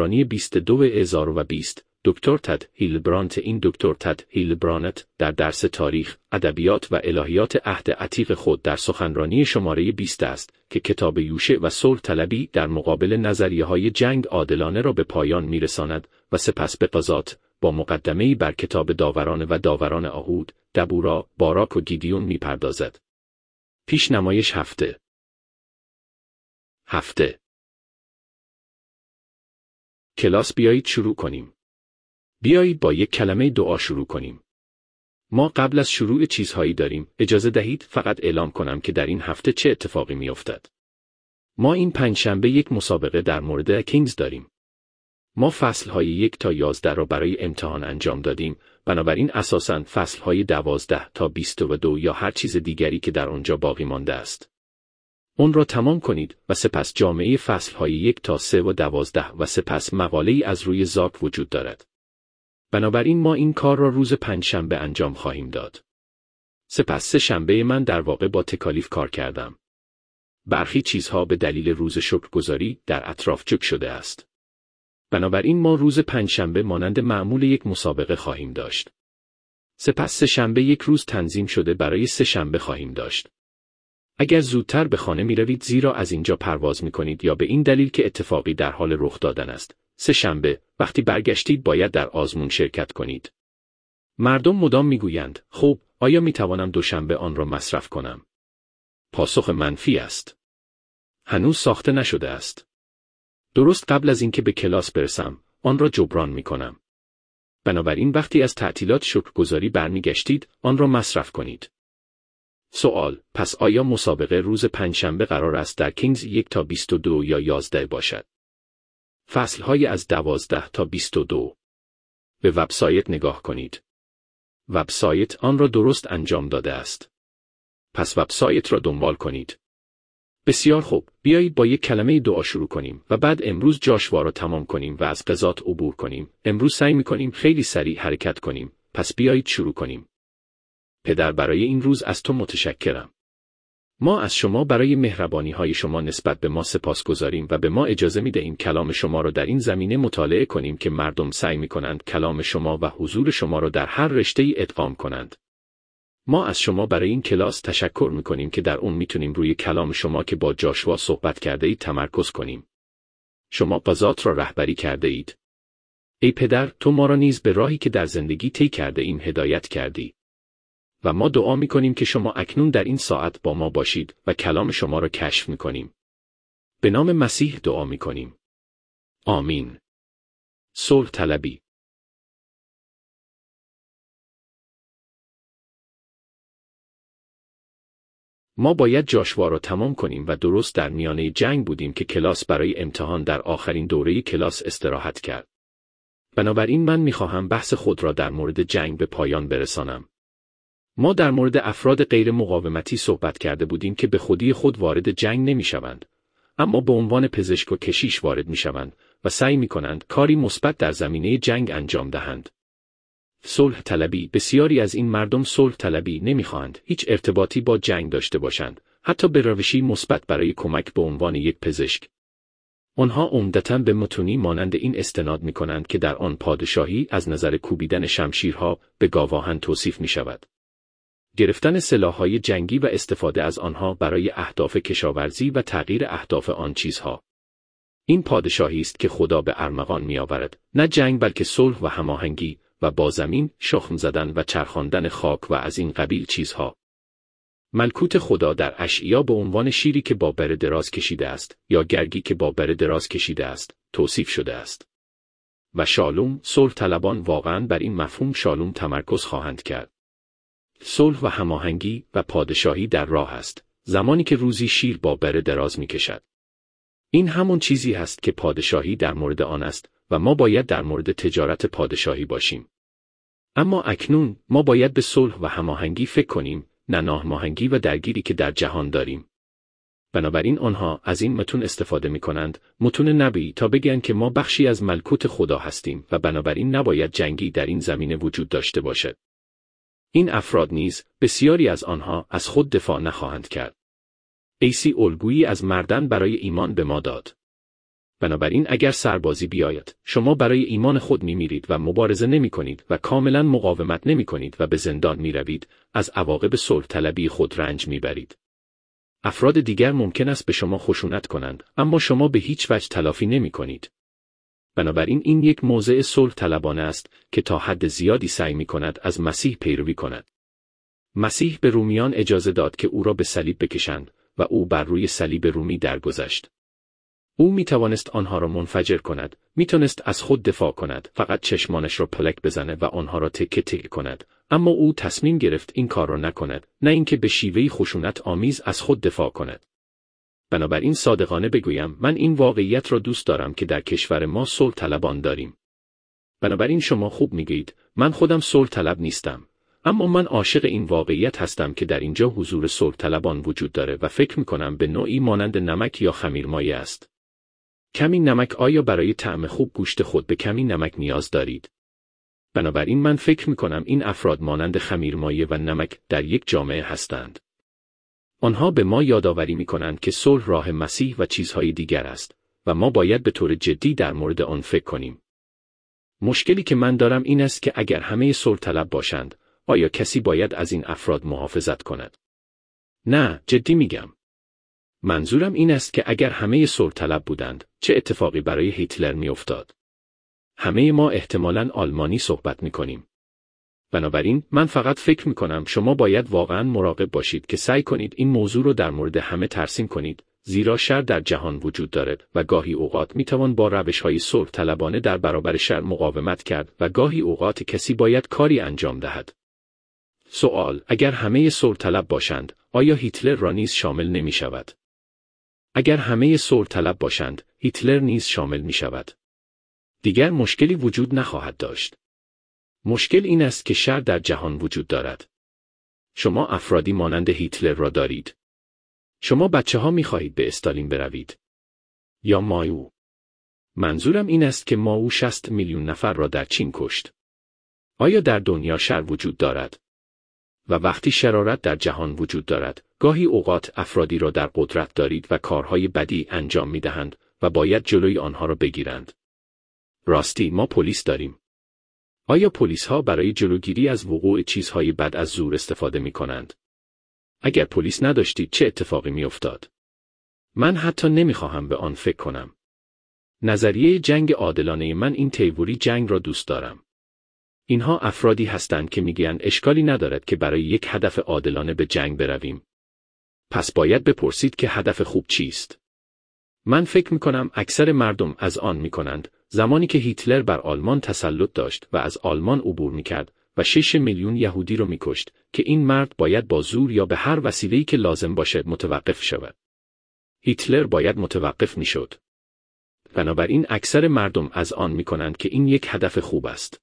سخنرانی 22/2020 دکتر تد هیلبرانت. این دکتر تد هیلبرانت در درس تاریخ، ادبیات و الهیات عهد عتیق خود در سخنرانی شماره 20 است که کتاب یوشع و صلح طلبی در مقابل نظریه‌های جنگ عادلانه را به پایان می‌رساند و سپس به قضات با مقدمه‌ای بر کتاب داوران و داوران آهود، دبورا، باراک و گیدیون می‌پردازد. پیشنمایش هفته کلاس بیایید شروع کنیم. بیایید با یک کلمه دعا شروع کنیم. ما قبل از شروع چیزهایی داریم. اجازه دهید فقط اعلام کنم که در این هفته چه اتفاقی می‌افتد. ما این پنجشنبه یک مسابقه در مورد کینگز داریم. ما فصل‌های 1 تا 11 را برای امتحان انجام دادیم، بنابراین اساساً فصل‌های 12 تا 22 یا هر چیز دیگری که در آنجا باقی مانده است. اون را تمام کنید و سپس جامعه فصل‌های 1 تا 3 و 12 و سپس مقاله‌ای از روی زاک وجود دارد. بنابراین ما این کار را روز پنجشنبه انجام خواهیم داد. سپس سه شنبه من در واقع با تکالیف کار کردم. برخی چیزها به دلیل روز شکرگزاری در اطراف جک شده است. بنابراین ما روز پنجشنبه مانند معمول یک مسابقه خواهیم داشت. سپس سه شنبه یک روز تنظیم شده برای سه شنبه خواهیم داشت. اگر زودتر به خانه می روید زیرا از اینجا پرواز می کنید یا به این دلیل که اتفاقی در حال رخ دادن است، سه شنبه وقتی برگشتید باید در آزمون شرکت کنید. مردم مدام می گویند خب آیا می توانم دوشنبه آن را مصرف کنم؟ پاسخ منفی است. هنوز ساخته نشده است. درست قبل از اینکه به کلاس برسم آن را جبران می کنم. بنابراین وقتی از تعطیلات شکرگزاری برمیگشتید آن را مصرف کنید. سوال: پس آیا مسابقه روز پنجشنبه قرار است در کینگز 1 تا 22 یا 11 باشد؟ فصل‌های از 12 تا 22. به وبسایت نگاه کنید. وبسایت آن را درست انجام داده است. پس وبسایت را دنبال کنید. بسیار خوب، بیایید با یک کلمه دعا شروع کنیم و بعد امروز جاشوا را تمام کنیم و از قضات عبور کنیم. امروز سعی می‌کنیم خیلی سریع حرکت کنیم. پس بیایید شروع کنیم. پدر، برای این روز از تو متشکرم. ما از شما برای مهربانی‌های شما نسبت به ما سپاسگزاریم و به ما اجازه می‌دهیم کلام شما را در این زمینه مطالعه کنیم که مردم سعی می‌کنند کلام شما و حضور شما را در هر رشته‌ای ادغام کنند. ما از شما برای این کلاس تشکر می‌کنیم که در اون می‌تونیم روی کلام شما که با جاشوا صحبت کرده اید تمرکز کنیم. شما قضات را رهبری کرده اید. ای پدر، تو ما را نیز به راهی که در زندگی طی کرده ایم هدایت کردی. و ما دعا می‌کنیم که شما اکنون در این ساعت با ما باشید و کلام شما را کشف می‌کنیم. به نام مسیح دعا می‌کنیم. آمین. صلح طلبی. ما باید جاشوا را تمام کنیم و درست در میانه جنگ بودیم که کلاس برای امتحان در آخرین دوره کلاس استراحت کرد. بنابراین من می‌خواهم بحث خود را در مورد جنگ به پایان برسانم. ما در مورد افراد غیر مقاومتی صحبت کرده بودیم که به خودی خود وارد جنگ نمی‌شوند، اما به عنوان پزشک و کشیش وارد می‌شوند و سعی می‌کنند کاری مثبت در زمینه جنگ انجام دهند. صلح طلبی. بسیاری از این مردم صلح طلبی نمی‌خواهند هیچ ارتباطی با جنگ داشته باشند، حتی به روشی مثبت برای کمک به عنوان یک پزشک. آنها عمدتاً به متونی مانند این استناد می‌کنند که در آن پادشاهی از نظر کوبیدن شمشیرها به گاواهن توصیف می‌شود. گرفتن سلاح‌های جنگی و استفاده از آنها برای اهداف کشاورزی و تغییر اهداف آن چیزها. این پادشاهی است که خدا به ارمغان می‌آورد، نه جنگ بلکه صلح و هماهنگی و با زمین شخم زدن و چرخاندن خاک و از این قبیل چیزها. ملکوت خدا در اشعیا به عنوان شیری که با بر دراز کشیده است یا گرگی که با بر دراز کشیده است توصیف شده است. و شالوم، صلح طلبان واقعاً بر این مفهوم شالوم تمرکز خواهند کرد. صلح و هماهنگی و پادشاهی در راه است، زمانی که روزی شیر با بر دراز می‌کشد. این همون چیزی است که پادشاهی در مورد آن است و ما باید در مورد تجارت پادشاهی باشیم. اما اکنون ما باید به صلح و هماهنگی فکر کنیم، نه ناهماهنگی و درگیری که در جهان داریم. بنابراین آنها از این متون استفاده می‌کنند، متون نبی، تا بگویند که ما بخشی از ملکوت خدا هستیم و بنابراین نباید جنگی در این زمینه وجود داشته باشد. این افراد نیز بسیاری از آنها از خود دفاع نخواهند کرد. عیسی الگویی از مردن برای ایمان به ما داد. بنابراین اگر سربازی بیاید، شما برای ایمان خود می‌میرید و مبارزه نمی‌کنید و کاملا مقاومت نمی‌کنید و به زندان می‌روید، از عواقب صلح طلبی خود رنج می‌برید. افراد دیگر ممکن است به شما خشونت کنند، اما شما به هیچ وجه تلافی نمی‌کنید. بنابراین این یک موضع صلح طلبانه است که تا حد زیادی سعی می‌کند از مسیح پیروی کند. مسیح به رومیان اجازه داد که او را به صلیب بکشند و او بر روی صلیب رومی درگذشت. او می‌توانست آنها را منفجر کند، می‌توانست از خود دفاع کند، فقط چشمانش را پلک بزنه و آنها را تکه تکه کند، اما او تصمیم گرفت این کار را نکند، نه اینکه به شیوهی خشونت آمیز از خود دفاع کند. بنابراین صادقانه بگویم، من این واقعیت را دوست دارم که در کشور ما صلح طلبان داریم. بنابراین شما خوب میگید، من خودم صلح طلب نیستم، اما من عاشق این واقعیت هستم که در اینجا حضور صلح طلبان وجود داره و فکر می‌کنم به نوعی مانند نمک یا خمیرمایه است. کمی نمک، آیا برای طعم خوب گوشت خود به کمی نمک نیاز دارید؟ بنابراین من فکر می‌کنم این افراد مانند خمیرمایه و نمک در یک جامعه هستند. آنها به ما یادآوری می‌کنند که صلح راه مسیح و چیزهای دیگر است و ما باید به طور جدی در مورد آن فکر کنیم. مشکلی که من دارم این است که اگر همه صلح طلب باشند، آیا کسی باید از این افراد محافظت کند؟ نه، جدی میگم. منظورم این است که اگر همه صلح طلب بودند، چه اتفاقی برای هیتلر میافتاد؟ همه ما احتمالاً آلمانی صحبت میکنیم. بنابراین من فقط فکر میکنم شما باید واقعاً مراقب باشید که سعی کنید این موضوع رو در مورد همه ترسیم کنید، زیرا شر در جهان وجود دارد و گاهی اوقات میتوان با روش‌های صلح طلبانه در برابر شر مقاومت کرد و گاهی اوقات کسی باید کاری انجام دهد. سوال: اگر همه صلح طلب باشند، آیا هیتلر را نیز شامل نمی شود؟ اگر همه صلح طلب باشند، هیتلر نیز شامل می شود. دیگر مشکلی وجود نخواهد داشت. مشکل این است که شر در جهان وجود دارد. شما افرادی مانند هیتلر را دارید. شما بچه‌ها می خواهید به استالین بروید. یا مائو. منظورم این است که مائو 60 میلیون نفر را در چین کشت. آیا در دنیا شر وجود دارد؟ و وقتی شرارت در جهان وجود دارد، گاهی اوقات افرادی را در قدرت دارید و کارهای بدی انجام می دهند و باید جلوی آنها را بگیرند. راستی ما پلیس داریم. آیا پلیس ها برای جلوگیری از وقوع چیزهای بد از زور استفاده می کنند؟ اگر پلیس نداشتید چه اتفاقی می افتاد؟ من حتی نمی خواهم به آن فکر کنم. نظریه جنگ عادلانه من این تئوری جنگ را دوست دارم. اینها افرادی هستند که میگویند اشکالی ندارد که برای یک هدف عادلانه به جنگ برویم. پس باید بپرسید که هدف خوب چیست؟ من فکر میکنم اکثر مردم از آن میکنند، زمانی که هیتلر بر آلمان تسلط داشت و از آلمان عبور میکرد و 6 میلیون یهودی رو میکشت، که این مرد باید با زور یا به هر وسیله‌ای که لازم باشد متوقف شود. هیتلر باید متوقف میشد. بنابراین اکثر مردم از آن میکنند که این یک هدف خوب است.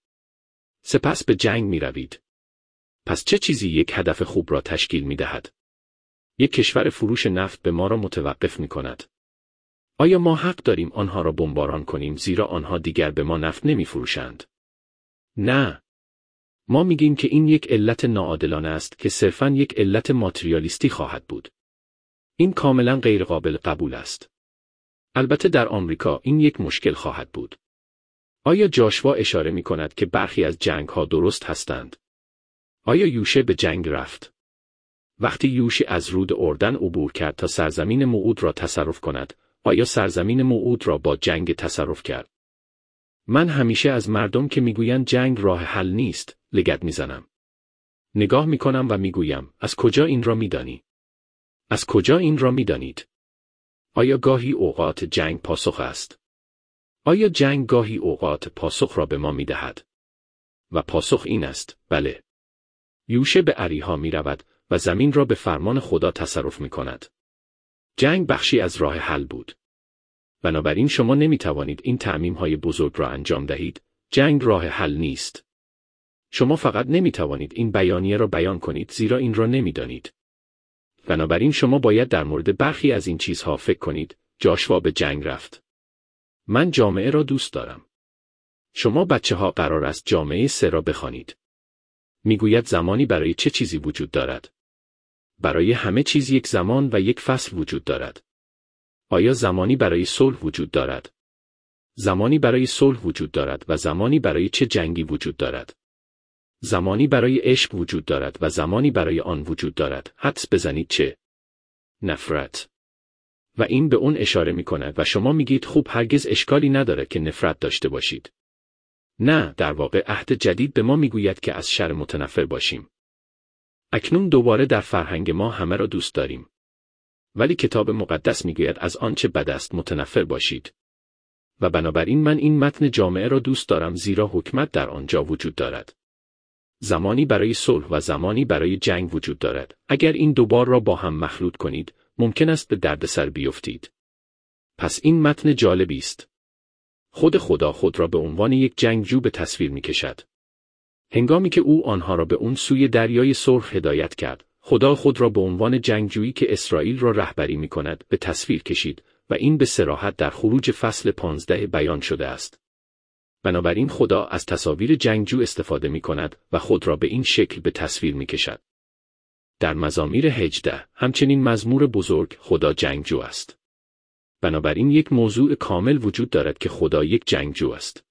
سپس به جنگ می روید. پس چه چیزی یک هدف خوب را تشکیل می دهد؟ یک کشور فروش نفت به ما را متوقف می کند. آیا ما حق داریم آنها را بمباران کنیم زیرا آنها دیگر به ما نفت نمی فروشند؟ نه. ما میگیم که این یک علت ناعادلانه است که صرفاً یک علت ماتریالیستی خواهد بود. این کاملاً غیر قابل قبول است. البته در آمریکا این یک مشکل خواهد بود. آیا جاشوا اشاره می کند که برخی از جنگ ها درست هستند؟ آیا یوشه به جنگ رفت؟ وقتی یوشه از رود اردن عبور کرد تا سرزمین موعود را تصرف کند، آیا سرزمین موعود را با جنگ تصرف کرد؟ من همیشه از مردم که میگویند جنگ راه حل نیست، لگد میزنم. نگاه میکنم و میگویم، از کجا این را میدانی؟ از کجا این را میدانید؟ آیا گاهی اوقات جنگ پاسخ است؟ آیا جنگ گاهی اوقات پاسخ را به ما می دهد؟ و پاسخ این است، بله. یوشه به اریحا می رود و زمین را به فرمان خدا تصرف می کند. جنگ بخشی از راه حل بود. بنابراین شما نمی توانید این تعمیم های بزرگ را انجام دهید، جنگ راه حل نیست. شما فقط نمی توانید این بیانیه را بیان کنید زیرا این را نمی دانید. بنابراین شما باید در مورد برخی از این چیزها فکر کنید. جاشوا به جنگ رفت. من جامعه را دوست دارم. شما بچه‌ها قرار است جامعه 3 را بخوانید. میگوید زمانی برای چه چیزی وجود دارد؟ برای همه چیز یک زمان و یک فصل وجود دارد. آیا زمانی برای صلح وجود دارد؟ زمانی برای صلح وجود دارد و زمانی برای چه جنگی وجود دارد. زمانی برای عشق وجود دارد و زمانی برای آن وجود دارد. حدس بزنید چه؟ نفرت. و این به اون اشاره میکنه و شما میگید خوب هرگز اشکالی نداره که نفرت داشته باشید. نه، در واقع عهد جدید به ما میگوید که از شر متنفر باشیم. اکنون دوباره در فرهنگ ما همه را دوست داریم. ولی کتاب مقدس میگوید از آنچه بد است متنفر باشید. و بنابراین من این متن جامعه را دوست دارم زیرا حکمت در آنجا وجود دارد. زمانی برای صلح و زمانی برای جنگ وجود دارد. اگر این دوبار را با هم مخلوط کنید، ممکن است به دردسر بیفتید. پس این متن جالبی است. خود خدا خود را به عنوان یک جنگجو به تصویر می‌کشد. هنگامی که او آنها را به اون سوی دریای سرخ هدایت کرد، خدا خود را به عنوان جنگجویی که اسرائیل را رهبری می‌کند به تصویر کشید و این به صراحت در خروج فصل 15 بیان شده است. بنابراین خدا از تصاویر جنگجو استفاده می‌کند و خود را به این شکل به تصویر می‌کشد. در مزامیر 18 همچنین مزمور بزرگ خدا جنگجو است. بنابراین یک موضوع کامل وجود دارد که خدا یک جنگجو است.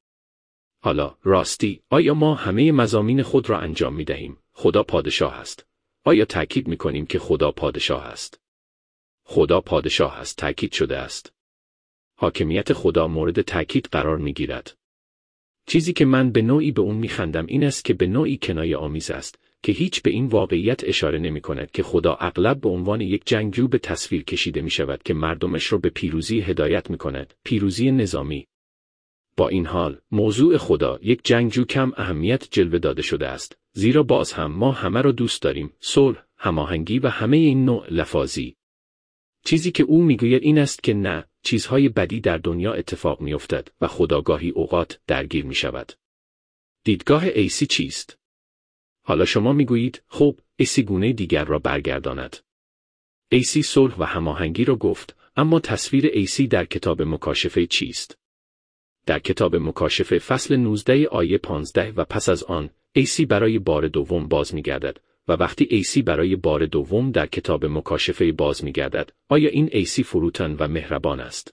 حالا راستی، آیا ما همه مزامین خود را انجام می‌دهیم؟ خدا پادشاه است. آیا تأکید می‌کنیم که خدا پادشاه است؟ خدا پادشاه است تأکید شده است. حاکمیت خدا مورد تأکید قرار می‌گیرد. چیزی که من به نوعی به اون می‌خندم این است که به نوعی کنایه آمیز است که هیچ به این واقعیت اشاره نمی‌کند که خدا اغلب به عنوان یک جنگجو به تصویر کشیده می‌شود که مردمش را به پیروزی هدایت می‌کند، پیروزی نظامی. با این حال، موضوع خدا یک جنگجو کم اهمیت جلوه داده شده است، زیرا باز هم ما همه را دوست داریم، صلح، هماهنگی و همه این نوع لفاظی. چیزی که او میگوید این است که نه، چیزهای بدی در دنیا اتفاق میافتد و خدا گاهی اوقات درگیر میشود. دیدگاه ایسی چیست؟ حالا شما میگویید، خب، ایسی گونه دیگر را برگرداند. ایسی صلح و هماهنگی را گفت، اما تصویر ایسی در کتاب مکاشفه چیست؟ در کتاب مکاشفه فصل 19 آیه 15 و پس از آن، ایسی برای بار دوم باز میگردد و وقتی ایسی برای بار دوم در کتاب مکاشفه باز میگردد، آیا این ایسی فروتن و مهربان است؟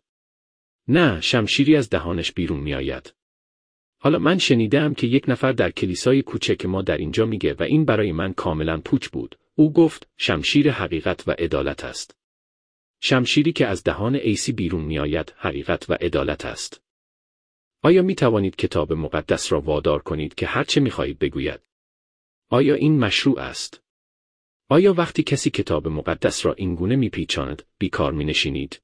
نه، شمشیری از دهانش بیرون میآید. حالا من شنیدم که یک نفر در کلیسای کوچک ما در اینجا میگه و این برای من کاملا پوچ بود. او گفت شمشیر حقیقت و عدالت است. شمشیری که از دهان ایسی بیرون میآید حقیقت و عدالت است. آیا می توانید کتاب مقدس را وادار کنید که هر چه می خواهید بگوید؟ آیا این مشروع است؟ آیا وقتی کسی کتاب مقدس را اینگونه می پیچاند، بیکار می نشینید؟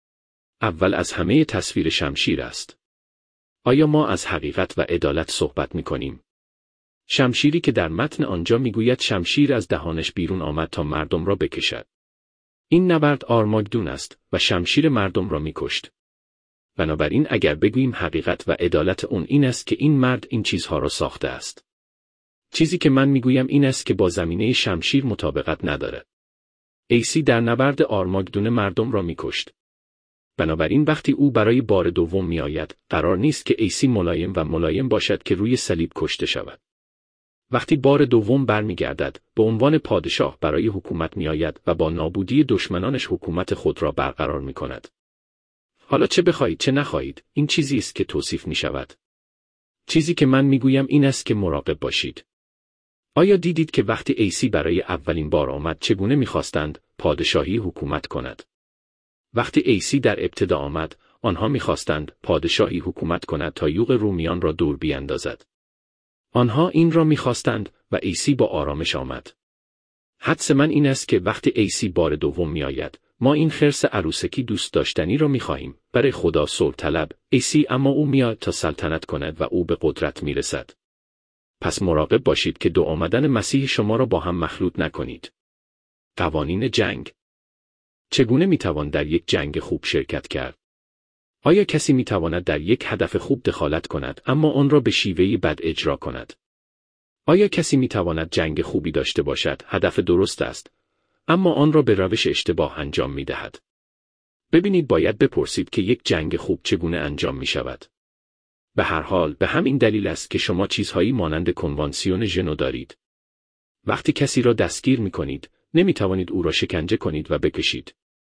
اول از همه تصویر شمشیر است. آیا ما از حقیقت و عدالت صحبت می کنیم؟ شمشیری که در متن آنجا می گوید شمشیر از دهانش بیرون آمد تا مردم را بکشد. این نبرد آرماگدون است و شمشیر مردم را می کشت. بنابراین اگر بگوییم حقیقت و عدالت اون این است که این مرد این چیزها را ساخته است. چیزی که من میگویم این است که با زمینه شمشیر مطابقت نداره. ایسی در نبرد آرماگدون مردم را میکشت. بنابراین وقتی او برای بار دوم میآید، قرار نیست که ایسی ملایم باشد که روی صلیب کشته شود. وقتی بار دوم برمیگردد، به عنوان پادشاه برای حکومت میآید و با نابودی دشمنانش حکومت خود را برقرار میکند. حالا چه بخواهید چه نخواهید، این چیزی است که توصیف می شود. چیزی که من می گویم این است که مراقب باشید. آیا دیدید که وقتی ایسی برای اولین بار آمد چگونه می خواستند پادشاهی حکومت کند؟ وقتی ایسی در ابتدا آمد، آنها می خواستند پادشاهی حکومت کند تا یوغ رومیان را دور بیاندازد. آنها این را می خواستند و ایسی با آرامش آمد. حدس من این است که وقتی ایسی بار دوم می آید، ما این خرس عروسکی دوست داشتنی را می‌خواهیم، برای خدا صلح طلب، ایسی اما او میاد تا سلطنت کند و او به قدرت میرسد. پس مراقب باشید که دو آمدن مسیح شما را با هم مخلوط نکنید. قوانین جنگ. چگونه میتوان در یک جنگ خوب شرکت کرد؟ آیا کسی میتواند در یک هدف خوب دخالت کند اما آن را به شیوهی بد اجرا کند؟ آیا کسی میتواند جنگ خوبی داشته باشد، هدف درست است، اما آن را به روش اشتباه انجام می دهد؟ ببینید باید بپرسید که یک جنگ خوب چگونه انجام می شود. به هر حال به همین دلیل است که شما چیزهایی مانند کنوانسیون ژنو دارید. وقتی کسی را دستگیر می کنید، نمی توانید او را شکنجه کنید و بکشید.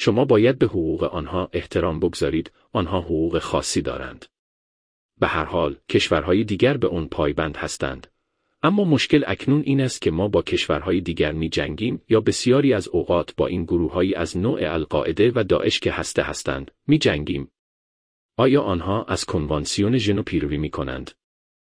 شما باید به حقوق آنها احترام بگذارید، آنها حقوق خاصی دارند. به هر حال، کشورهای دیگر به آن پایبند هستند. اما مشکل اکنون این است که ما با کشورهای دیگر می جنگیم یا بسیاری از اوقات با این گروه‌هایی از نوع القاعده و داعش که هستند می جنگیم. آیا آنها از کنوانسیون ژنو پیروی می کنند؟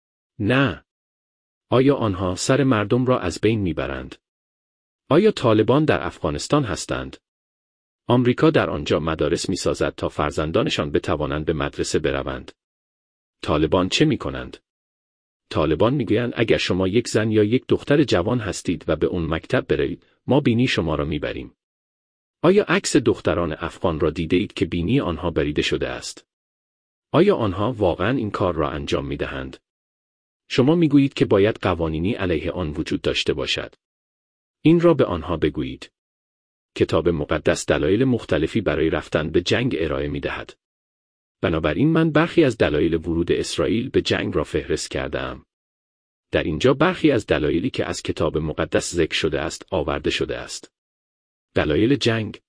نه. آیا آنها سر مردم را از بین می برند؟ آیا طالبان در افغانستان هستند؟ آمریکا در آنجا مدارس می سازد تا فرزندانشان بتوانند به مدرسه بروند. طالبان چه می کنند؟ طالبان میگویند اگر شما یک زن یا یک دختر جوان هستید و به اون مکتب بروید، ما بینی شما را میبریم. آیا عکس دختران افغان را دیده اید که بینی آنها بریده شده است؟ آیا آنها واقعا این کار را انجام میدهند؟ شما میگویید که باید قوانینی علیه آن وجود داشته باشد. این را به آنها بگویید. کتاب مقدس دلایل مختلفی برای رفتن به جنگ ارائه میدهد. بنابراین من برخی از دلایل ورود اسرائیل به جنگ را فهرست کرده‌ام. در اینجا برخی از دلایلی که از کتاب مقدس ذکر شده است آورده شده است. دلایل جنگ.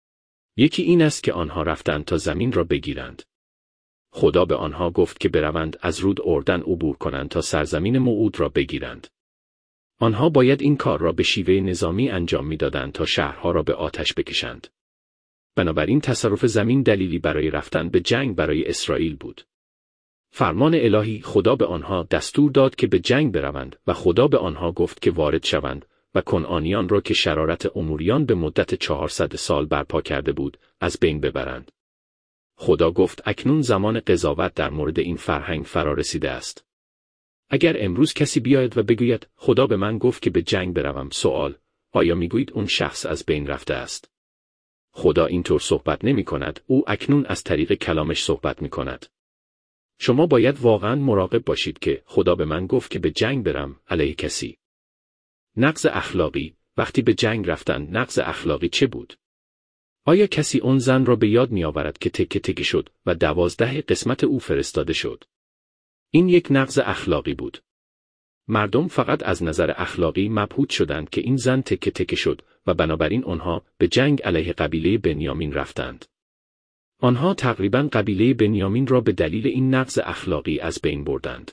یکی این است که آنها رفتند تا زمین را بگیرند. خدا به آنها گفت که بروند از رود اردن عبور کنند تا سرزمین موعود را بگیرند. آنها باید این کار را به شیوه نظامی انجام می‌دادند تا شهرها را به آتش بکشند. بنابراین تصرف زمین دلیلی برای رفتن به جنگ برای اسرائیل بود. فرمان الهی خدا به آنها دستور داد که به جنگ بروند و خدا به آنها گفت که وارد شوند و کنعانیان را که شرارت اموریان به مدت 400 سال برپا کرده بود از بین ببرند. خدا گفت اکنون زمان قضاوت در مورد این فرهنگ فرا رسیده است. اگر امروز کسی بیاید و بگوید خدا به من گفت که به جنگ بروم، سوال، آیا میگویید اون شخص از بین رفته است؟ خدا اینطور صحبت نمی کند، او اکنون از طریق کلامش صحبت می کند. شما باید واقعا مراقب باشید که خدا به من گفت که به جنگ برم علیه کسی. نقض اخلاقی، وقتی به جنگ رفتن نقض اخلاقی چه بود؟ آیا کسی اون زن را به یاد می آورد که تکه تکه شد و 12 قسمت او فرستاده شد؟ این یک نقض اخلاقی بود. مردم فقط از نظر اخلاقی مبهوت شدند که این زن تکه تکه شد و بنابراین آنها به جنگ علیه قبیله بنیامین رفتند. آنها تقریباً قبیله بنیامین را به دلیل این نقض اخلاقی از بین بردند.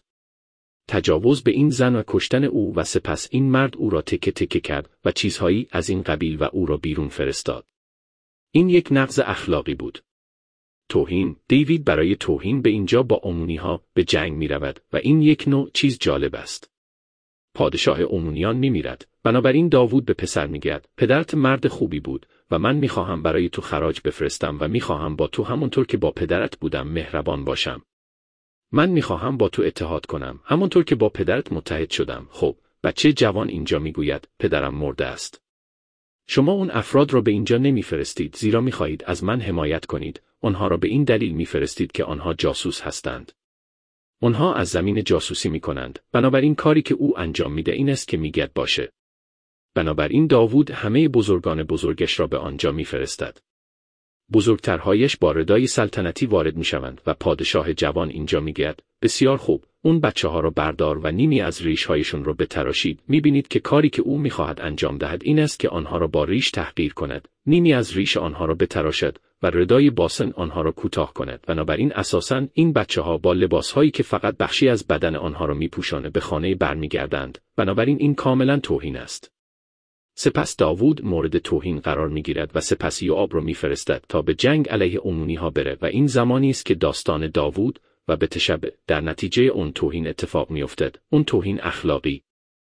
تجاوز به این زن و کشتن او و سپس این مرد او را تکه تکه کرد و چیزهایی از این قبیل و او را بیرون فرستاد. این یک نقض اخلاقی بود. توهین، دیوید برای توهین به اینجا با امونی‌ها به جنگ می رود و این یک نوع چیز جالب است. پادشاه امونیان می میرد، بنابراین داوود به پسر می گوید پدرت مرد خوبی بود و من می خواهم برای تو خراج بفرستم و می خواهم با تو همونطور که با پدرت بودم مهربان باشم. من می خواهم با تو اتحاد کنم، همونطور که با پدرت متحد شدم. خب، بچه جوان اینجا می گوید پدرم مرده است. شما اون افراد را به اینجا نمی فرستید زیرا می خواهید از من حمایت کنید، آنها را به این دلیل می فرستید که آنها جاسوس هستند. آنها از زمین جاسوسی می کنند، بنابراین کاری که او انجام میده این است که میگد باشه. بنابراین داوود همه بزرگان بزرگش را به آنجا می فرستد. بزرگترهایش با ردای سلطنتی وارد می شوند و پادشاه جوان اینجا می گوید بسیار خوب، اون بچه ها را بردار و نیمی از ریش هایشون را بتراشید. می بینید که کاری که او می خواهد انجام دهد این است که آنها را با ریش تحقیر کند، نیمی از ریش آنها را بتراشد و ردای باسن آنها را کوتاه کند. بنابراین اساساً این بچه ها با لباس هایی که فقط بخشی از بدن آنها را می پوشانه به خانه برمیگردند. بنابراین این کاملا توهین است. سپس داوود مورد توهین قرار میگیرد و سپس یوآب را میفرستد تا به جنگ علیه امونی‌ها بره و این زمانی است که داستان داوود و به تشبع در نتیجه اون توهین اتفاق میافتد. اون توهین اخلاقی.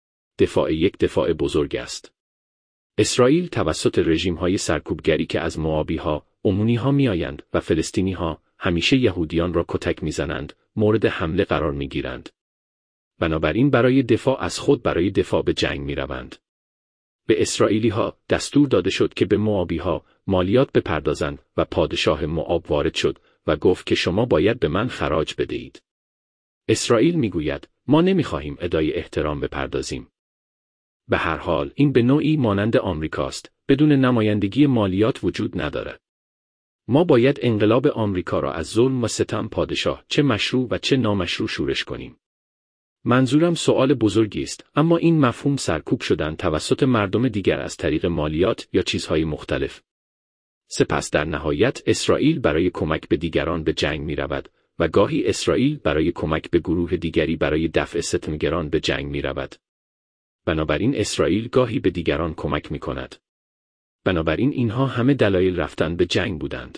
یک دفاع بزرگ است. اسرائیل توسط رژیم‌های سرکوبگری که از موآبی‌ها، امونی‌ها میآیند و فلسطینی‌ها همیشه یهودیان را کتک میزنند، مورد حمله قرار میگیرند. بنابراین برای دفاع از خود برای دفاع به جنگ میروند. به اسرائیلی‌ها دستور داده شد که به موآبی‌ها مالیات بپردازند و پادشاه موآب وارد شد و گفت که شما باید به من خراج بدهید. اسرائیل میگوید ما نمیخواهیم ادای احترام بپردازیم. به هر حال این به نوعی مانند آمریکاست، بدون نمایندگی مالیات وجود ندارد. ما باید انقلاب آمریکا را از ظلم و ستم پادشاه چه مشروع و چه نامشروع شورش کنیم. منظورم سوال بزرگی است، اما این مفهوم سرکوب شدن توسط مردم دیگر از طریق مالیات یا چیزهای مختلف. سپس در نهایت اسرائیل برای کمک به دیگران به جنگ می رود و گاهی اسرائیل برای کمک به گروه دیگری برای دفع ستمگران به جنگ می رود. بنابراین اسرائیل گاهی به دیگران کمک می کند. بنابراین اینها همه دلایل رفتن به جنگ بودند.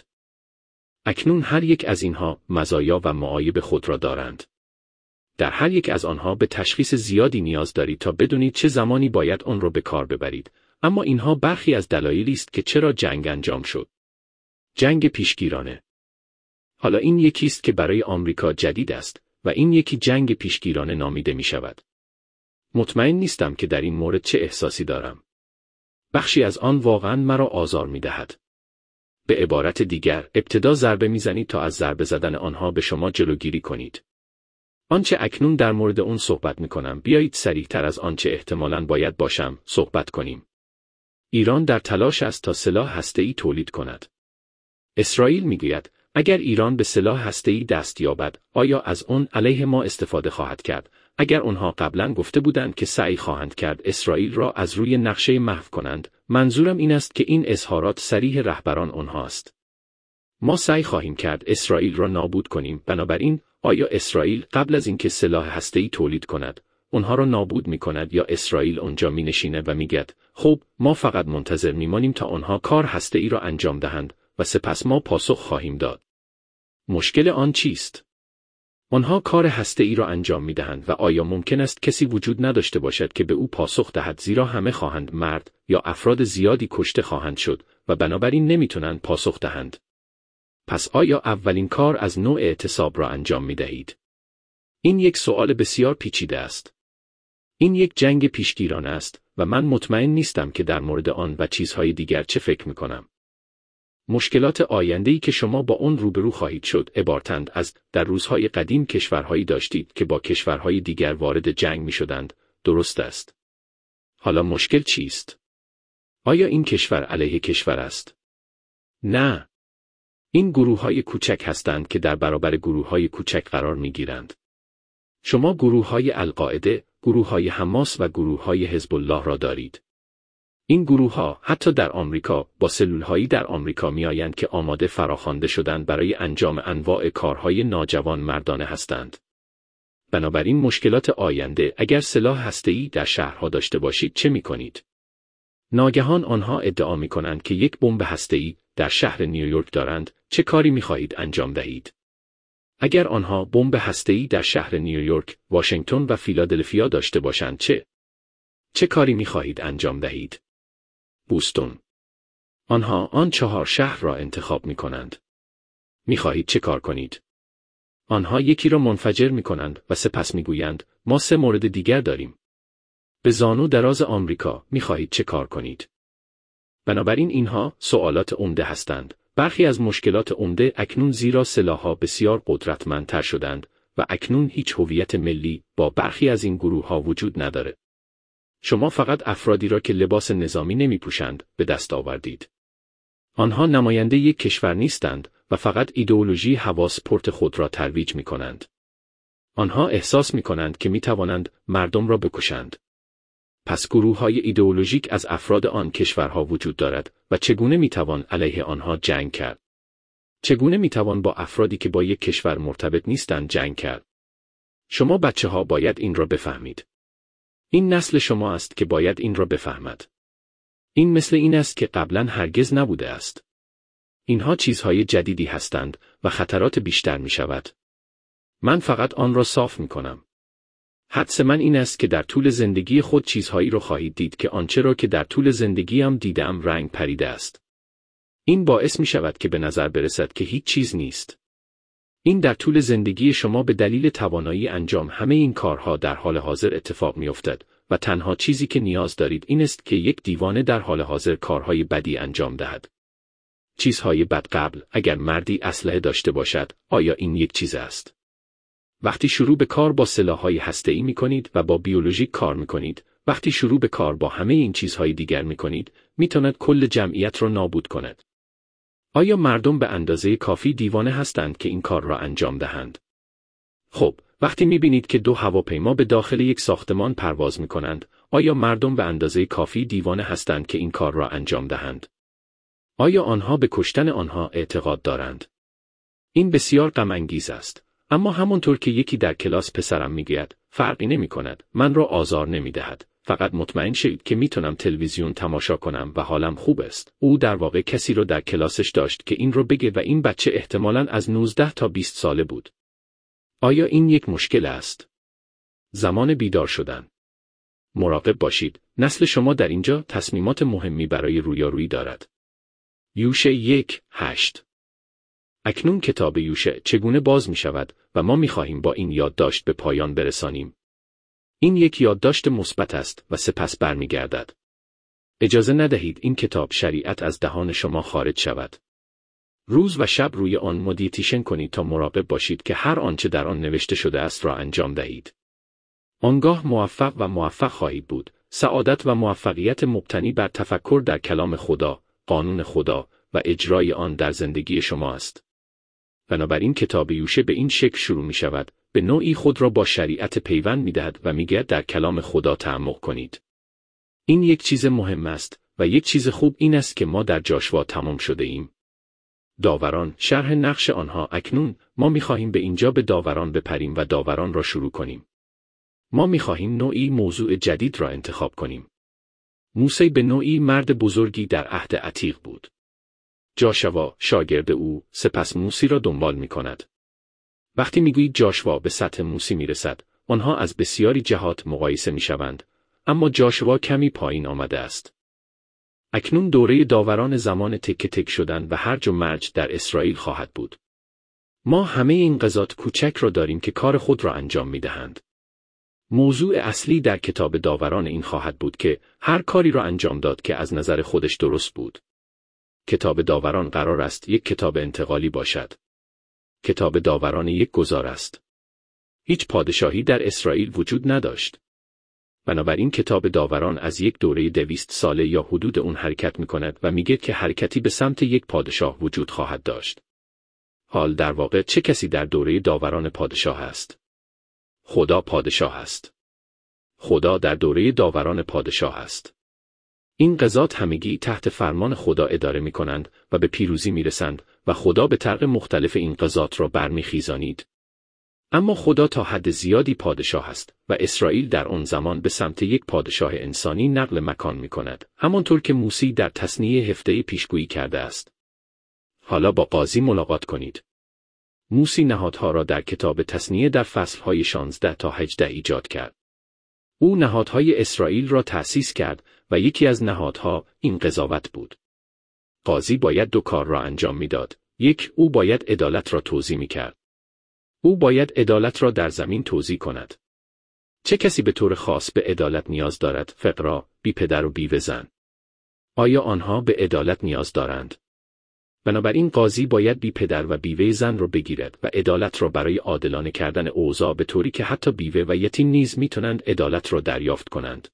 اکنون هر یک از اینها مزایا و معایب خود را دارند. در هر یک از آنها به تشخیص زیادی نیاز دارید تا بدونید چه زمانی باید آن را به کار ببرید، اما اینها برخی از دلایلی است که چرا جنگ انجام شد. جنگ پیشگیرانه. حالا این یکی است که برای آمریکا جدید است و این یکی جنگ پیشگیرانه نامیده می شود. مطمئن نیستم که در این مورد چه احساسی دارم. بخشی از آن واقعاً مرا آزار می دهد. به عبارت دیگر، ابتدا ضربه می زنید تا از ضربه زدن آنها به شما جلوگیری کنید. آنچه اکنون در مورد اون صحبت می کنم، بیایید سریعتر از آنچه احتمالاً باید باشم صحبت کنیم. ایران در تلاش است تا سلاح هسته‌ای تولید کند. اسرائیل میگوید اگر ایران به سلاح هسته‌ای دست یابد، آیا از آن علیه ما استفاده خواهد کرد؟ اگر آنها قبلا گفته بودند که سعی خواهند کرد اسرائیل را از روی نقشه محو کنند، منظورم این است که این اظهارات صریح رهبران آنهاست. ما سعی خواهیم کرد اسرائیل را نابود کنیم. بنابراین آیا اسرائیل قبل از اینکه سلاح هسته‌ای تولید کند، آنها را نابود می‌کند، یا اسرائیل آنجا می‌نشیند و میگوید خب ما فقط منتظر می‌مانیم تا آنها کار هسته‌ای را انجام دهند و سپس ما پاسخ خواهیم داد؟ مشکل آن چیست؟ آنها کار هسته‌ای را انجام می‌دهند و آیا ممکن است کسی وجود نداشته باشد که به او پاسخ دهد، زیرا همه خواهند مرد یا افراد زیادی کشته خواهند شد و بنابراین نمی‌توانند پاسخ دهند. پس آیا اولین کار از نوع اعتصاب را انجام می‌دهید؟ این یک سوال بسیار پیچیده است. این یک جنگ پیشگیرانه است و من مطمئن نیستم که در مورد آن و چیزهای دیگر چه فکر می‌کنم. مشکلات آینده‌ای که شما با آن روبرو خواهید شد عبارتند از در روزهای قدیم کشورهایی داشتید که با کشورهای دیگر وارد جنگ می‌شدند، درست است. حالا مشکل چیست؟ آیا این کشور علیه کشور است؟ نه. این گروه‌های کوچک هستند که در برابر گروه‌های کوچک قرار می‌گیرند. شما گروه‌های القاعده، گروه‌های حماس و گروه‌های حزب الله را دارید. این گروه‌ها حتی در آمریکا با سلول‌هایی در آمریکا می‌آیند که آماده فراخوانده شدند برای انجام انواع کارهای ناجوان مردانه هستند. بنابراین مشکلات آینده، اگر سلاح هسته‌ای در شهرها داشته باشید چه می‌کنید؟ ناگهان آنها ادعا می‌کنند که یک بمب هسته‌ای در شهر نیویورک دارند، چه کاری می‌خواهید انجام دهید؟ اگر آنها بمب هسته‌ای در شهر نیویورک، واشنگتن و فیلادلفیا داشته باشند چه کاری می‌خواهید انجام دهید؟ بوستون. آنها آن 4 شهر را انتخاب می‌کنند. می‌خواهید چه کار کنید؟ آنها یکی را منفجر می‌کنند و سپس می‌گویند ما 3 مورد دیگر داریم. به زانو دراز آمریکا می‌خواهید چه کار کنید؟ بنابراین اینها سوالات عمده هستند. برخی از مشکلات عمده اکنون زیرا سلاح‌ها بسیار قدرتمندتر شدند و اکنون هیچ هویت ملی با برخی از این گروه‌ها وجود نداره. شما فقط افرادی را که لباس نظامی نمی‌پوشند به دست آوردید. آنها نماینده یک کشور نیستند و فقط ایدئولوژی هواسپورت خود را ترویج می‌کنند. آنها احساس می‌کنند که می‌توانند مردم را بکشند. پس گروه‌های ایدئولوژیک از افراد آن کشورها وجود دارد و چگونه می‌توان علیه آنها جنگ کرد؟ چگونه می‌توان با افرادی که با یک کشور مرتبط نیستند جنگ کرد؟ شما بچه‌ها باید این را بفهمید. این نسل شما است که باید این را بفهمد. این مثل این است که قبلا هرگز نبوده است. اینها چیزهای جدیدی هستند و خطرات بیشتر می شود. من فقط آن را صاف می کنم. حدس من این است که در طول زندگی خود چیزهایی را خواهید دید که آنچه را که در طول زندگیم دیدم رنگ پریده است. این باعث می شود که به نظر برسد که هیچ چیز نیست. این در طول زندگی شما به دلیل توانایی انجام همه این کارها در حال حاضر اتفاق می افتد و تنها چیزی که نیاز دارید این است که یک دیوانه در حال حاضر کارهای بدی انجام دهد. چیزهای بد قبل، اگر مردی اسلحه داشته باشد، آیا این یک چیز است؟ وقتی شروع به کار با سلاح‌های هسته‌ای می‌کنید و با بیولوژیک کار می‌کنید، وقتی شروع به کار با همه این چیزهای دیگر می‌کنید، می‌تواند کل جمعیت را نابود کند. آیا مردم به اندازه کافی دیوانه هستند که این کار را انجام دهند؟ خب، وقتی می‌بینید که 2 هواپیما به داخل یک ساختمان پرواز می‌کنند، آیا مردم به اندازه کافی دیوانه هستند که این کار را انجام دهند؟ آیا آنها به کشتن آنها اعتقاد دارند؟ این بسیار غم انگیز است. اما همانطور که یکی در کلاس پسرم میگوید، فرقی نمی کند، من را آزار نمی دهد. فقط مطمئن شید که میتونم تلویزیون تماشا کنم و حالم خوب است. او در واقع کسی رو در کلاسش داشت که این رو بگه و این بچه احتمالاً از 19 تا 20 ساله بود. آیا این یک مشکل است؟ زمان بیدار شدن. مراقب باشید، نسل شما در اینجا تصمیمات مهمی برای رویارویی دارد. یوشع 1:8. اکنون کتاب یوشع چگونه باز می شود و ما می خواهیم با این یادداشت به پایان برسانیم. این یک یادداشت مثبت است و سپس برمیگردد. اجازه ندهید این کتاب شریعت از دهان شما خارج شود. روز و شب روی آن مدیتیشن کنید تا مراقب باشید که هر آنچه در آن نوشته شده است را انجام دهید. آنگاه موفق خواهید بود. سعادت و موفقیت مبتنی بر تفکر در کلام خدا، قانون خدا و اجرای آن در زندگی شما است. بنابراین کتاب یوشع به این شکل شروع می شود، به نوعی خود را با شریعت پیوند می دهد و می گوید در کلام خدا تعمق کنید. این یک چیز مهم است و یک چیز خوب این است که ما در جاشوا تمام شده ایم. داوران، شرح نقش آنها. اکنون ما می خواهیم به اینجا به داوران بپریم و داوران را شروع کنیم. ما می خواهیم نوعی موضوع جدید را انتخاب کنیم. موسی به نوعی مرد بزرگی در عهد عتیق بود. جاشوا شاگرد او، سپس موسی را دنبال می کند. وقتی میگویید جاشوا به سطح موسی می رسد، آنها از بسیاری جهات مقایسه می شوند، اما جاشوا کمی پایین آمده است. اکنون دوره داوران زمان تکه تک شدن و هرج و مرج در اسرائیل خواهد بود. ما همه این قضات کوچک را داریم که کار خود را انجام می دهند. موضوع اصلی در کتاب داوران این خواهد بود که هر کاری را انجام داد که از نظر خودش درست بود. کتاب داوران قرار است یک کتاب انتقالی باشد. کتاب داوران یک گذار است. هیچ پادشاهی در اسرائیل وجود نداشت. بنابراین کتاب داوران از یک دوره 200 ساله یا حدود اون حرکت می کند و میگه که حرکتی به سمت یک پادشاه وجود خواهد داشت. حال در واقع چه کسی در دوره داوران پادشاه است؟ خدا پادشاه است. خدا در دوره داوران پادشاه است. این قضات همگی تحت فرمان خدا اداره می کنند و به پیروزی می رسند و خدا به طرق مختلف این قضات را برمیخیزانید. اما خدا تا حد زیادی پادشاه است و اسرائیل در آن زمان به سمت یک پادشاه انسانی نقل مکان می کند، همانطور که موسی در تثنیه 17 پیشگویی کرده است. حالا با قاضی ملاقات کنید. موسی نهادها را در کتاب تثنیه در فصلهای 16 تا 18 ایجاد کرد. او نهادهای اسرائیل را تأسیس کرد و یکی از نهادها این قضاوت بود. قاضی باید دو کار را انجام میداد. یک، او باید عدالت را توزیع میکرد. او باید عدالت را در زمین توزیع کند. چه کسی به طور خاص به عدالت نیاز دارد؟ فقرا، بی پدر و بیوه زن. آیا آنها به عدالت نیاز دارند؟ بنابراین قاضی باید بی پدر و بیوه زن را بگیرد و عدالت را برای عادلانه کردن اوضاع به طوری که حتی بیوه و یتیم نیز میتونند عدالت را دریافت کنند.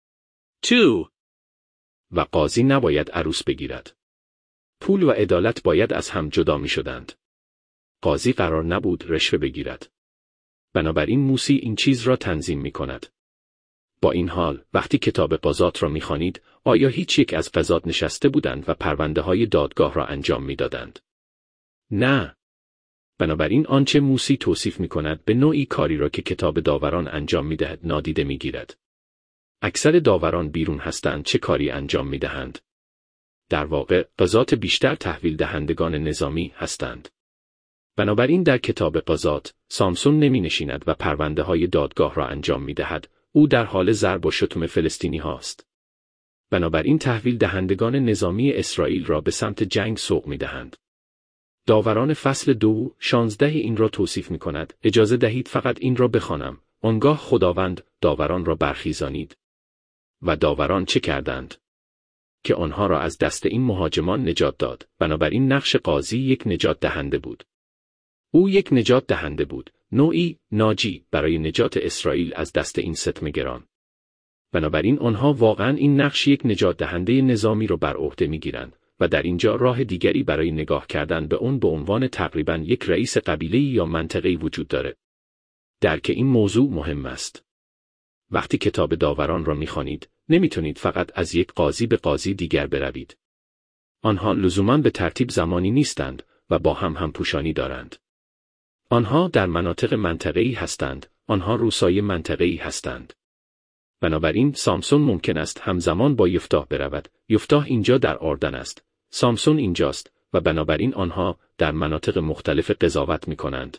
2. و قاضی نباید عروس بگیرد. پول و عدالت باید از هم جدا می شدند. قاضی قرار نبود رشوه بگیرد. بنابراین موسی این چیز را تنظیم می کند. با این حال، وقتی کتاب قضات را می خوانید، آیا هیچ یک از قضات نشسته بودند و پرونده های دادگاه را انجام می دادند؟ نه. بنابراین آنچه موسی توصیف می کند به نوعی کاری را که کتاب داوران انجام می دهد نادیده می گیرد. اکثر داوران بیرون هستند چه کاری انجام می دهند؟ در واقع قضات بیشتر تحویل دهندگان نظامی هستند. بنابراین در کتاب قضات، سامسون نمی نشیند و پرونده های دادگاه را انجام می دهد. او در حال ضرب و شتم فلسطینی هاست. بنابراین تحویل دهندگان نظامی اسرائیل را به سمت جنگ سوق می دهند. داوران فصل 2:16 این را توصیف می کند. اجازه دهید فقط این را بخوانم. آنگاه خداوند داوران را برخیزانید. و داوران چه کردند؟ که آنها را از دست این مهاجمان نجات داد. بنابراین نقش قاضی یک نجات دهنده بود. او یک نجات دهنده بود، نوعی ناجی برای نجات اسرائیل از دست این ستمگران. بنابراین آنها واقعا این نقش یک نجات دهنده نظامی را بر عهده میگیرند و در اینجا راه دیگری برای نگاه کردن به اون به عنوان تقریبا یک رئیس قبیله یا منطقه‌ای وجود داره. درک این موضوع مهم است. وقتی کتاب داوران را میخوانید، نمیتونید فقط از یک قاضی به قاضی دیگر بروید. آنها لزوماً به ترتیب زمانی نیستند و با هم همپوشانی دارند. آنها در منطقه‌ای هستند، آنها روسای منطقه‌ای هستند. بنابراین سامسون ممکن است همزمان با یفتح برود. یفتح اینجا در آردن است، سامسون اینجاست و بنابراین آنها در مناطق مختلف قضاوت می‌کنند.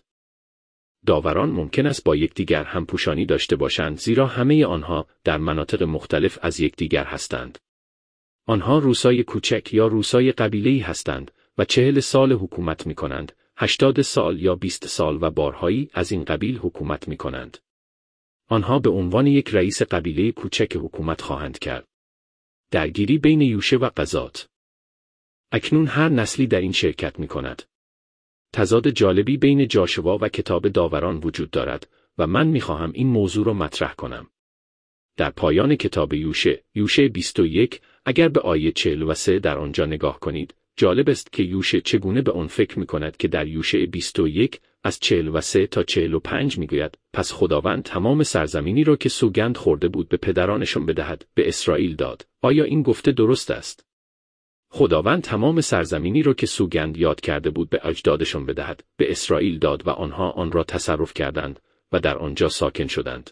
داوران ممکن است با یکدیگر همپوشانی داشته باشند زیرا همه آنها در مناطق مختلف از یکدیگر هستند. آنها روسای کوچک یا روسای قبیله‌ای هستند و 40 سال حکومت می‌کنند، 80 سال یا 20 سال و بارهایی از این قبیل حکومت می‌کنند. آنها به عنوان یک رئیس قبیله کوچک حکومت خواهند کرد. درگیری بین یوشع و قضات. اکنون هر نسلی در این شرکت می‌کند. تضاد جالبی بین جاشوا و کتاب داوران وجود دارد و من می‌خواهم این موضوع را مطرح کنم. در پایان کتاب یوشع 21 اگر به آیه 43 در آنجا نگاه کنید، جالب است که یوشع چگونه به آن فکر می‌کند که در یوشع 21 از 43 تا 45 میگوید پس خداوند تمام سرزمینی را که سوگند خورده بود به پدرانشان بدهد به اسرائیل داد. آیا این گفته درست است؟ خداوند تمام سرزمینی را که سوگند یاد کرده بود به اجدادشان بدهد به اسرائیل داد و آنها آن را تصرف کردند و در آنجا ساکن شدند.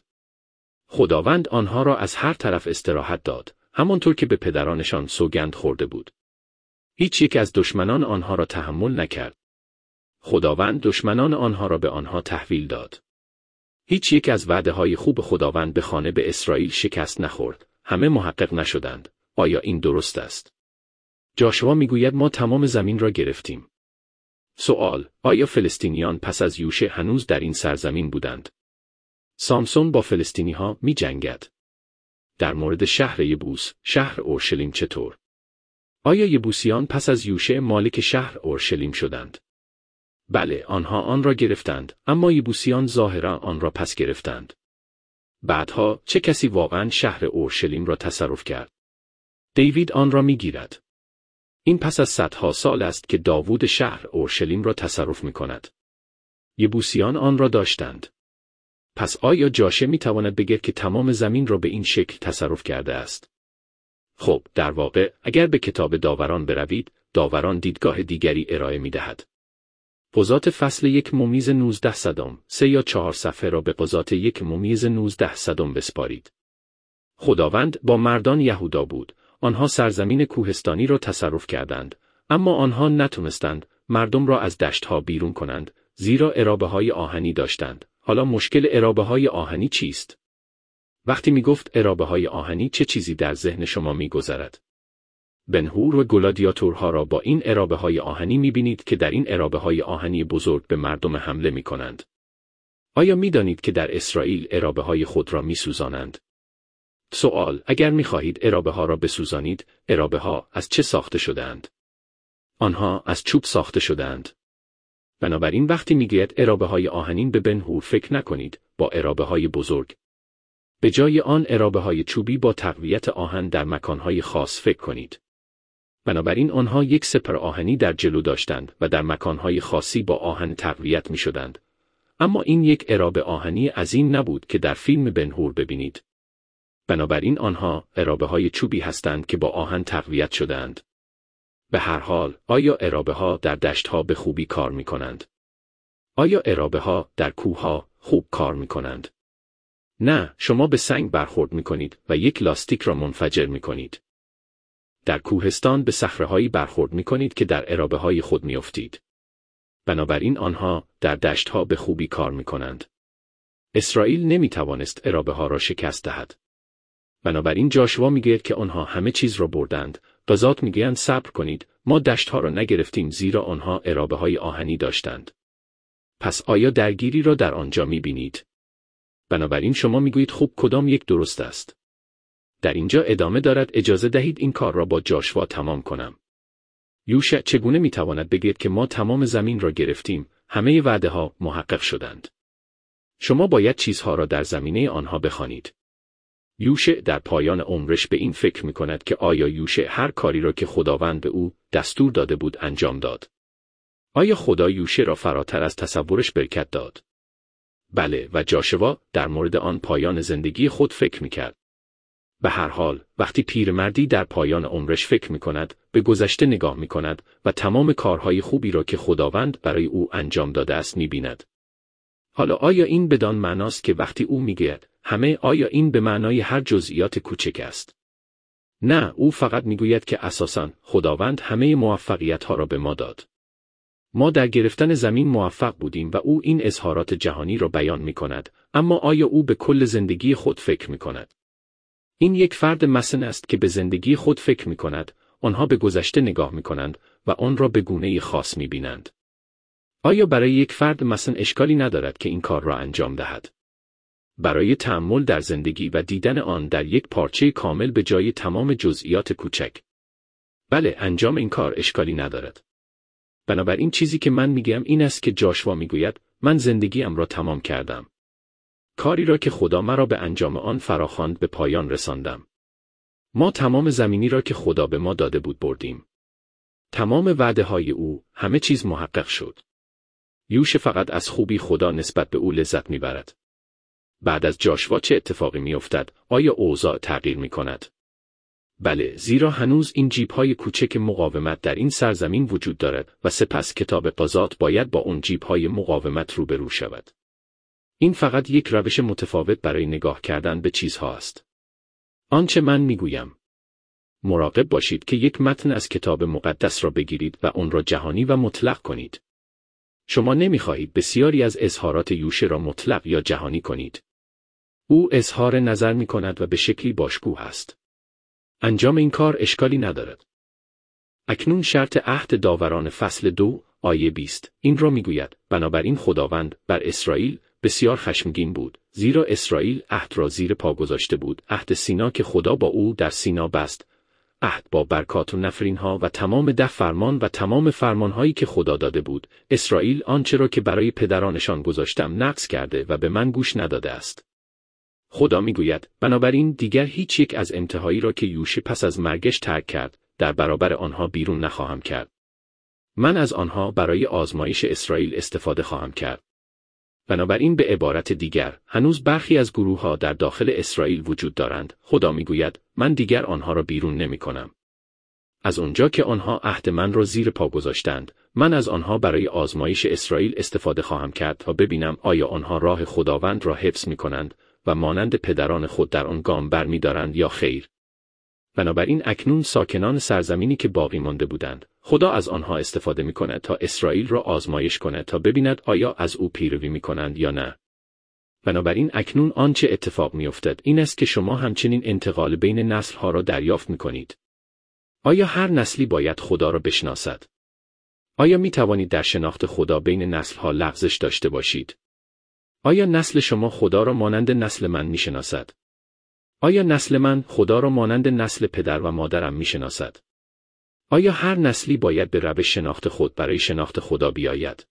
خداوند آنها را از هر طرف استراحت داد، همانطور که به پدرانشان سوگند خورده بود. هیچ یک از دشمنان آنها را تحمل نکرد. خداوند دشمنان آنها را به آنها تحویل داد. هیچ یک از وعده‌های خوب خداوند به خانه به اسرائیل شکست نخورد. همه محقق نشدند. آیا این درست است؟ جاشوا میگوید ما تمام زمین را گرفتیم. سوال: آیا فلسطینیان پس از یوشع هنوز در این سرزمین بودند؟ سامسون با فلسطینی‌ها می‌جنگد. در مورد شهر یبوس، شهر اورشلیم چطور؟ آیا یبوسیان پس از یوشع مالک شهر اورشلیم شدند؟ بله، آنها آن را گرفتند، اما یبوسیان ظاهرا آن را پس گرفتند. بعدها چه کسی واقعا شهر اورشلیم را تصرف کرد؟ دیوید آن را می‌گیرد. این پس از صدها سال است که داوود شهر اورشلیم را تصرف می‌کند. یبوسیان آن را داشتند. پس آیا جاشع می‌تواند بگوید که تمام زمین را به این شکل تصرف کرده است؟ خب، در واقع اگر به کتاب داوران بروید، داوران دیدگاه دیگری ارائه می‌دهد. قضات فصل 1:19 3 یا 4 صفحه را به قضات 1:19 بسپارید. خداوند با مردان یهودا بود. آنها سرزمین کوهستانی را تصرف کردند، اما آنها نتونستند مردم را از دشت‌ها بیرون کنند، زیرا عرابه‌های آهنی داشتند. حالا مشکل عرابه‌های آهنی چیست؟ وقتی میگفت عرابه‌های آهنی چه چیزی در ذهن شما میگذرد؟ بنهور و گلادیاتورها را با این عرابه‌های آهنی میبینید که در این عرابه‌های آهنی بزرگ به مردم حمله میکنند. آیا میدانید که در اسرائیل عرابه‌های خود را میسوزانند؟ سوال: اگر میخواهید عرابه‌ها را بسوزانید، عرابه‌ها از چه ساخته شده‌اند؟ آنها از چوب ساخته شده‌اند. بنابراین وقتی میگوید عرابه‌های آهنین به بنهور فکر نکنید، با عرابه‌های بزرگ. به جای آن عرابه‌های چوبی با تقویت آهن در مکانهای خاص فکر کنید. بنابراین آنها یک سپر آهنی در جلو داشتند و در مکانهای خاصی با آهن تقویت میشدند. اما این یک عرابه آهنی عظیم نبود که در فیلم بنهور ببینید. بنابراین آنها عرابه‌های چوبی هستند که با آهن تقویت شده‌اند. به هر حال، آیا عرابه‌ها در دشت‌ها به خوبی کار می‌کنند؟ آیا عرابه‌ها در کوه‌ها خوب کار می‌کنند؟ نه، شما به سنگ برخورد می‌کنید و یک لاستیک را منفجر می‌کنید. در کوهستان به صخره‌هایی برخورد می‌کنید که در عرابه‌های خود می‌افتید. بنابراین آنها در دشت‌ها به خوبی کار می‌کنند. اسرائیل نمی‌توانست عرابه‌ها را شکست دهد. بنابراین جاشوا میگوید که آنها همه چیز را بردند. قضات میگویند صبر کنید، ما دشت‌ها را نگرفتیم زیرا آنها عرابه‌های آهنی داشتند. پس آیا درگیری را در آنجا می‌بینید؟ بنابراین شما میگویید خوب کدام یک درست است؟ در اینجا ادامه دارد: اجازه دهید این کار را با جاشوا تمام کنم. یوشع چگونه میتواند بگوید که ما تمام زمین را گرفتیم؟ همه وعده‌ها محقق شدند. شما باید چیزها را در زمینه آنها بخوانید. یوشع در پایان عمرش به این فکر می‌کند که آیا یوشع هر کاری را که خداوند به او دستور داده بود انجام داد؟ آیا خدا یوشع را فراتر از تصورش برکت داد؟ بله، و جاشوا در مورد آن پایان زندگی خود فکر می‌کرد. به هر حال، وقتی پیرمردی در پایان عمرش فکر می‌کند، به گذشته نگاه می‌کند و تمام کارهای خوبی را که خداوند برای او انجام داده است می‌بیند. حالا آیا این بدان معناست که وقتی او میگوید همه، آیا این به معنای هر جزئیات کوچک است؟ نه، او فقط میگوید که اساساً خداوند همه موفقیت‌ها را به ما داد. ما در گرفتن زمین موفق بودیم و او این اظهارات جهانی را بیان می‌کند، اما آیا او به کل زندگی خود فکر می‌کند؟ این یک فرد مثلا است که به زندگی خود فکر می‌کند، آنها به گذشته نگاه می‌کنند و آن را به گونه‌ای خاص می‌بینند. آیا برای یک فرد مثلا اشکالی ندارد که این کار را انجام دهد؟ برای تأمل در زندگی و دیدن آن در یک پارچه کامل به جای تمام جزئیات کوچک. بله، انجام این کار اشکالی ندارد. بنابراین چیزی که من میگم این است که جاشوا میگوید من زندگیم را تمام کردم. کاری را که خدا مرا به انجام آن فراخواند به پایان رساندم. ما تمام زمینی را که خدا به ما داده بود بردیم. تمام وعده های او، همه چیز محقق شد. یوش فقط از خوبی خدا نسبت به او لذت میبرد. بعد از جاشوا چه اتفاقی میافتد؟ آیا اوضاع تغییر میکند؟ بله، زیرا هنوز این جیب‌های کوچک مقاومت در این سرزمین وجود دارد و سپس کتاب قضات باید با اون جیب‌های مقاومت روبرو شود. این فقط یک روش متفاوت برای نگاه کردن به چیزها است. آنچه من میگویم، مراقب باشید که یک متن از کتاب مقدس را بگیرید و آن را جهانی و مطلق کنید. شما نمی‌خواهید بسیاری از اظهارات یوشه را مطلق یا جهانی کنید. او اظهار نظر می‌کند و به شکلی باشکوه است. انجام این کار اشکالی ندارد. اکنون شرط عهد داوران فصل 2 آیه 20 این را میگوید: بنابراین خداوند بر اسرائیل بسیار خشمگین بود، زیرا اسرائیل عهد را زیر پا گذاشته بود، عهد سینا که خدا با او در سینا بست، عهد با برکات و نفرینها و تمام 10 فرمان و تمام فرمانهایی که خدا داده بود. اسرائیل آنچه را که برای پدرانشان گذاشتم نقض کرده و به من گوش نداده است. خدا میگوید: بنابراین دیگر هیچ یک از انتهایی را که یوشه پس از مرگش ترک کرد، در برابر آنها بیرون نخواهم کرد. من از آنها برای آزمایش اسرائیل استفاده خواهم کرد. بنابراین به عبارت دیگر، هنوز برخی از گروه‌ها در داخل اسرائیل وجود دارند. خدا میگوید: من دیگر آنها را بیرون نمی‌کنم. از آنجا که آنها عهد من را زیر پا گذاشتند، من از آنها برای آزمایش اسرائیل استفاده خواهم کرد تا ببینم آیا آنها راه خداوند را حفظ می‌کنند و مانند پدران خود در آن گام برمی‌دارند یا خیر. بنابراین اکنون ساکنان سرزمینی که باقی مانده بودند، خدا از آنها استفاده می‌کند تا اسرائیل را آزمایش کند تا ببیند آیا از او پیروی می‌کنند یا نه. بنابراین اکنون آنچه اتفاق می‌افتد این است که شما همچنین انتقال بین نسل‌ها را دریافت می‌کنید. آیا هر نسلی باید خدا را بشناسد؟ آیا می‌توانید در شناخت خدا بین نسل‌ها لغزش داشته باشید؟ آیا نسل شما خدا را مانند نسل من می‌شناسد؟ آیا نسل من خدا را مانند نسل پدر و مادرم می‌شناسد؟ آیا هر نسلی باید به روش شناخت خود برای شناخت خدا بیاید؟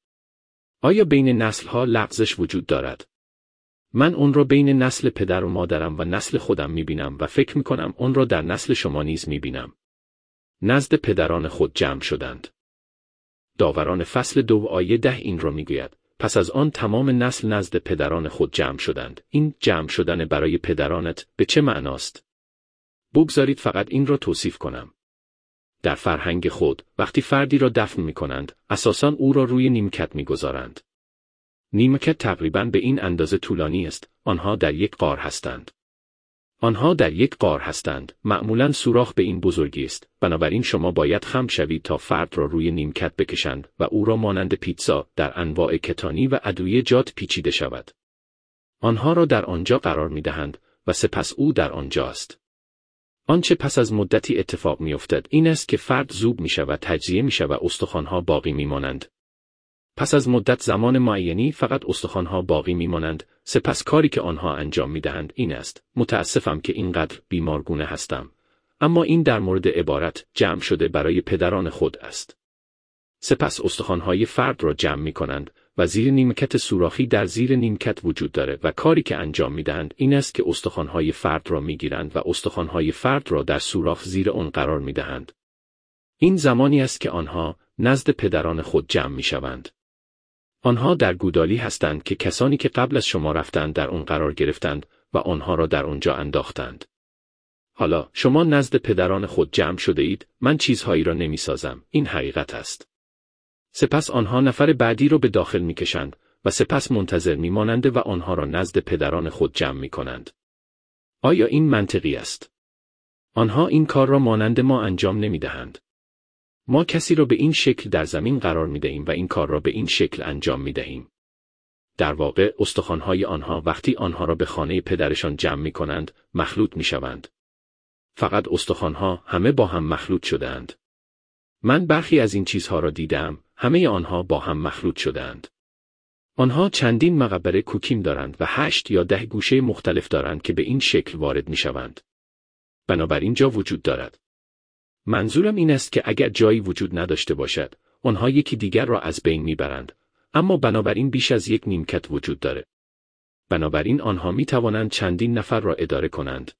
آیا بین نسل‌ها لغزش وجود دارد؟ من اون را بین نسل پدر و مادرم و نسل خودم می‌بینم و فکر می‌کنم اون را در نسل شما نیز می‌بینم. نزد پدران خود جمع شدند. داوران فصل 2 آیه 10 این را می‌گوید: پس از آن تمام نسل نزد پدران خود جمع شدند. این جمع شدن برای پدرانت به چه معناست؟ بگذارید فقط این را توصیف کنم. در فرهنگ خود، وقتی فردی را دفن می‌کنند، اساساً او را روی نیمکت می‌گذارند. نیمکت تقریباً به این اندازه طولانی است. آنها در یک غار هستند. معمولاً سوراخ به این بزرگی است. بنابراین شما باید خم شوید تا فرد را روی نیمکت بکشند و او را مانند پیتزا در انواع کتانی و ادویه‌جات پیچیده شود. آنها را در آنجا قرار می‌دهند و سپس او در آنجاست. آنچه پس از مدتی اتفاق می‌افتد این است که فرد ذوب می‌شود، تجزیه می‌شود و استخوان‌ها باقی می‌مانند. پس از مدت زمان معینی فقط استخوان‌ها باقی می‌مانند. سپس کاری که آنها انجام می‌دهند این است: متأسفم که اینقدر بیمارگونه هستم، اما این در مورد عبارت جمع شده برای پدران خود است. سپس استخوان‌های فرد را جمع می‌کنند و زیر نیمکت سوراخی در زیر نیمکت وجود دارد و کاری که انجام می‌دهند این است که استخوان‌های فرد را می‌گیرند و استخوان‌های فرد را در سوراخ زیر آن قرار می‌دهند. این زمانی است که آنها نزد پدران خود جمع می‌شوند. آنها در گودالی هستند که کسانی که قبل از شما رفتند در آن قرار گرفتند و آنها را در آنجا انداختند. حالا شما نزد پدران خود جمع شده اید، من چیزهایی را نمیسازم، این حقیقت است. سپس آنها نفر بعدی را به داخل میکشند و سپس منتظر میمانند و آنها را نزد پدران خود جمع میکنند. آیا این منطقی است؟ آنها این کار را مانند ما انجام نمیدهند. ما کسی را به این شکل در زمین قرار میدهیم و این کار را به این شکل انجام میدهیم. در واقع استخوان‌های آنها وقتی آنها را به خانه پدرشان جمع میکنند، مخلوط میشوند. فقط استخوان‌ها همه با هم مخلوط شده‌اند. من برخی از این چیزها را دیدم، همه آنها با هم مخلوط شده‌اند. آنها چندین مقبره کوکیم دارند و 8 یا 10 گوشه مختلف دارند که به این شکل وارد میشوند. بنابراین جا وجود دارد. منظورم این است که اگر جایی وجود نداشته باشد، آنها یکی دیگر را از بین میبرند، اما بنابراین بیش از یک نیمکت وجود داره. بنابراین آنها می توانند چندین نفر را اداره کنند.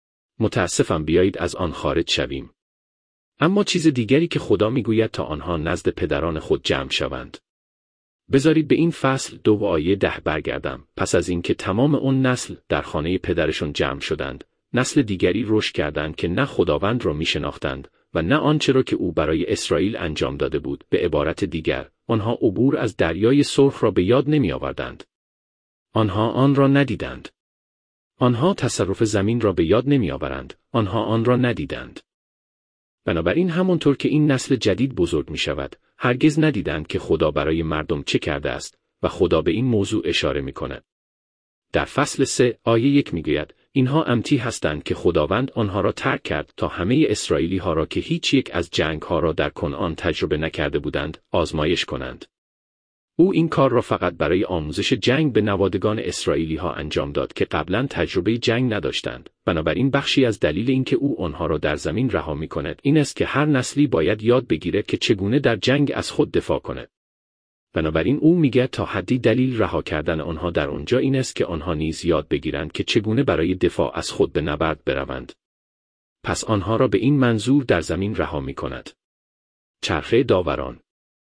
متاسفم بیایید از آن خارج شویم. اما چیز دیگری که خدا میگوید تا آنها نزد پدران خود جمع شوند. بذارید به این فصل 2 و آیه 10 برگردم. پس از اینکه تمام اون نسل در خانه پدرشون جمع شدند، نسل دیگری رشد کردند که نه خداوند را میشناختند و نه آنچه را که او برای اسرائیل انجام داده بود. به عبارت دیگر، آنها عبور از دریای سرخ را به یاد نمی آوردند. آنها آن را ندیدند. آنها تصرف زمین را به یاد نمی آورند. آنها آن را ندیدند. بنابراین همونطور که این نسل جدید بزرگ می شود، هرگز ندیدند که خدا برای مردم چه کرده است و خدا به این موضوع اشاره می کند. در فصل 3 آیه 1 می گوید اینها امتی هستند که خداوند آنها را ترک کرد تا همه اسرائیلی ها را که هیچ یک از جنگ ها را در کنعان تجربه نکرده بودند آزمایش کنند. او این کار را فقط برای آموزش جنگ به نوادگان اسرائیلی ها انجام داد که قبلا تجربه جنگ نداشتند. بنابراین بخشی از دلیل اینکه او آنها را در زمین رها می کند این است که هر نسلی باید یاد بگیرد که چگونه در جنگ از خود دفاع کند. بنابراین او میگه تا حدی دلیل رها کردن آنها در آنجا این است که آنها نیز یاد بگیرند که چگونه برای دفاع از خود به نبرد بروند. پس آنها را به این منظور در زمین رها می کند. چرخه داوران.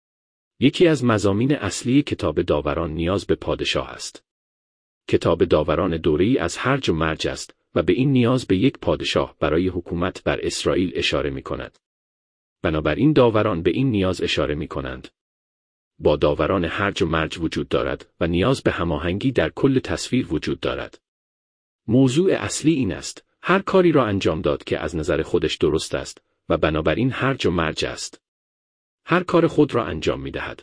یکی از مضامین اصلی کتاب داوران نیاز به پادشاه است. کتاب داوران دوره‌ای از هرج و مرج است و به این نیاز به یک پادشاه برای حکومت بر اسرائیل اشاره می کند. بنابراین داوران به این نیاز اشاره می کنند. با داوران هرج و مرج وجود دارد و نیاز به هماهنگی در کل تصویر وجود دارد. موضوع اصلی این است، هر کاری را انجام داد که از نظر خودش درست است و بنابراین هرج و مرج است. هر کار خود را انجام می دهد.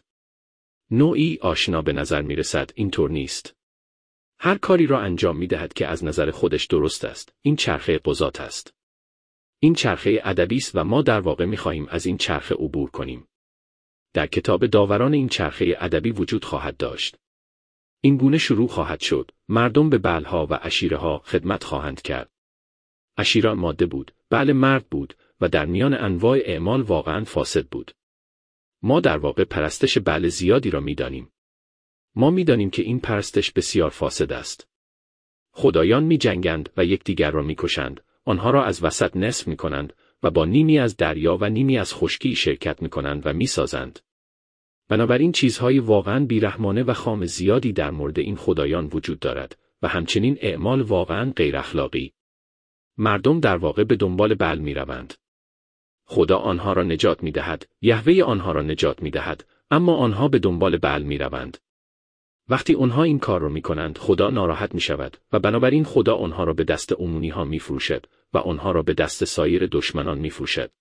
نوعی آشنا به نظر می رسد اینطور نیست. هر کاری را انجام می دهد که از نظر خودش درست است. این چرخه قضات است. این چرخه ادبی است و ما در واقع می خواهیم از این چرخه عبور کنیم. در کتاب داوران این چرخه ادبی وجود خواهد داشت. این گونه شروع خواهد شد، مردم به بعلها و عشیره‌ها خدمت خواهند کرد. عشیره ماده بود، بعل مرد بود و در میان انواع اعمال واقعاً فاسد بود. ما در واقع پرستش بعل زیادی را می‌دانیم. ما می‌دانیم که این پرستش بسیار فاسد است. خدایان می‌جنگند و یکدیگر را می‌کشند، آنها را از وسط نصف می‌کنند و با نیمی از دریا و نیمی از خشکی شرکت می‌کنند و می‌سازند. بنابراین چیزهای واقعاً بیرحمانه و خام زیادی در مورد این خدایان وجود دارد و همچنین اعمال واقعاً غیر اخلاقی. مردم در واقع به دنبال بعل می‌روند. خدا آنها را نجات می‌دهد، یهوه آنها را نجات می‌دهد، اما آنها به دنبال بعل می‌روند. وقتی آنها این کار را می‌کنند، خدا ناراحت می‌شود و بنابراین خدا آنها را به دست عمونی‌ها می‌فروشد و آنها را به دست سایر دشمنان می‌فروشد.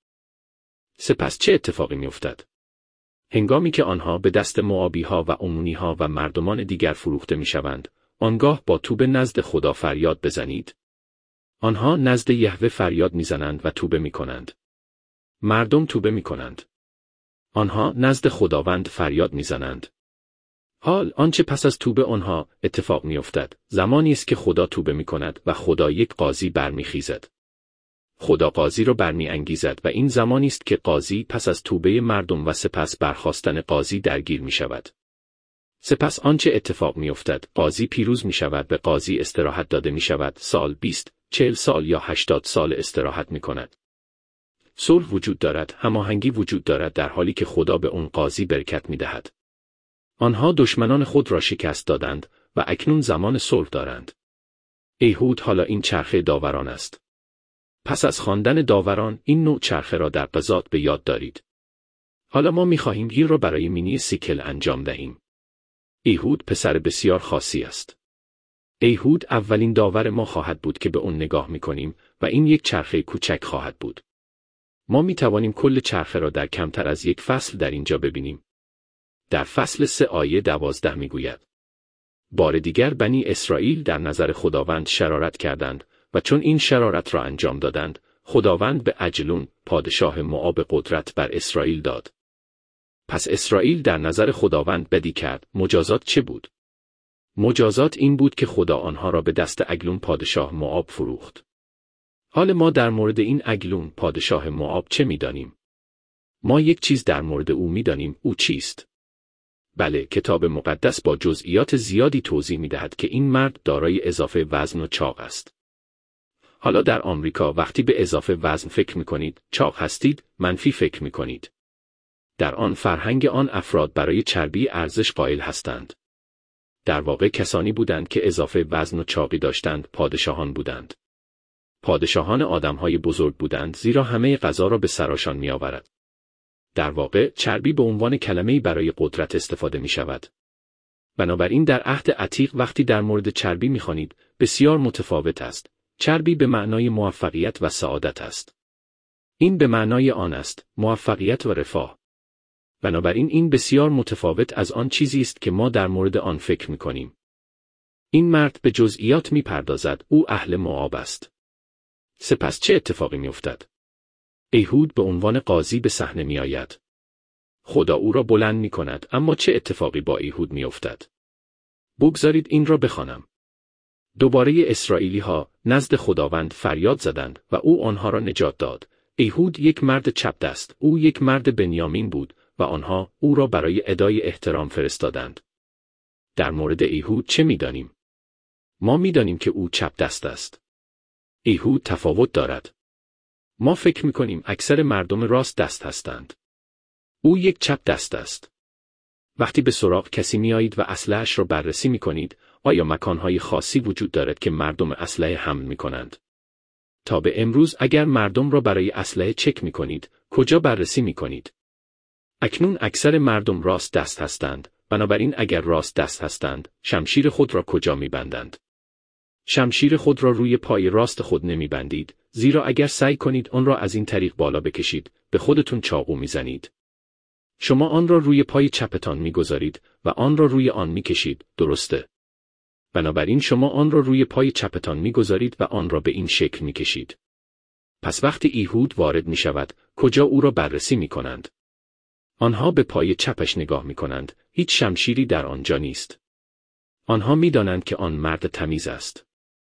سپس چه اتفاقی می‌افتد؟ هنگامی که آنها به دست موآبی‌ها و عمونی‌ها و مردمان دیگر فروخته می‌شوند، آنگاه با توبه نزد خدا فریاد بزنید. آنها نزد یهوه فریاد می‌زنند و توبه می‌کنند. مردم توبه می‌کنند. آنها نزد خداوند فریاد می‌زنند. حال آنچه پس از توبه آنها اتفاق می‌افتد، زمانی است که خدا توبه می‌کند و خدا یک قاضی برمی‌خیزد. خدا قاضی را برمی‌انگیزد و این زمانی است که قاضی پس از توبه مردم و سپس برخاستن قاضی درگیر می‌شود. سپس آنچه اتفاق می‌افتد، قاضی پیروز می‌شود، به قاضی استراحت داده می‌شود، سال 20، 40 سال یا 80 سال استراحت می‌کند. صلح وجود دارد، هماهنگی وجود دارد در حالی که خدا به اون قاضی برکت می‌دهد. آنها دشمنان خود را شکست دادند و اکنون زمان صلح دارند. ایهود حالا این چرخه داوران است. پس از خواندن داوران این نوع چرخه را در قضات به یاد دارید. حالا ما می‌خواهیم این را برای مینی سیکل انجام دهیم. ایهود پسر بسیار خاصی است. ایهود اولین داور ما خواهد بود که به اون نگاه می‌کنیم و این یک چرخه کوچک خواهد بود. ما می‌توانیم کل چرخه را در کمتر از یک فصل در اینجا ببینیم. در فصل 3 آیه 12 می‌گوید: بار دیگر بنی اسرائیل در نظر خداوند شرارت کردند و چون این شرارت را انجام دادند، خداوند به اجلون پادشاه موآب قدرت بر اسرائیل داد. پس اسرائیل در نظر خداوند بدی کرد. مجازات چه بود؟ مجازات این بود که خدا آنها را به دست اگلون پادشاه موآب فروخت. حال ما در مورد این اگلون پادشاه موآب چه می‌دانیم؟ ما یک چیز در مورد او می‌دانیم. او چیست؟ بله، کتاب مقدس با جزئیات زیادی توضیح می‌دهد که این مرد دارای اضافه وزن و چاق است. حالا در آمریکا وقتی به اضافه وزن فکر می‌کنید، چاق هستید، منفی فکر می‌کنید. در آن فرهنگ آن افراد برای چربی ارزش قائل هستند. در واقع کسانی بودند که اضافه وزن و چاقی داشتند، پادشاهان بودند. پادشاهان آدم‌های بزرگ بودند زیرا همه غذا را به سرشان می‌آورد. در واقع چربی به عنوان کلمه‌ای برای قدرت استفاده می‌شود. بنابراین در عهد عتیق وقتی در مورد چربی می‌خوانید، بسیار متفاوت است. چربی به معنای موفقیت و سعادت است. این به معنای آن است، موفقیت و رفاه. بنابراین این بسیار متفاوت از آن چیزی است که ما در مورد آن فکر می‌کنیم. این مرد به جزئیات می‌پردازد. او اهل موآب است. سپس چه اتفاقی می‌افتد؟ ایهود به عنوان قاضی به صحنه می‌آید. خدا او را بلند می‌کند، اما چه اتفاقی با ایهود می‌افتد؟ بگذارید این را بخوانم. دوباره اسرائیلی‌ها نزد خداوند فریاد زدند و او آنها را نجات داد. ایهود یک مرد چپ دست، او یک مرد بنیامین بود و آنها او را برای ادای احترام فرستادند. در مورد ایهود چه می‌دانیم؟ ما می‌دانیم که او چپ دست است. ایهود تفاوت دارد. ما فکر می‌کنیم اکثر مردم راست دست هستند. او یک چپ دست است. وقتی به سراغ کسی می‌آیید و اسلحه‌اش را بررسی می‌کنید، آیا مکان‌های خاصی وجود دارد که مردم اسلحه حمل می‌کنند؟ تا به امروز اگر مردم را برای اسلحه چک می‌کنید، کجا بررسی می‌کنید؟ اکنون اکثر مردم راست دست هستند، بنابراین اگر راست دست هستند، شمشیر خود را کجا می‌بندند؟ شمشیر خود را روی پای راست خود نمی‌بندید، زیرا اگر سعی کنید آن را از این طریق بالا بکشید، به خودتون چاقو می‌زنید. شما آن را روی پای چپتان می‌گذارید و آن را روی آن می‌کشید، درسته؟ بنابراین شما آن را روی پای چپتان می‌گذارید و آن را به این شکل می‌کشید. پس وقتی ایهود وارد می‌شود، کجا او را بررسی می‌کنند؟ آنها به پای چپش نگاه می‌کنند، هیچ شمشیری در آنجا نیست. آنها می‌دانند که آن مرد تمیز است.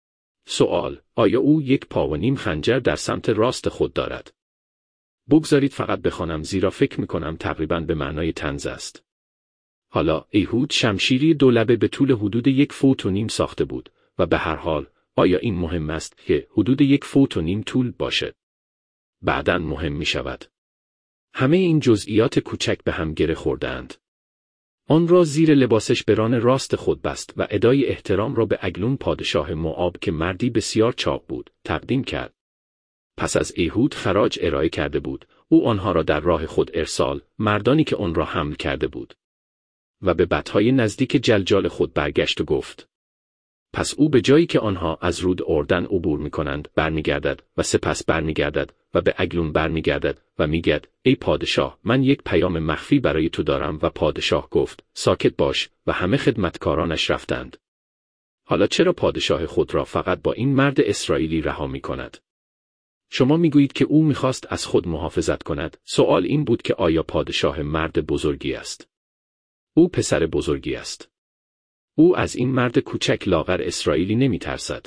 سوال: آیا او یک پا و نیم خنجر در سمت راست خود دارد؟ بگذارید فقط بخوانم زیرا فکر می‌کنم تقریباً به معنای طنز است. حالا ایهود شمشیری دولبه به طول حدود 1.5 فوت ساخته بود و به هر حال آیا این مهم است که حدود 1.5 فوت طول باشد؟ بعداً مهم می شود. همه این جزئیات کوچک به هم گره خورده‌اند. آن را زیر لباسش به ران راست خود بست و ادای احترام را به اگلون پادشاه موآب که مردی بسیار چاق بود تقدیم کرد. پس از ایهود خراج ارائه کرده بود، او آنها را در راه خود ارسال، مردانی که آن را حمل کرده بود. و به بطهای نزدیک جلجال خود برگشت و گفت. پس او به جایی که آنها از رود اردن عبور می‌کنند برمیگردد و سپس برمیگردد و به اگلون برمیگردد و میگد ای پادشاه، من یک پیام مخفی برای تو دارم. و پادشاه گفت ساکت باش و همه خدمتکارانش رفتند. حالا چرا پادشاه خود را فقط با این مرد اسرائیلی رها می‌کند؟ شما میگویید که او می‌خواست از خود محافظت کند. سوال این بود که آیا پادشاه مرد بزرگی است؟ او پسر بزرگی است. او از این مرد کوچک لاغر اسرائیلی نمی‌ترسد.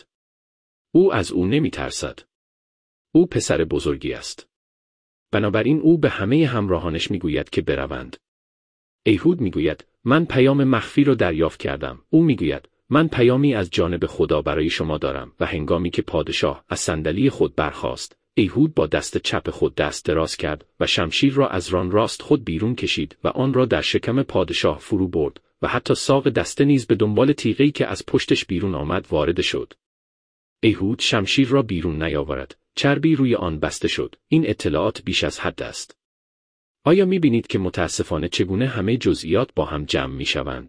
او از او نمی‌ترسد. او پسر بزرگی است. بنابراین او به همه همراهانش میگوید که بروند. ایهود میگوید من پیام مخفی را دریافت کردم. او میگوید من پیامی از جانب خدا برای شما دارم. و هنگامی که پادشاه از صندلی خود برخاست، ایهود با دست چپ خود دست دراز کرد و شمشیر را از ران راست خود بیرون کشید و آن را در شکم پادشاه فرو برد و حتی ساق دسته نیز به دنبال تیغه‌ای که از پشتش بیرون آمد وارد شد. ایهود شمشیر را بیرون نیاورد، چربی روی آن بسته شد. این اطلاعات بیش از حد است. آیا می‌بینید که متأسفانه چگونه همه جزئیات با هم جمع می‌شوند؟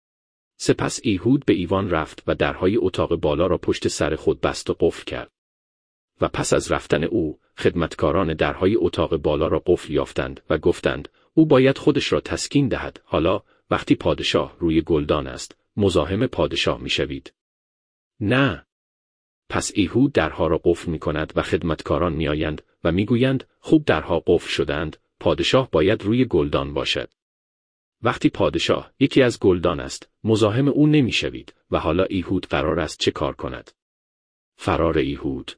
سپس ایهود به ایوان رفت و درهای اتاق بالا را پشت سر خود بست و قفل کرد. و پس از رفتن او، خدمتکاران درهای اتاق بالا را قفل یافتند و گفتند او باید خودش را تسکین دهد. حالا وقتی پادشاه روی گلدان است، مزاحم پادشاه می‌شوید. نه. پس ایهود درها را قفل می‌کند و خدمتکاران می‌آیند و می‌گویند خوب درها قفل شدند، پادشاه باید روی گلدان باشد. وقتی پادشاه یکی از گلدان است، مزاحم او نمی‌شوید و حالا ایهود قرار است چه کار کند؟ فرار ایهود.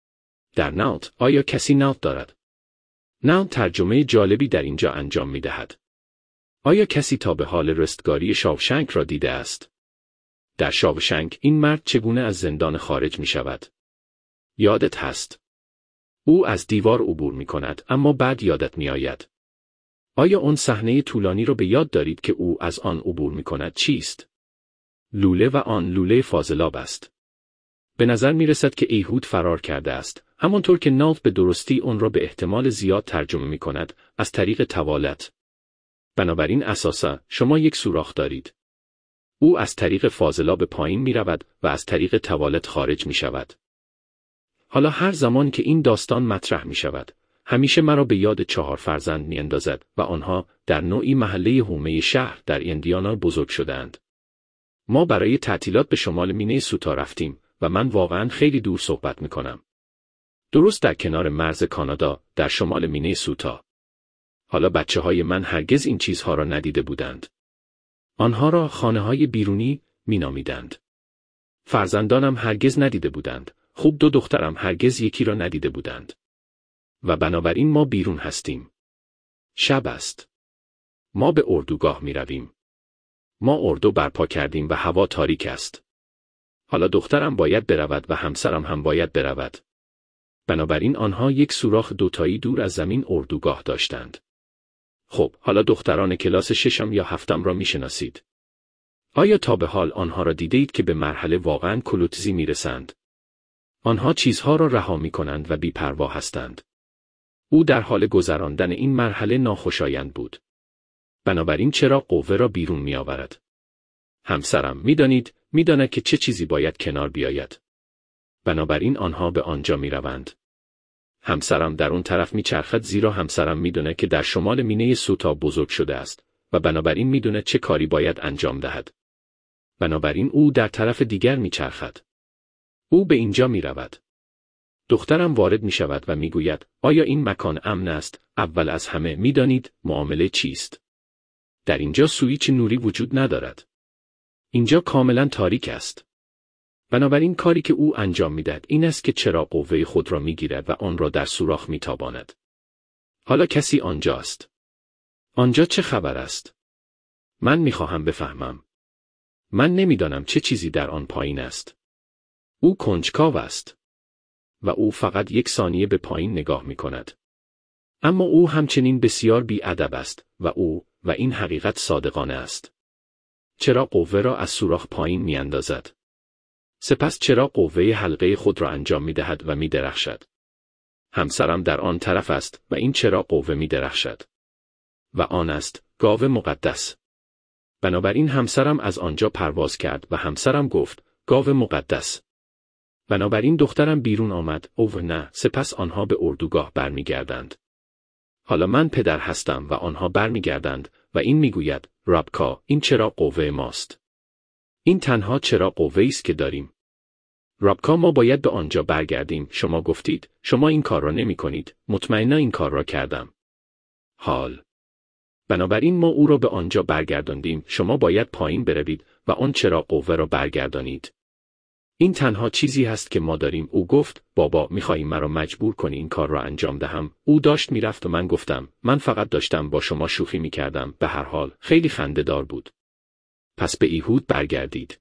در ناوت، آیا کسی ناوت دارد؟ ناوت ترجمه جالبی در اینجا انجام می‌دهد. آیا کسی تا به حال رستگاری شاوشنک را دیده است؟ در شاوشنک این مرد چگونه از زندان خارج می‌شود؟ یادت هست؟ او از دیوار عبور می‌کند اما بعد یادت می‌آید. آیا اون صحنه طولانی را به یاد دارید که او از آن عبور می‌کند چیست؟ لوله و آن لوله فاضلاب است. به نظر می‌رسد که ایهود فرار کرده است، همانطور که نالت به درستی اون را به احتمال زیاد ترجمه می‌کند، از طریق توالت. بنابراین اساساً شما یک سوراخ دارید. او از طریق فاضلاب پایین می‌رود و از طریق توالت خارج می‌شود. حالا هر زمان که این داستان مطرح می‌شود، همیشه مرا به یاد 4 فرزند می‌اندازد و آنها در نوعی محله حومه شهر در ایندیانا بزرگ شدند. ما برای تعطیلات به شمال مینه‌سوتا رفتیم و من واقعاً خیلی دور صحبت می‌کنم. درست در کنار مرز کانادا، در شمال مینه‌سوتا. حالا بچه‌های من هرگز این چیزها را ندیده بودند. آنها را خانه‌های بیرونی می‌نامیدند. فرزندانم هرگز ندیده بودند. خوب 2 دخترم هرگز یکی را ندیده بودند. و بنابراین ما بیرون هستیم. شب است. ما به اردوگاه می‌رویم. ما اردو برپا کردیم و هوا تاریک است. حالا دخترم باید برود و همسرم هم باید برود. بنابراین آنها یک سوراخ 2 تایی دور از زمین اردوگاه داشتند. خب، حالا دختران کلاس 6 یا 7 را میشناسید. آیا تا به حال آنها را دیدید که به مرحله واقعاً کلوتزی میرسند؟ آنها چیزها را رها میکنند و بی‌پروا هستند. او در حال گذراندن این مرحله ناخوشایند بود. بنابراین چرا قوه را بیرون میآورد؟ همسرم میداند که چه چیزی باید کنار بیاید. بنابراین آنها به آنجا میروند. همسرم در اون طرف میچرخد زیرا همسرم میدونه که در شمال مینه‌سوتا بزرگ شده است و بنابراین میدونه چه کاری باید انجام دهد. بنابراین او در طرف دیگر میچرخد. او به اینجا میرود. دخترم وارد میشود و میگوید آیا این مکان امن است؟ اول از همه میدانید معامله چیست؟ در اینجا سوئیچ نوری وجود ندارد. اینجا کاملا تاریک است. بنابراین کاری که او انجام میدهد این است که چراغ قوه خود را میگیرد و آن را در سوراخ میتاباند. حالا کسی آنجاست. آنجا چه خبر است؟ من میخواهم بفهمم. من نمیدانم چه چیزی در آن پایین است. او کنجکاو است. و او فقط 1 ثانیه به پایین نگاه میکند. اما او همچنین بسیار بی‌ادب است و این حقیقت صادقانه است. چراغ قوه را از سوراخ پایین میاندازد. سپس چراغ قوه حلقه خود را انجام میدهد و میدرخشد. همسرم در آن طرف است و این چراغ قوه میدرخشد. و آن است گاو مقدس. بنابراین همسرم از آنجا پرواز کرد و همسرم گفت گاو مقدس. بنابراین دخترم بیرون آمد. اوه نه، سپس آنها به اردوگاه برمیگردند. حالا من پدر هستم و آنها برمیگردند و این میگوید رابکا، این چراغ قوه ماست. این تنها چراغ قوه‌ای است که داریم. رابکا، ما باید به آنجا برگردیم. شما گفتید شما این کار را نمی‌کنید. مطمئنا این کار را کردم. حال. بنابراین ما او را به آنجا برگرداندیم. شما باید پایین بروید و آن چراغ قوه را برگردانید. این تنها چیزی هست که ما داریم. او گفت بابا می‌خواهی مرا مجبور کنی این کار را انجام دهم. او داشت میرفت و من گفتم من فقط داشتم با شما شوخی می‌کردم. به هر حال خیلی خنده‌دار بود. پس به ایهود برگردید.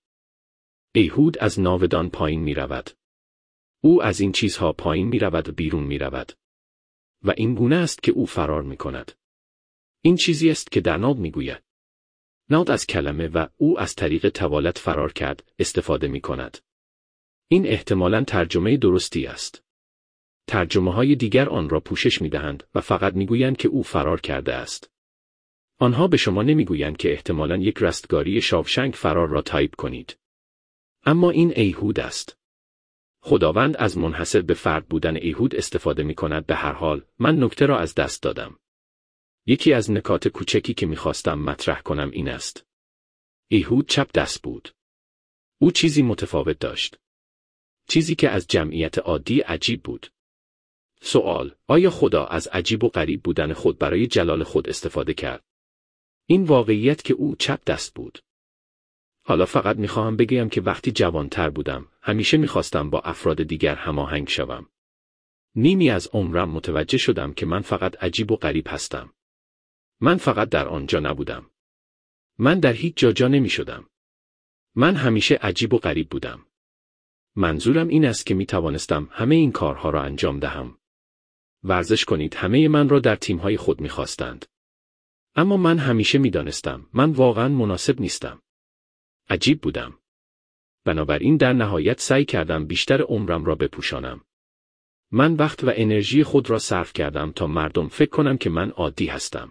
ایهود از ناودان پایین می‌رود. او از این چیزها پایین می‌رود و بیرون می‌رود. و این گونه است که او فرار می‌کند. این چیزی است که در ناد می‌گوید. ناد از کلمه و او از طریق توالت فرار کرد استفاده می‌کند. این احتمالاً ترجمه درستی است. ترجمه‌های دیگر آن را پوشش می‌دهند و فقط می‌گویند که او فرار کرده است. آنها به شما نمی‌گویند که احتمالاً یک رستگاری شاوشنگ فرار را تایپ کنید. اما این ایهود است. خداوند از منحصر به فرد بودن ایهود استفاده می‌کند. به هر حال، من نکته را از دست دادم. یکی از نکات کوچکی که می‌خواستم مطرح کنم این است. ایهود چپ دست بود. او چیزی متفاوت داشت. چیزی که از جمعیت عادی عجیب بود. سوال: آیا خدا از عجیب و غریب بودن خود برای جلال خود استفاده کرد؟ این واقعیت که او چپ دست بود. حالا فقط میخواهم بگم که وقتی جوانتر بودم، همیشه میخواستم با افراد دیگر هماهنگ شوم. نیمی از عمرم متوجه شدم که من فقط عجیب و غریب هستم. من فقط در آنجا نبودم. من در هیچ جا نمیشدم. من همیشه عجیب و غریب بودم. منظورم این است که میتوانستم همه این کارها را انجام دهم. ورزش کنید همه من را در تیم‌های خود می‌خواستند. اما من همیشه می‌دانستم من واقعاً مناسب نیستم. عجیب بودم. بنابراین در نهایت سعی کردم بیشتر عمرم را بپوشانم. من وقت و انرژی خود را صرف کردم تا مردم فکر کنم که من عادی هستم.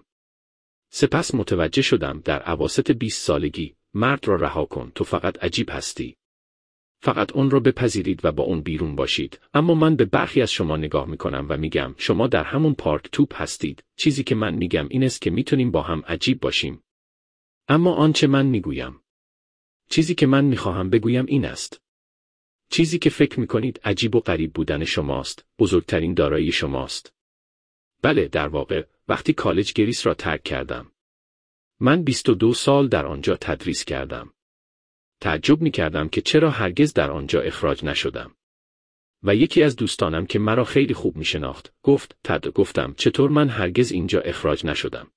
سپس متوجه شدم در اواسط 20 سالگی، مرد را رها کن، تو فقط عجیب هستی. فقط اون رو بپذیرید و با اون بیرون باشید. اما من به برخی از شما نگاه میکنم و میگم شما در همون پارک توپ هستید. چیزی که من میگم این است که میتونیم با هم عجیب باشیم. اما آنچه من میگویم، چیزی که من میخواهم بگویم این است. چیزی که فکر میکنید عجیب و غریب بودن شماست، بزرگترین دارایی شماست. بله، در واقع، وقتی کالج گریس را ترک کردم. من 22 سال در آنجا تدریس کردم. تعجب می‌کردم که چرا هرگز در آنجا اخراج نشدم. و یکی از دوستانم که مرا خیلی خوب می‌شناخت، گفتم چطور من هرگز اینجا اخراج نشدم.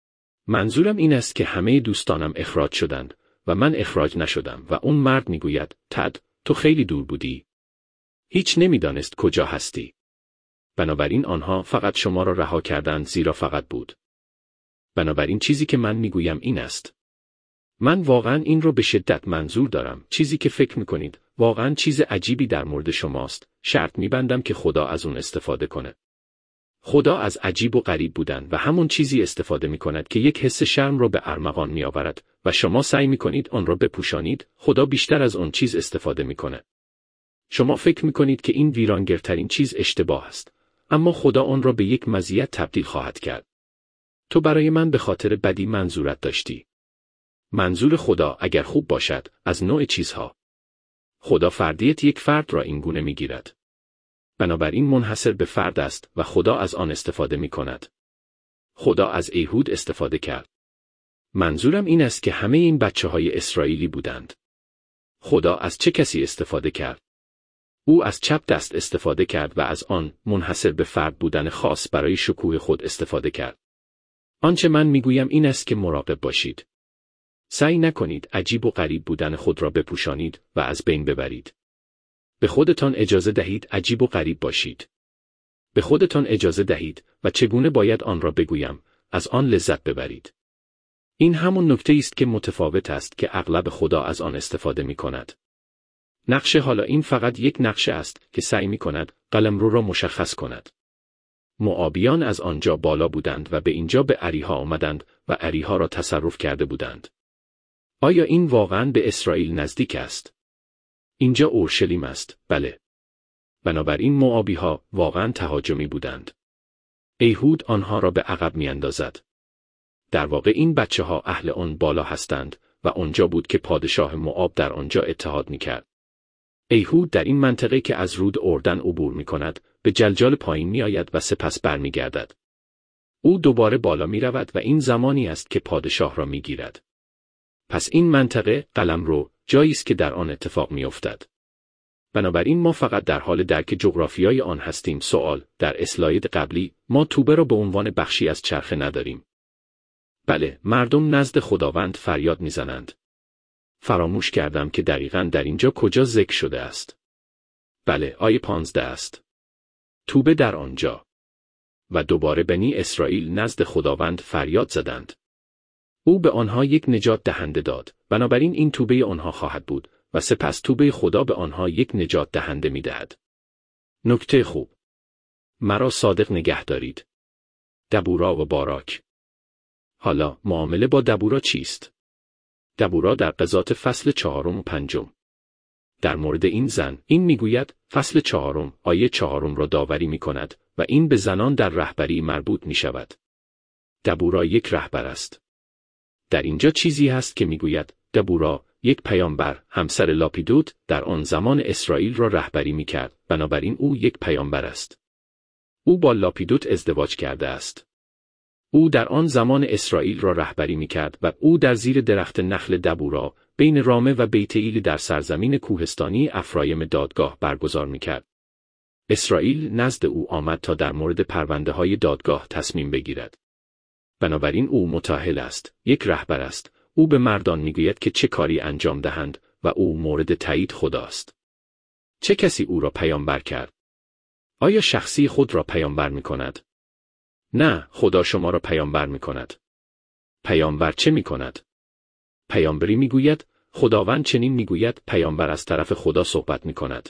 منظورم این است که همه دوستانم اخراج شدند و من اخراج نشدم و اون مرد می‌گوید تو خیلی دور بودی. هیچ نمی‌دانست کجا هستی. بنابراین آنها فقط شما را رها کردند زیرا فقط بود. بنابراین چیزی که من می‌گویم این است. من واقعا این رو به شدت منظور دارم. چیزی که فکر میکنید واقعا چیز عجیبی در مورد شماست. شرط میبندم که خدا از اون استفاده کنه. خدا از عجیب و غریب بودن و همون چیزی استفاده میکند که یک حس شرم رو به ارمغان میآورد و شما سعی میکنید آن رو بپوشانید. خدا بیشتر از اون چیز استفاده میکنه. شما فکر میکنید که این ویرانگرترین چیز اشتباه است، اما خدا آن را به یک مزیت تبدیل خواهد کرد. تو برای من به خاطر بدی منظورت داشتی. منظور خدا اگر خوب باشد از نوع چیزها. خدا فردیت یک فرد را اینگونه میگیرد. بنابراین منحصر به فرد است و خدا از آن استفاده می کند. خدا از ایهود استفاده کرد. منظورم این است که همه این بچه‌های اسرائیلی بودند. خدا از چه کسی استفاده کرد؟ او از چپ دست استفاده کرد و از آن منحصر به فرد بودن خاص برای شکوه خود استفاده کرد. آنچه من میگویم این است که مراقب باشید. سعی نکنید عجیب و غریب بودن خود را بپوشانید و از بین ببرید. به خودتان اجازه دهید عجیب و غریب باشید. به خودتان اجازه دهید و چگونه باید آن را بگویم، از آن لذت ببرید. این همون نکته است که متفاوت است که اغلب خدا از آن استفاده می کند. نقشه حالا این فقط یک نقشه است که سعی می کند قلمرو را مشخص کند. موآبیان از آنجا بالا بودند و به اینجا به اریحا آمدند و اریحا را تصرف کرده بودند. آیا این واقعاً به اسرائیل نزدیک است؟ اینجا اورشلیم است، بله. بنابراین موآبی‌ها واقعاً تهاجمی بودند. ایهود آنها را به عقب می‌اندازد. در واقع این بچه‌ها اهل آن بالا هستند و آنجا بود که پادشاه موآب در آنجا اتحاد می‌کرد. ایهود در این منطقه که از رود اردن عبور می‌کند، به جلجال پایین می‌آید و سپس برمیگردد. او دوباره بالا می‌رود و این زمانی است که پادشاه را می‌گیرد. پس این منطقه قلمرو جایی است که در آن اتفاق می‌افتد. بنابراین ما فقط در حال درک جغرافیای آن هستیم. سوال: در اسلاید قبلی ما توبه را به عنوان بخشی از چرخه نداریم. بله، مردم نزد خداوند فریاد می‌زنند. فراموش کردم که دقیقاً در اینجا کجا ذکر شده است. بله، آیه 15 است. توبه در آنجا. و دوباره بنی اسرائیل نزد خداوند فریاد زدند. او به آنها یک نجات دهنده داد، بنابراین این توبه آنها خواهد بود و سپس توبه خدا به آنها یک نجات دهنده می‌دهد. نکته خوب. مرا صادق نگه دارید. دبورا و باراک. حالا معامله با دبورا چیست؟ دبورا در قضات فصل 4 و 5. در مورد این زن این میگوید فصل 4 آیه 4 را داوری میکند و این به زنان در رهبری مربوط میشود. دبورا یک رهبر است. در اینجا چیزی هست که میگوید دبورا یک پیامبر همسر لاپیدوت در آن زمان اسرائیل را رهبری میکرد، بنابراین او یک پیامبر است. او با لاپیدوت ازدواج کرده است. او در آن زمان اسرائیل را رهبری میکرد و او در زیر درخت نخل دبورا بین رامه و بیت ایل در سرزمین کوهستانی افرایم دادگاه برگزار میکرد. اسرائیل نزد او آمد تا در مورد پرونده‌های دادگاه تصمیم بگیرد. بنابراین او متأهل است، یک رهبر است. او به مردان میگوید که چه کاری انجام دهند و او مورد تایید خداست. چه کسی او را پیامبر کرد؟ آیا شخصی خود را پیامبر میکند؟ نه، خدا شما را پیامبر میکند. پیامبر چه میکند؟ پیامبری میگوید خداوند چنین میگوید، پیامبر از طرف خدا صحبت میکند.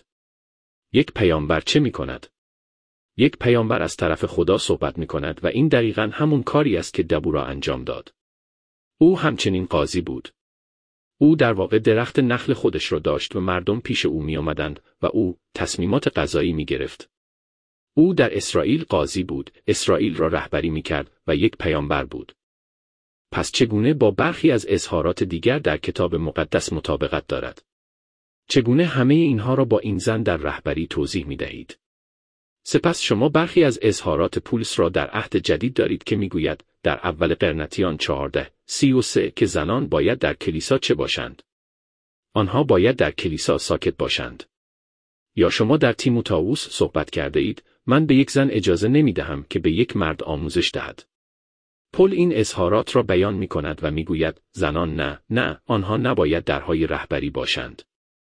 یک پیامبر چه میکند؟ یک پیامبر از طرف خدا صحبت میکند و این دقیقاً همون کاری است که دبورا انجام داد. او همچنین قاضی بود. او در واقع درخت نخل خودش را داشت و مردم پیش او می آمدند و او تصمیمات قضایی می گرفت. او در اسرائیل قاضی بود، اسرائیل را رهبری می کرد و یک پیامبر بود. پس چگونه با برخی از اظهارات دیگر در کتاب مقدس مطابقت دارد؟ چگونه همه اینها را با این زن در رهبری توضیح می دهید؟ سپس شما برخی از اظهارات پولس را در عهد جدید دارید که میگوید در اول قرنتیان 14:33 که زنان باید در کلیسا چه باشند؟ آنها باید در کلیسا ساکت باشند. یا شما در تیموتائوس صحبت کرده اید من به یک زن اجازه نمی دهم که به یک مرد آموزش دهد. پول این اظهارات را بیان می کند و میگوید زنان نه، آنها نباید درهای رهبری باشند.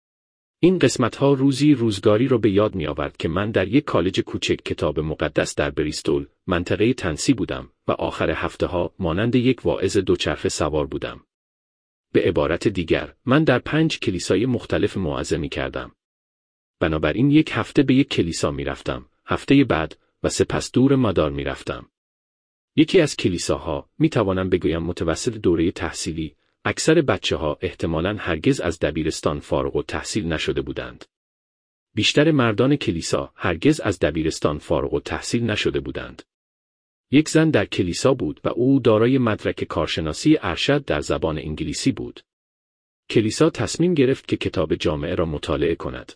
این قسمت‌ها روزگاری را به یاد می‌آورد که من در یک کالج کوچک کتاب مقدس در بریستول، منطقه تنسی بودم و آخر هفته‌ها مانند یک واعظ دوچرخه سوار بودم. به عبارت دیگر، من در 5 کلیسای مختلف موعظه می‌کردم. بنابراین یک هفته به یک کلیسا می‌رفتم، هفته بعد و سپس دور مدار می‌رفتم. یکی از کلیساها، می‌توانم بگویم متوسط دوره تحصیلی، اکثر بچه‌ها احتمالاً هرگز از دبیرستان فارغ التحصیل نشده بودند. بیشتر مردان کلیسا هرگز از دبیرستان فارغ التحصیل نشده بودند. یک زن در کلیسا بود و او دارای مدرک کارشناسی ارشد در زبان انگلیسی بود. کلیسا تصمیم گرفت که کتاب جامعه را مطالعه کند.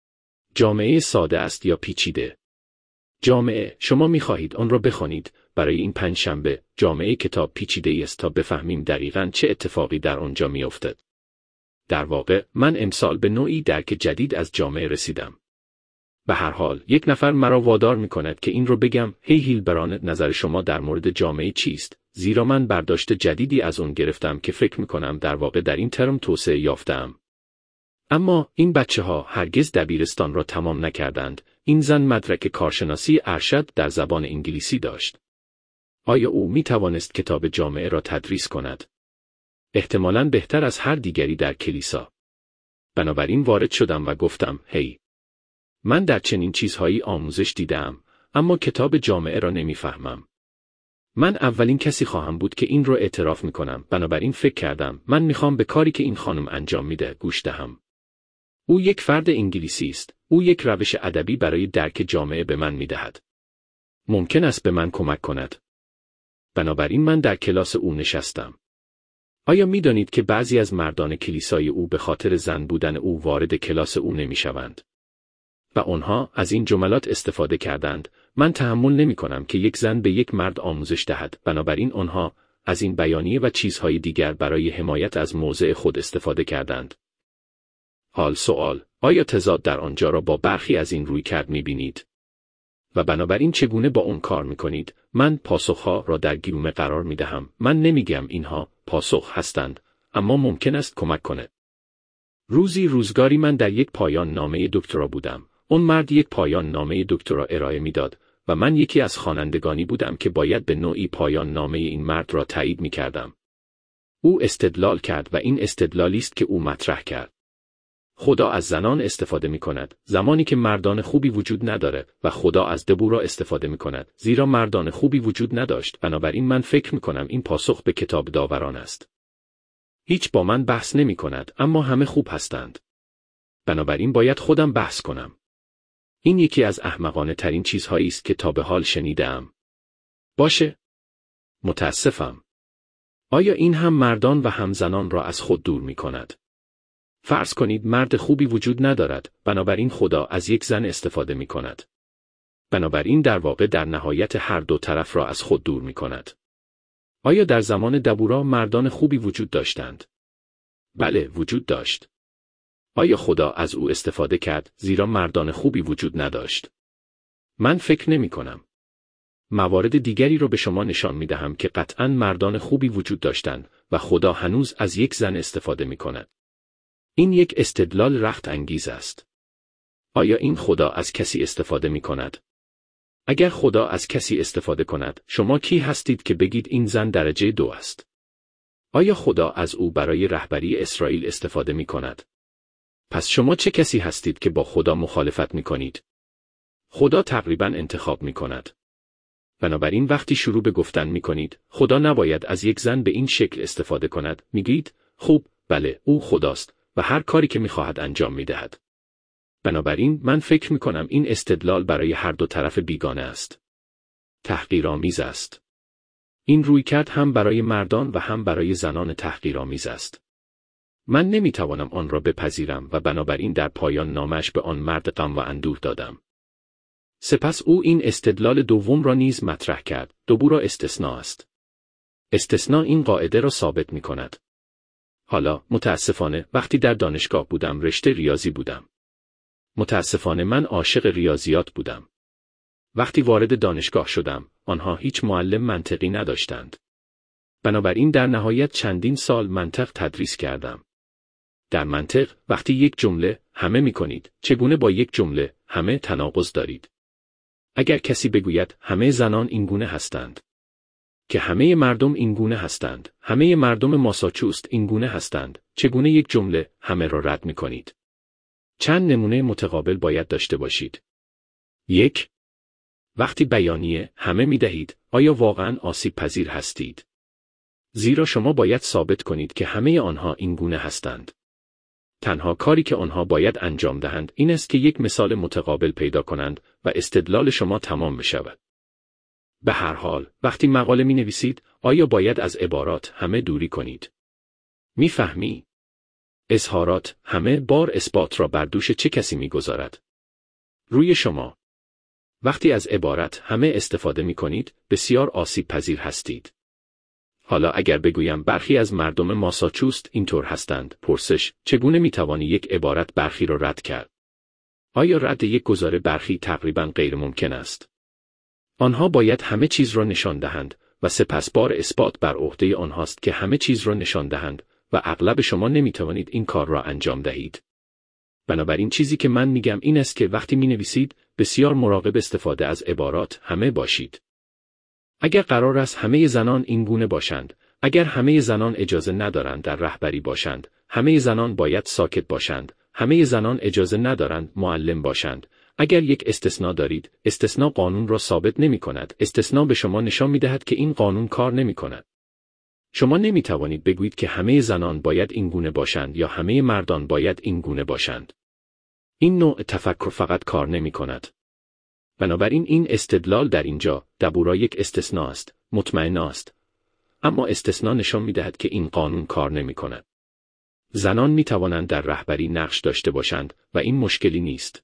جامعه ساده است یا پیچیده؟ جامعه، شما می‌خواهید آن را بخوانید. برای این پنجشنبه جامعه کتاب پیچیده است تا بفهمیم دقیقاً چه اتفاقی در آنجا می‌افتد. در واقع من امسال به نوعی درک جدید از جامعه رسیدم. به هر حال یک نفر مرا وادار می‌کند که این رو بگم. هی هیلبران، نظر شما در مورد جامعه چیست؟ زیرا من برداشت جدیدی از اون گرفتم که فکر می‌کنم در واقع در این ترم توسعه یافته‌ام. اما این بچه‌ها هرگز دبیرستان را تمام نکردند. این زن مدرک کارشناسی ارشد در زبان انگلیسی داشت. آیا او می توانست کتاب جامعه را تدریس کند؟ احتمالاً بهتر از هر دیگری در کلیسا. بنابراین وارد شدم و گفتم هی، من در چنین چیزهایی آموزش دیدم، اما کتاب جامعه را نمیفهمم. من اولین کسی خواهم بود که این را اعتراف میکنم. بنابراین فکر کردم من میخوام به کاری که این خانم انجام میده گوش دهم. او یک فرد انگلیسی است. او یک روش ادبی برای درک جامعه به من میدهد. ممکن است به من کمک کند. بنابراین من در کلاس او نشستم. آیا می‌دانید که بعضی از مردان کلیسای او به خاطر زن بودن او وارد کلاس او نمی‌شوند؟ و آنها از این جملات استفاده کردند: من تحمل نمی‌کنم که یک زن به یک مرد آموزش دهد. بنابراین آنها از این بیانیه و چیزهای دیگر برای حمایت از موضع خود استفاده کردند. حال سوال: آیا تضاد در آنجا را با برخی از این رویکرد می‌بینید؟ و بنابراین چگونه با اون کار میکنید؟ من پاسخها را در گیومه قرار میدهم. من نمیگم اینها پاسخ هستند، اما ممکن است کمک کنه. روزگاری من در یک پایان نامه دکترا بودم. اون مرد یک پایان نامه دکترا ارائه میداد و من یکی از خوانندگانی بودم که باید به نوعی پایان نامه این مرد را تایید میکردم. او استدلال کرد و این استدلالی است که او مطرح کرد. خدا از زنان استفاده می کند زمانی که مردان خوبی وجود نداره و خدا از دبورا استفاده می کند زیرا مردان خوبی وجود نداشت. بنابراین من فکر می کنم این پاسخ به کتاب داوران است. هیچ با من بحث نمی کند اما همه خوب هستند. بنابراین باید خودم بحث کنم. این یکی از احمقانه ترین چیزهایی است که تا به حال شنیدم. باشه. متاسفم. آیا این هم مردان و هم زنان را از خود دور می کند؟ فرض کنید مرد خوبی وجود ندارد، بنابراین خدا از یک زن استفاده می کند. بنابراین در واقع در نهایت هر دو طرف را از خود دور می کند. آیا در زمان دبورا مردان خوبی وجود داشتند؟ بله، وجود داشت. آیا خدا از او استفاده کرد زیرا مردان خوبی وجود نداشت؟ من فکر نمی کنم. موارد دیگری را به شما نشان می دهم که قطعاً مردان خوبی وجود داشتند و خدا هنوز از یک زن استفاده می کند. این یک استدلال رخت انگیز است. آیا این خدا از کسی استفاده می کند؟ اگر خدا از کسی استفاده کند، شما کی هستید که بگید این زن درجه 2 است؟ آیا خدا از او برای رهبری اسرائیل استفاده می کند؟ پس شما چه کسی هستید که با خدا مخالفت می کنید؟ خدا تقریباً انتخاب می کند. بنابراین وقتی شروع به گفتن می کنید، خدا نباید از یک زن به این شکل استفاده کند، می گویید، خوب، بله، او خداست و هر کاری که می خواهد انجام می دهد. بنابراین من فکر می کنم این استدلال برای هر دو طرف بیگانه است. تحقیرآمیز است. این رویکرد هم برای مردان و هم برای زنان تحقیرآمیز است. من نمی توانم آن را بپذیرم و بنابراین در پایان نامش به آن مرد غم و اندوه دادم. سپس او این استدلال دوم را نیز مطرح کرد، دبورا استثناء است. استثناء این قاعده را ثابت می کند. حالا، متاسفانه، وقتی در دانشگاه بودم رشته ریاضی بودم. متاسفانه من عاشق ریاضیات بودم. وقتی وارد دانشگاه شدم، آنها هیچ معلم منطقی نداشتند. بنابراین در نهایت چندین سال منطق تدریس کردم. در منطق، وقتی یک جمله، همه می کنید، چگونه با یک جمله، همه تناقض دارید. اگر کسی بگوید، همه زنان اینگونه هستند. که همه مردم اینگونه هستند، همه مردم ماساچوست اینگونه هستند، چگونه یک جمله، همه را رد می کنید. چند نمونه متقابل باید داشته باشید. 1. وقتی بیانیه، همه می دهید، آیا واقعاً آسیب پذیر هستید؟ زیرا شما باید ثابت کنید که همه آنها اینگونه هستند. تنها کاری که آنها باید انجام دهند این است که یک مثال متقابل پیدا کنند و استدلال شما تمام بشود. به هر حال، وقتی مقاله می نویسید، آیا باید از عبارات همه دوری کنید؟ می فهمی؟ اظهارات همه بار اثبات را بر دوش چه کسی می گذارد؟ روی شما. وقتی از عبارت همه استفاده می کنید، بسیار آسیب پذیر هستید. حالا اگر بگویم برخی از مردم ماساچوست اینطور هستند، پرسش، چگونه می توانی یک عبارت برخی را رد کرد؟ آیا رد یک گزاره برخی تقریباً غیر ممکن است؟ آنها باید همه چیز را نشان دهند و سپس بار اثبات بر عهده آنهاست که همه چیز را نشان دهند و اغلب شما نمی توانید این کار را انجام دهید. بنابراین چیزی که من میگم این است که وقتی می نویسید، بسیار مراقب استفاده از عبارات همه باشید. اگر قرار است همه زنان این گونه باشند، اگر همه زنان اجازه ندارند در رهبری باشند، همه زنان باید ساکت باشند، همه زنان اجازه ندارند معلم باشند. اگر یک استثناء دارید، استثناء قانون را ثابت نمی کند. استثناء به شما نشان می دهد که این قانون کار نمی کند. شما نمی توانید بگویید که همه زنان باید این گونه باشند یا همه مردان باید این گونه باشند. این نوع تفکر فقط کار نمی کند. بنابراین این استدلال در اینجا، دبورا یک استثناء است، مطمئن است. اما استثناء نشان می دهد که این قانون کار نمی کند. زنان می توانند در رهبری نقش داشته باشند و این مشکلی نیست.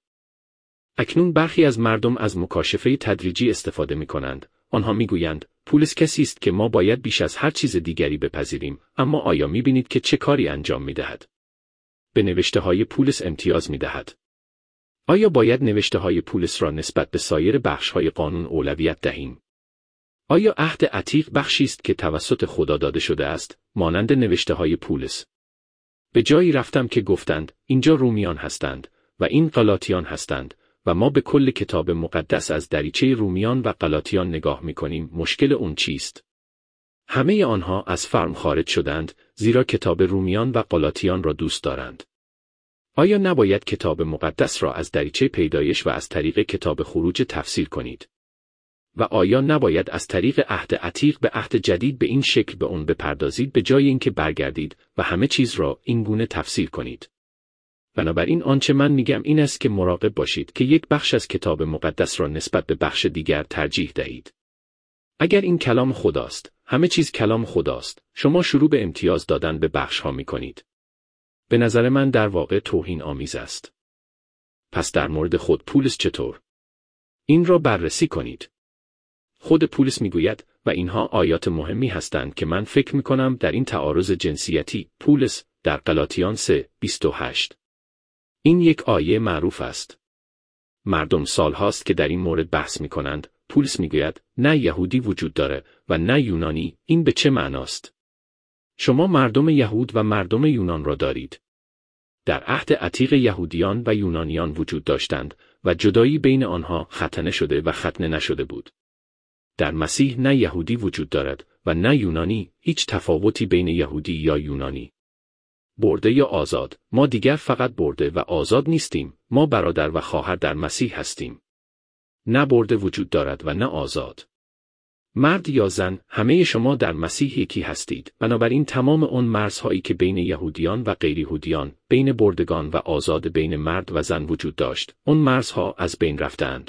اکنون برخی از مردم از مکاشفه تدریجی استفاده می کنند. آنها می گویند، پولس کسی است که ما باید بیش از هر چیز دیگری بپذیریم، اما آیا می بینید که چه کاری انجام می دهد؟ به نوشته های پولس امتیاز می دهد. آیا باید نوشته های پولس را نسبت به سایر بخش های قانون اولویت دهیم؟ آیا عهد عتیق بخشی است که توسط خدا داده شده است، مانند نوشته های پولس؟ به جایی رفتم که گفتند، اینجا رومیان هستند و این غلاطیان هستند و ما به کل کتاب مقدس از دریچه رومیان و غلاطیان نگاه می‌کنیم. مشکل اون چیست؟ همه آنها از فرم خارج شدند، زیرا کتاب رومیان و غلاطیان را دوست دارند. آیا نباید کتاب مقدس را از دریچه پیدایش و از طریق کتاب خروج تفسیر کنید؟ و آیا نباید از طریق عهد عتیق به عهد جدید به این شکل به اون بپردازید به جای اینکه برگردید و همه چیز را این گونه تفسیر کنید؟ بنابراین آنچه من میگم این است که مراقب باشید که یک بخش از کتاب مقدس را نسبت به بخش دیگر ترجیح دهید. اگر این کلام خداست، همه چیز کلام خداست، شما شروع به امتیاز دادن به بخش ها می کنید. به نظر من در واقع توهین آمیز است. پس در مورد خود پولس چطور؟ این را بررسی کنید. خود پولس میگوید و اینها آیات مهمی هستند که من فکر می کنم در این تعارض جنسیتی. پولس در غلاطیان 3:28. این یک آیه معروف است. مردم سالهاست که در این مورد بحث می کنند. پولس میگوید نه یهودی وجود داره و نه یونانی. این به چه معناست؟ شما مردم یهود و مردم یونان را دارید. در عهد عتیق یهودیان و یونانیان وجود داشتند و جدایی بین آنها ختنه شده و ختنه نشده بود. در مسیح نه یهودی وجود دارد و نه یونانی، هیچ تفاوتی بین یهودی یا یونانی. برده یا آزاد، ما دیگر فقط برده و آزاد نیستیم، ما برادر و خواهر در مسیح هستیم. نه برده وجود دارد و نه آزاد. مرد یا زن، همه شما در مسیح یکی هستید. بنابراین تمام آن مرزهایی که بین یهودیان و غیر یهودیان، بین بردگان و آزاد، بین مرد و زن وجود داشت، آن مرزها از بین رفتند.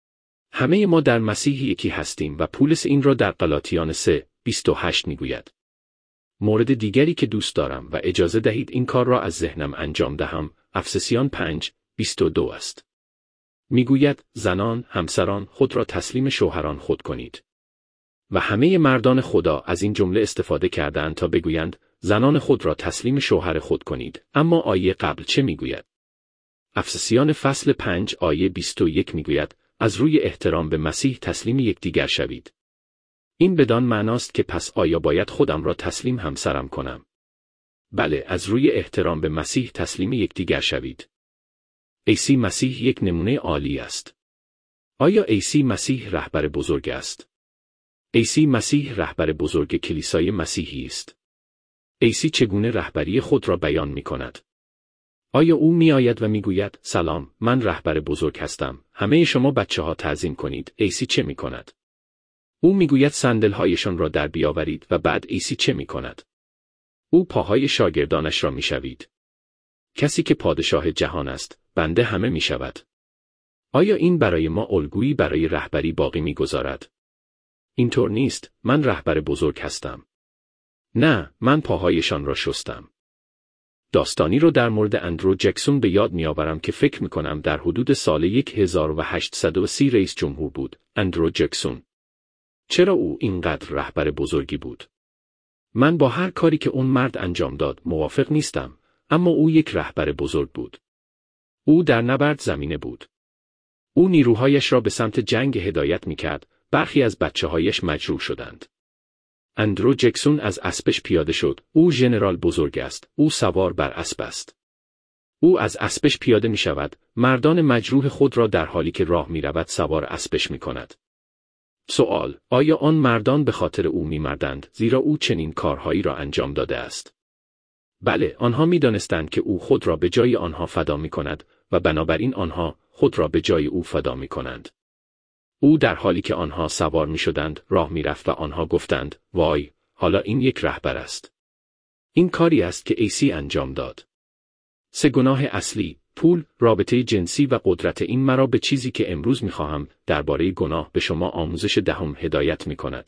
همه ما در مسیح یکی هستیم و پولس این را در غلاطیان 3:28 میگوید. مورد دیگری که دوست دارم و اجازه دهید این کار را از ذهنم انجام دهم، افسسیان 5:22 است. میگوید زنان، همسران خود را تسلیم شوهران خود کنید. و همه مردان خدا از این جمله استفاده کردند تا بگویند زنان خود را تسلیم شوهر خود کنید. اما آیه قبل چه میگوید؟ افسسیان فصل 5 آیه 21 میگوید از روی احترام به مسیح تسلیم یکدیگر شوید. این بدان معناست که پس آیا باید خودم را تسلیم همسرم کنم؟ بله، از روی احترام به مسیح تسلیم یکدیگر شوید. عیسی مسیح یک نمونه عالی است. آیا عیسی مسیح رهبر بزرگ است؟ عیسی مسیح رهبر بزرگ کلیسای مسیحی است. عیسی چگونه رهبری خود را بیان می کند؟ آیا او می آید و می گوید سلام، من رهبر بزرگ هستم، همه شما بچه ها تعظیم کنید؟ عیسی چه می کند؟ او می گوید صندل هایشان را در بیاورید و بعد عیسی چه می کند؟ او پاهای شاگردانش را می شوید. کسی که پادشاه جهان است، بنده همه می شود. آیا این برای ما الگویی برای رهبری باقی می گذارد؟ اینطور نیست، من رهبر بزرگ هستم. نه، من پاهایشان را شستم. داستانی رو در مورد اندرو جکسون به یاد میآورم که فکر میکنم در حدود سال 1830 رئیس جمهور بود. اندرو جکسون. چرا او اینقدر رهبر بزرگی بود؟ من با هر کاری که اون مرد انجام داد موافق نیستم، اما او یک رهبر بزرگ بود. او در نبرد زمینه بود. او نیروهایش را به سمت جنگ هدایت میکرد، برخی از بچه‌هایش مجروح شدند. اندرو جکسون از اسبش پیاده شد. او ژنرال بزرگ است. او سوار بر اسب است. او از اسبش پیاده می شود. مردان مجروح خود را در حالی که راه می رود سوار اسبش می کند. سوال: آیا آن مردان به خاطر او می مردند زیرا او چنین کارهایی را انجام داده است؟ بله، آنها می دانستند که او خود را به جای آنها فدا می کند و بنابراین آنها خود را به جای او فدا می کنند. او در حالی که آنها سوار می شدند راه می رفت و آنها گفتند وای، حالا این یک رهبر است. این کاری است که عیسی انجام داد. 3 گناه اصلی: پول، رابطه جنسی و قدرت. این مرا به چیزی که امروز می خواهم درباره گناه به شما آموزش دهم هدایت می کند.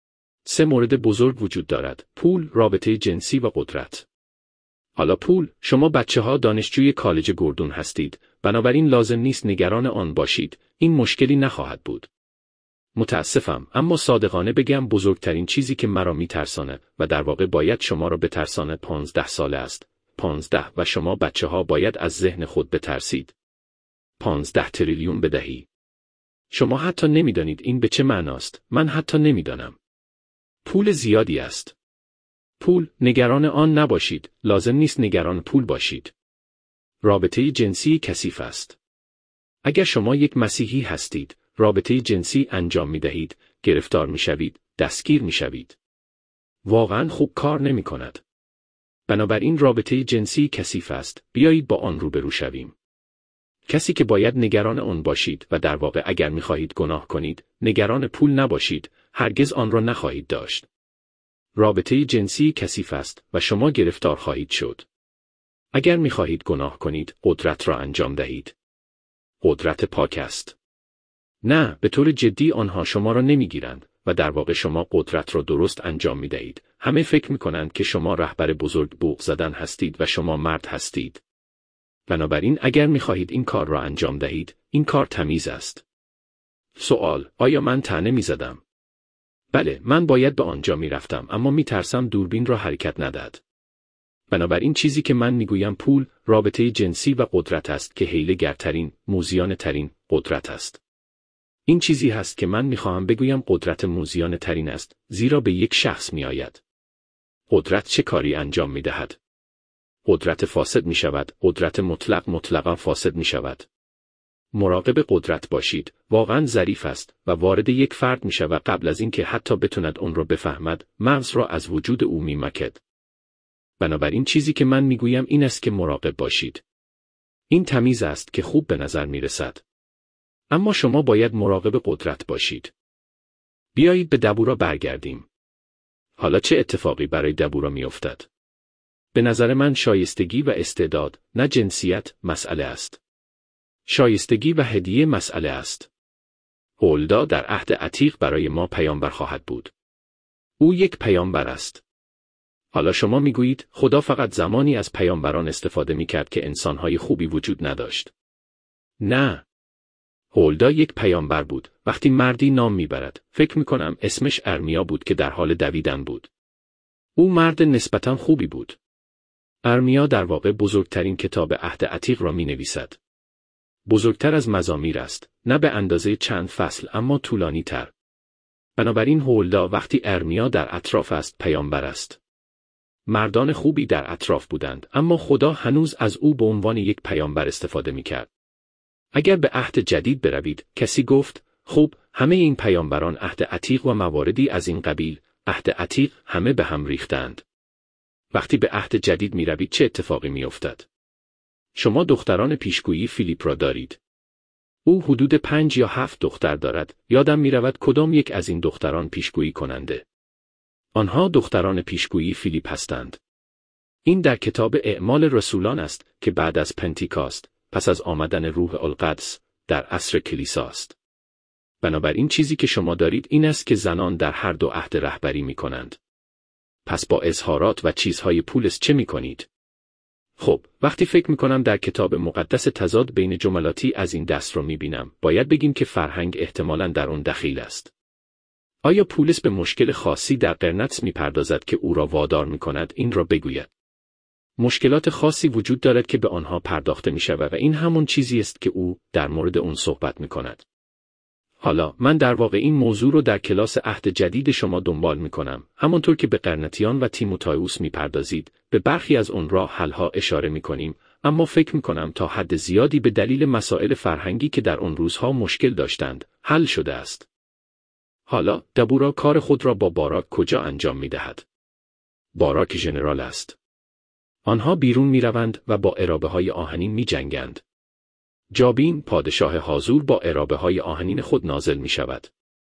3 مورد بزرگ وجود دارد: پول، رابطه جنسی و قدرت. حالا پول، شما بچه ها دانشجوی کالج گوردون هستید، بنابراین لازم نیست نگران آن باشید، این مشکلی نخواهد بود. متاسفم، اما صادقانه بگم بزرگترین چیزی که مرا میترساند و در واقع باید شما را بترساند 15 ساله است. 15 و شما بچه ها باید از ذهن خود بترسید. 15 تریلیون بدهی. شما حتی نمیدانید این به چه معناست. من حتی نمیدانم. پول زیادی است. پول، نگران آن نباشید، لازم نیست نگران پول باشید. رابطه جنسی کثیف است. اگر شما یک مسیحی هستید، رابطه جنسی انجام می دهید، گرفتار می شوید، دستگیر می شوید. واقعا خوب کار نمی کند. بنابراین رابطه جنسی کثیف است، بیایید با آن روبرو شویم. کسی که باید نگران آن باشید و در واقع اگر می‌خواهید گناه کنید، نگران پول نباشید، هرگز آن را نخواهید داشت. رابطه جنسی کثیف است و شما گرفتار خواهید شد. اگر می‌خواهید گناه کنید، قدرت را انجام دهید. قدرت پاک است. نه، به طور جدی آنها شما را نمی‌گیرند و در واقع شما قدرت را درست انجام می‌دهید. همه فکر می‌کنند که شما رهبر بزرگ بوق زدن هستید و شما مرد هستید. بنابراین اگر می‌خواهید این کار را انجام دهید، این کار تمیز است. سوال: آیا من طعنه می‌زدم؟ بله، من باید به آنجا می‌رفتم، اما می‌ترسم دوربین را حرکت ندهد. بنابراین چیزی که من می‌گویم پول، رابطه جنسی و قدرت است که حیله‌گرترین، موذیانه‌ترین قدرت است. این چیزی هست که من می‌خواهم بگویم قدرت موذیانه‌ترین است، زیرا به یک شخص می‌آید. قدرت چه کاری انجام می‌دهد؟ قدرت فاسد می‌شود، قدرت مطلقاً فاسد می‌شود. مراقب قدرت باشید، واقعاً ظریف است و وارد یک فرد می‌شود قبل از اینکه حتی بتواند آن را بفهمد، مغز را از وجود او می‌مکد. بنابراین چیزی که من می‌گویم این است که مراقب باشید. این تمیز است که خوب به نظر می‌رسد. اما شما باید مراقب قدرت باشید. بیایید به دبورا برگردیم. حالا چه اتفاقی برای دبورا می‌افتد؟ به نظر من شایستگی و استعداد، نه جنسیت، مسئله است. شایستگی و هدیه مسئله است. هولدا در عهد عتیق برای ما پیامبر خواهد بود. او یک پیامبر است. حالا شما میگویید خدا فقط زمانی از پیامبران استفاده میکرد که انسانهای خوبی وجود نداشت. نه. هولدا یک پیامبر بود. وقتی مردی نام میبرد، فکر میکنم اسمش ارمیا بود که در حال دویدن بود. او مرد نسبتاً خوبی بود. ارمیا در واقع بزرگترین کتاب عهد عتیق را مینویسد. بزرگتر از مزامیر است، نه به اندازه چند فصل اما طولانی تر. بنابراین هولدا وقتی ارمیا در اطراف است پیامبر است. مردان خوبی در اطراف بودند، اما خدا هنوز از او به عنوان یک پیامبر استفاده می‌کرد. اگر به عهد جدید بروید، کسی گفت، خب، همه این پیامبران عهد عتیق و مواردی از این قبیل، عهد عتیق همه به هم ریختند. وقتی به عهد جدید می‌روید چه اتفاقی می‌افتد؟ شما دختران پیشگویی فیلیپ را دارید. او حدود 5 یا 7 دختر دارد. یادم می‌رود کدام یک از این دختران پیشگویی کننده. آنها دختران پیشگویی فیلیپ هستند. این در کتاب اعمال رسولان است که بعد از پنتیکاست، پس از آمدن روح القدس، در عصر کلیسا است. بنابراین چیزی که شما دارید این است که زنان در هر دو عهد رهبری می‌کنند. پس با اظهارات و چیزهای پولس چه می‌کنید؟ خب، وقتی فکر می‌کنم در کتاب مقدس تضاد بین جملاتی از این دست رو می‌بینم، باید بگیم که فرهنگ احتمالاً در آن دخیل است. آیا پولس به مشکل خاصی در قرنطس می‌پردازد که او را وادار می‌کند این را بگوید؟ مشکلات خاصی وجود دارد که به آنها پرداخته می‌شود و این همون چیزی است که او در مورد اون صحبت می‌کند. حالا من در واقع این موضوع رو در کلاس عهد جدید شما دنبال می‌کنم، همانطور که به قرنتیان و تیموتائوس می‌پردازید، به برخی از اون راه حل‌ها اشاره می‌کنیم، اما فکر می‌کنم تا حد زیادی به دلیل مسائل فرهنگی که در اون روزها مشکل داشتند، حل شده است. حالا دبورا کار خود را با باراک کجا انجام می‌دهد؟ باراک ژنرال است. آنها بیرون می‌روند و با عرابه‌های آهنین می‌جنگند. جابین پادشاه حاضور با عرابه‌های آهنین خود نازل می‌شود.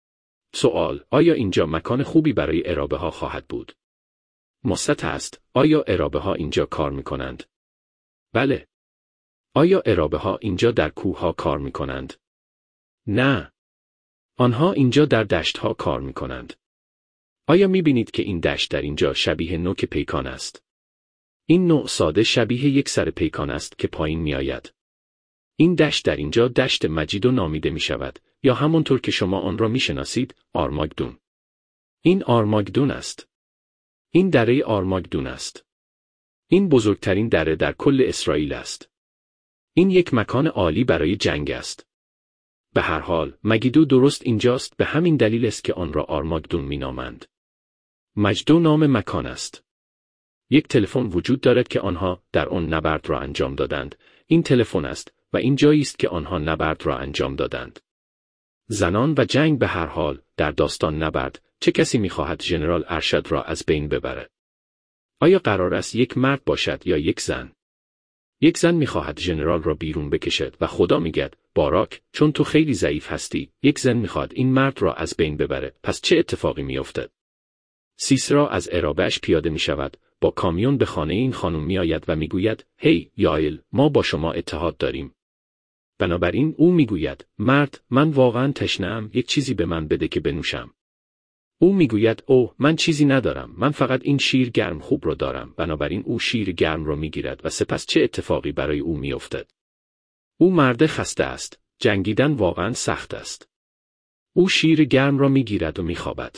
سوال: آیا اینجا مکان خوبی برای عرابه‌ها خواهد بود؟ مثبت است. آیا عرابه‌ها اینجا کار می‌کنند؟ بله. آیا عرابه‌ها اینجا در کوه‌ها کار می‌کنند؟ نه. آنها اینجا در دشت‌ها کار می‌کنند. آیا می‌بینید که این دشت در اینجا شبیه نوک پیکان است؟ این نوع ساده شبیه یک سر پیکان است که پایین می‌آید. این دشت در اینجا دشت مجیدو نامیده می‌شود، یا همونطور که شما آن را می‌شناسید، آرماگدون. این آرماگدون است. این دره آرماگدون است. این بزرگترین دره در کل اسرائیل است. این یک مکان عالی برای جنگ است. به هر حال، مگیدو درست اینجاست، به همین دلیل است که آن را آرماگدون می‌نامند. مجدو نام مکان است. یک تلفن وجود دارد که آنها در آن نبرد را انجام دادند. این تلفن است و این جایی است که آنها نبرد را انجام دادند. زنان و جنگ به هر حال، در داستان نبرد، چه کسی می‌خواهد ژنرال ارشد را از بین ببرد؟ آیا قرار است یک مرد باشد یا یک زن؟ یک زن می‌خواهد ژنرال را بیرون بکشد و خدا میگه باراک، چون تو خیلی ضعیف هستی، یک زن می‌خواد این مرد را از بین ببره. پس چه اتفاقی می‌افتد؟ سیسرا از ارابه‌اش پیاده می‌شود، با کامیون به خانه این خانم می‌آید و می‌گوید: هی یائل، ما با شما اتحاد داریم. بنابراین او می‌گوید: مرد، من واقعاً تشنه‌ام، یک چیزی به من بده که بنوشم. او میگوید: اوه، من چیزی ندارم، من فقط این شیر گرم خوب را دارم. بنابراین او شیر گرم را میگیرد و سپس چه اتفاقی برای او میافتد؟ او مرد خسته است، جنگیدن واقعا سخت است. او شیر گرم را میگیرد و میخوابد.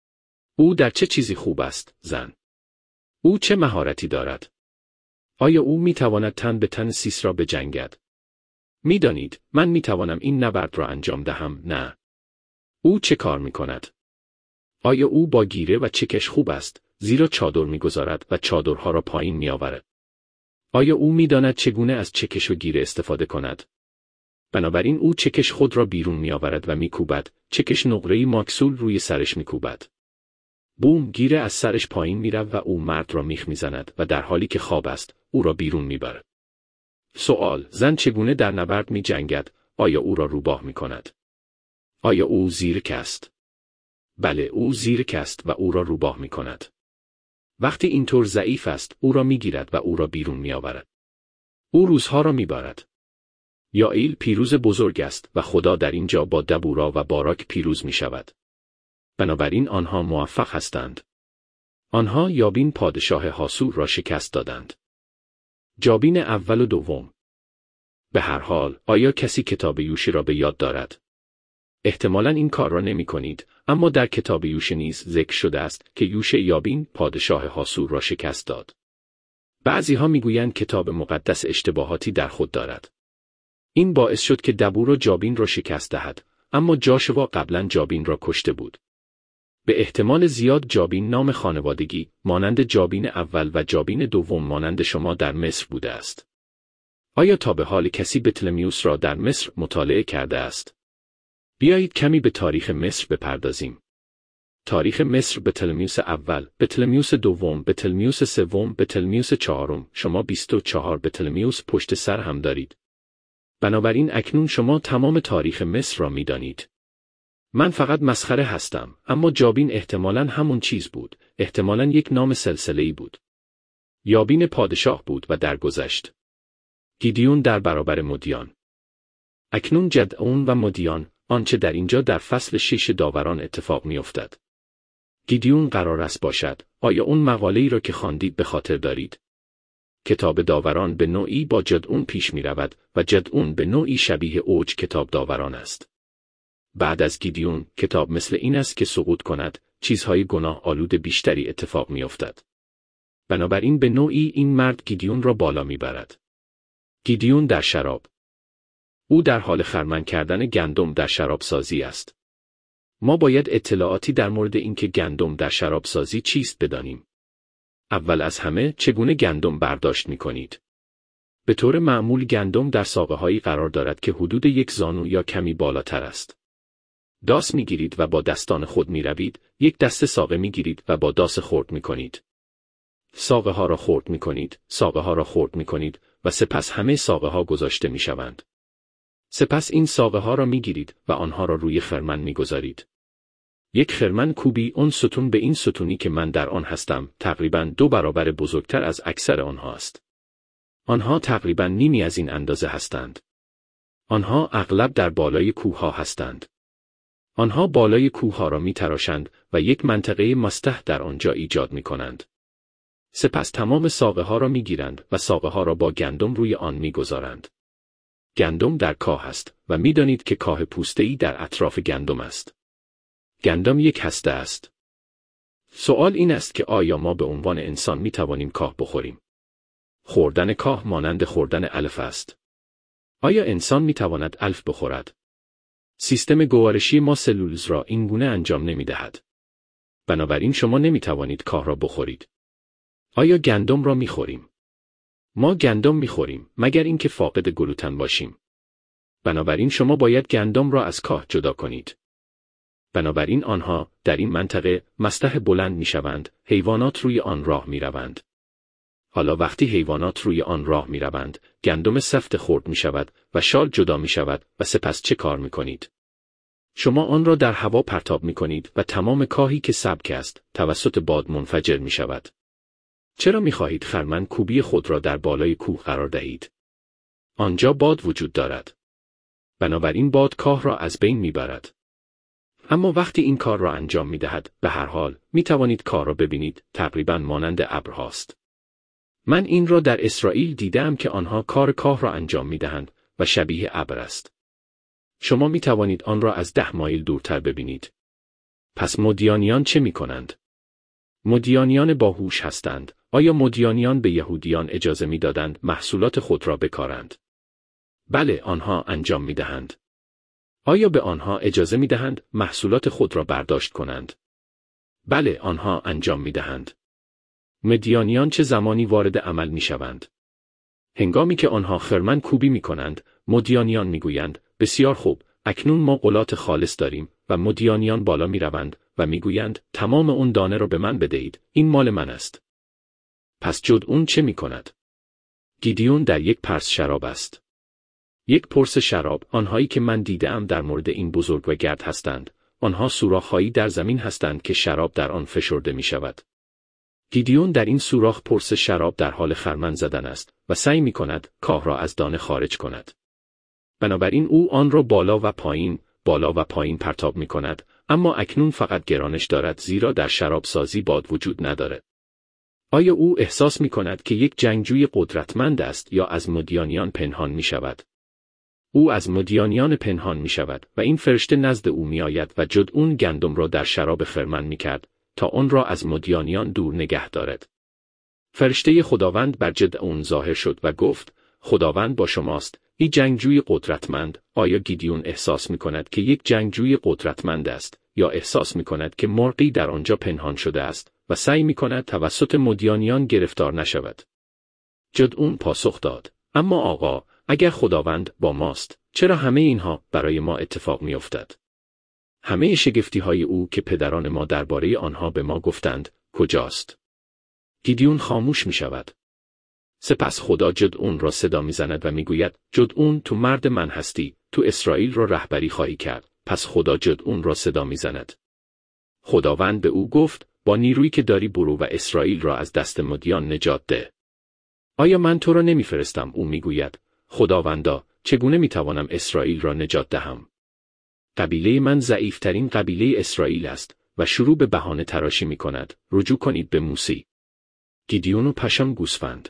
او در چه چیزی خوب است، زن؟ او چه مهارتی دارد؟ آیا او میتواند تن به تن سیسرا بجنگد؟ میدانید، من میتوانم این نبرد را انجام دهم، نه؟ او چه کار میکند؟ آیا او با گیره و چکش خوب است، زیرا چادر میگذارد و چادرها را پایین میآورد؟ آیا او میداند چگونه از چکش و گیره استفاده کند؟ بنابراین او چکش خود را بیرون میآورد و میکوبد، چکش نقره‌ای ماکسول روی سرش میکوبد. بوم، گیره از سرش پایین میرود و او مرد را میخ میزند و در حالی که خواب است، او را بیرون میبرد. سوال: زن چگونه در نبرد میجنگد؟ آیا او را روباه میکند؟ آیا او زیرک است؟ بله، او زیرک است و او را روباه می کند. وقتی اینطور ضعیف است، او را می گیرد و او را بیرون می آورد. او روزها را می بارد. یائیل پیروز بزرگ است و خدا در اینجا با دبورا و باراک پیروز می شود. بنابراین آنها موفق هستند. آنها یابین پادشاه حاسور را شکست دادند. جابین اول و دوم. به هر حال، آیا کسی کتاب یوشع را به یاد دارد؟ احتمالاً این کار را نمی کنید، اما در کتاب یوشع نیز ذکر شده است که یوشع یابین پادشاه حاسور را شکست داد. بعضی‌ها میگویند کتاب مقدس اشتباهاتی در خود دارد. این باعث شد که دبورا جابین را شکست دهد، اما جاشوا قبلاً جابین را کشته بود. به احتمال زیاد جابین نام خانوادگی، مانند جابین اول و جابین دوم مانند شما در مصر بوده است. آیا تا به حال کسی بطلمیوس را در مصر مطالعه کرده است؟ بیایید کمی به تاریخ مصر بپردازیم. تاریخ مصر: بطلمیوس اول، بطلمیوس دوم، بطلمیوس سوم، بطلمیوس چهارم. شما 24 بطلمیوس پشت سر هم دارید. بنابراین اکنون شما تمام تاریخ مصر را می‌دانید. من فقط مسخره هستم، اما جابین احتمالاً همون چیز بود، احتمالاً یک نام سلسله‌ای بود. یابین پادشاه بود و درگذشت. گیدیون در برابر مدیان. اکنون جدعون و مدیان، آنچه در اینجا در فصل 6 داوران اتفاق می‌افتد. گیدیون قرار است باشد. آیا اون مقاله‌ای را که خواندید به خاطر دارید؟ کتاب داوران به نوعی با جدعون پیش می‌رود و جدعون به نوعی شبیه اوج کتاب داوران است. بعد از گیدیون، کتاب مثل این است که سقوط کند، چیزهای گناه آلود بیشتری اتفاق می‌افتد. بنابراین به نوعی این مرد گیدیون را بالا می‌برد. گیدیون در شراب. او در حال خرمن کردن گندم در شرابسازی است. ما باید اطلاعاتی در مورد اینکه گندم در شرابسازی چیست بدانیم. اول از همه، چگونه گندم برداشت می‌کنید؟ به طور معمول گندم در ساقه‌هایی قرار دارد که حدود 1 زانو یا کمی بالاتر است. داس می‌گیرید و با دستان خود می‌روید، یک دسته ساقه می‌گیرید و با داس خرد می‌کنید. ساقه‌ها را خرد می‌کنید، ساقه‌ها را خرد می‌کنید و سپس همه ساقه‌ها گذاشته می‌شوند. سپس این ساقه‌ها را می‌گیرید و آنها را روی خرمن می‌گذارید. یک خرمن کوبی، اون ستون به این ستونی که من در آن هستم، تقریباً 2 برابر بزرگتر از اکثر آنها است. آنها تقریباً نیمی از این اندازه هستند. آنها اغلب در بالای کوه‌ها هستند. آنها بالای کوه‌ها را می‌تراشند و یک منطقه مسطح در آنجا ایجاد می‌کنند. سپس تمام ساقه‌ها را می‌گیرند و ساقه‌ها را با گندم روی آن می‌گذارند. گندم در کاه است و می‌دانید که کاه پوسته‌ای در اطراف گندم است. گندم یک هسته است. سوال این است که آیا ما به عنوان انسان می‌توانیم کاه بخوریم؟ خوردن کاه مانند خوردن الف است. آیا انسان می‌تواند الف بخورد؟ سیستم گوارشی ما سلولز را این گونه انجام نمی‌دهد. بنابراین شما نمی‌توانید کاه را بخورید. آیا گندم را می‌خوریم؟ ما گندم می‌خوریم مگر اینکه فاقد گلوتن باشیم. بنابراین شما باید گندم را از کاه جدا کنید. بنابراین آنها در این منطقه مسطح بلند می‌شوند، حیوانات روی آن راه می‌روند. حالا وقتی حیوانات روی آن راه می روند، گندم سفت خرد می شود و شال جدا می شود و سپس چه کار می کنید؟ شما آن را در هوا پرتاب می کنید و تمام کاهی که سبک است، توسط باد منفجر می شود. چرا می خواهید خرمن کوبی خود را در بالای کوه قرار دهید؟ آنجا باد وجود دارد. بنابراین باد کاه را از بین می برد. اما وقتی این کار را انجام می دهد، به هر حال، می توانید کار را ببینید، تقریباً مانند ابرهاست. من این را در اسرائیل دیدم که آنها کار کاه را انجام می دهند و شبیه ابر است. شما می توانید آن را از 10 مایل دورتر ببینید. پس مدیانیان چه می کنند؟ مدیانیان باهوش هستند. آیا مدیانیان به یهودیان اجازه می دادند محصولات خود را بکارند؟ بله، آنها انجام می دهند. آیا به آنها اجازه می دهند محصولات خود را برداشت کنند؟ بله، آنها انجام می دهند. مدیانیان چه زمانی وارد عمل می شوند؟ هنگامی که آنها خرمن کوبی می کنند، مدیانیان می گویند بسیار خوب، اکنون ما غلات خالص داریم و مدیانیان بالا می روند و می گویند تمام اون دانه را به من بدهید، این مال من است. پس جدعون چه می کند؟ گیدیون در یک پرس شراب است. یک پرس شراب، آنهایی که من دیدم در مورد این بزرگ و گرد هستند، آنها سوراخ‌هایی در زمین هستند که شراب در آن فشرده می شود. گیدیون در این سوراخ پرس شراب در حال خرمن زدن است و سعی می کند کاه را از دانه خارج کند. بنابراین او آن را بالا و پایین پرتاب می کند، اما اکنون فقط گرانش دارد زیرا در شراب سازی باد وجود ندارد. آیا او احساس می کند که یک جنگجوی قدرتمند است یا از مدیانیان پنهان می شود؟ او از مدیانیان پنهان می شود و این فرشته نزد او می آید و جدعون گندم را در شراب خرمن می کرد تا آن را از مدیانیان دور نگه دارد. فرشته خداوند بر جدعون ظاهر شد و گفت خداوند با شماست، این جنگجوی قدرتمند. آیا گیدیون احساس می کند که یک جنگجوی قدرتمند است یا احساس می کند که مرغی در آنجا پنهان شده است و سعی می کند توسط مدیانیان گرفتار نشود؟ جدعون پاسخ داد اما آقا، اگر خداوند با ماست، چرا همه اینها برای ما اتفاق می افتد؟ همه شگفتی های او که پدران ما درباره آنها به ما گفتند، کجاست؟ گیدیون خاموش می شود. سپس خدا جدعون را صدا می زند و می گوید جدعون، تو مرد من هستی، تو اسرائیل را رهبری خواهی کرد. پس خدا جدعون را صدا می زند. خداوند به او گفت با نیرویی که داری برو و اسرائیل را از دست مدیان نجات ده. آیا من تو را نمی فرستم؟ او می گوید خداوندا، چگونه می توانم اسرائیل را نجات دهم؟ قبیله من ضعیفترین قبیله اسرائیل است و شروع به بهانه تراشی می کند. رجوع کنید به موسی. گیدیون و پشم گوسفند.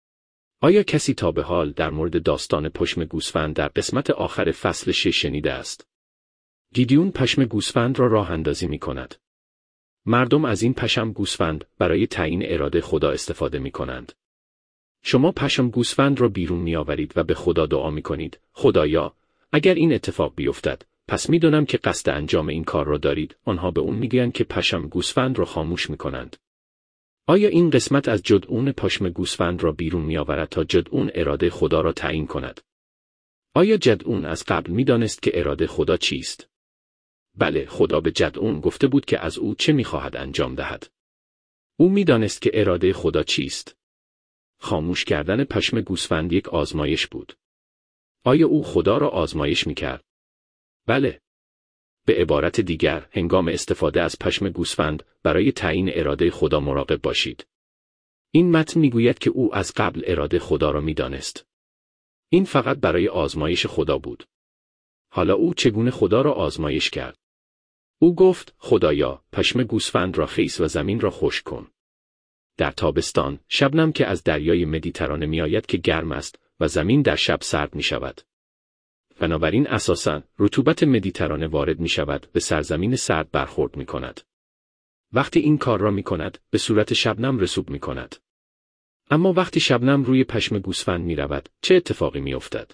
آیا کسی تا به حال در مورد داستان پشم گوسفند در قسمت آخر فصل 6 شنیده است؟ گیدیون پشم گوسفند را راه اندازی می کند. مردم از این پشم گوسفند برای تعیین اراده خدا استفاده می کنند. شما پشم گوسفند را بیرون می آورید و به خدا دعا می کنید خدایا، اگر این اتفاق بیفتد، پس می دانم که قصد انجام این کار را دارید. آنها به اون می گویند که پشم گوسفند را خاموش می کنند. آیا این قسمت از جدعون پشم گوسفند را بیرون می آورد تا جدعون اراده خدا را تعیین کند؟ آیا جدعون از قبل می دانست که اراده خدا چیست؟ بله، خدا به جدعون گفته بود که از او چه می خواهد انجام دهد. او می دانست که اراده خدا چیست. خاموش کردن پشم گوسفند یک آزمایش بود. آیا او خدا را آزمایش می کرد؟ بله. به عبارت دیگر، هنگام استفاده از پشم گوسفند برای تعیین اراده خدا مراقب باشید. این متن میگوید که او از قبل اراده خدا را میدانست. این فقط برای آزمایش خدا بود. حالا او چگونه خدا را آزمایش کرد؟ او گفت خدایا، پشم گوسفند را خیس و زمین را خشک کن. در تابستان، شبنم که از دریای مدیترانه میآید که گرم است و زمین در شب سرد می شود. بنابراین اساساً رطوبت مدیترانه وارد می شود به سرزمین سرد برخورد می کند. وقتی این کار را می کند به صورت شبنم رسوب می کند. اما وقتی شبنم روی پشم گوسفند می رود چه اتفاقی می افتد؟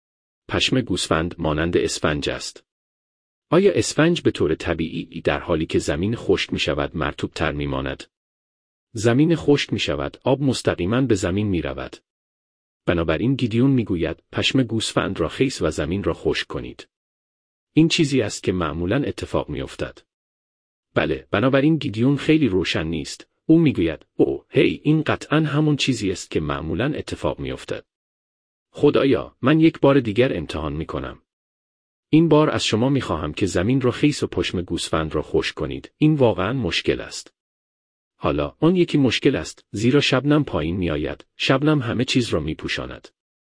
پشم گوسفند مانند اسفنج است. آیا اسفنج به طور طبیعی در حالی که زمین خشک می شود مرطوب تر می ماند؟ زمین خشک می شود، آب مستقیما به زمین می رود. بنابراین گیدیون میگوید پشم گوسفند را خیس و زمین را خشک کنید. این چیزی است که معمولاً اتفاق میافتد. بله، بنابراین گیدیون خیلی روشن نیست. او میگوید اوه هی این قطعاً همون چیزی است که معمولاً اتفاق میافتد. خدایا من یک بار دیگر امتحان میکنم. این بار از شما میخواهم که زمین را خیس و پشم گوسفند را خشک کنید. این واقعاً مشکل است. حالا آن یکی مشکل است زیرا شبنم پایین میآید. شبنم همه چیز را میپوشاند.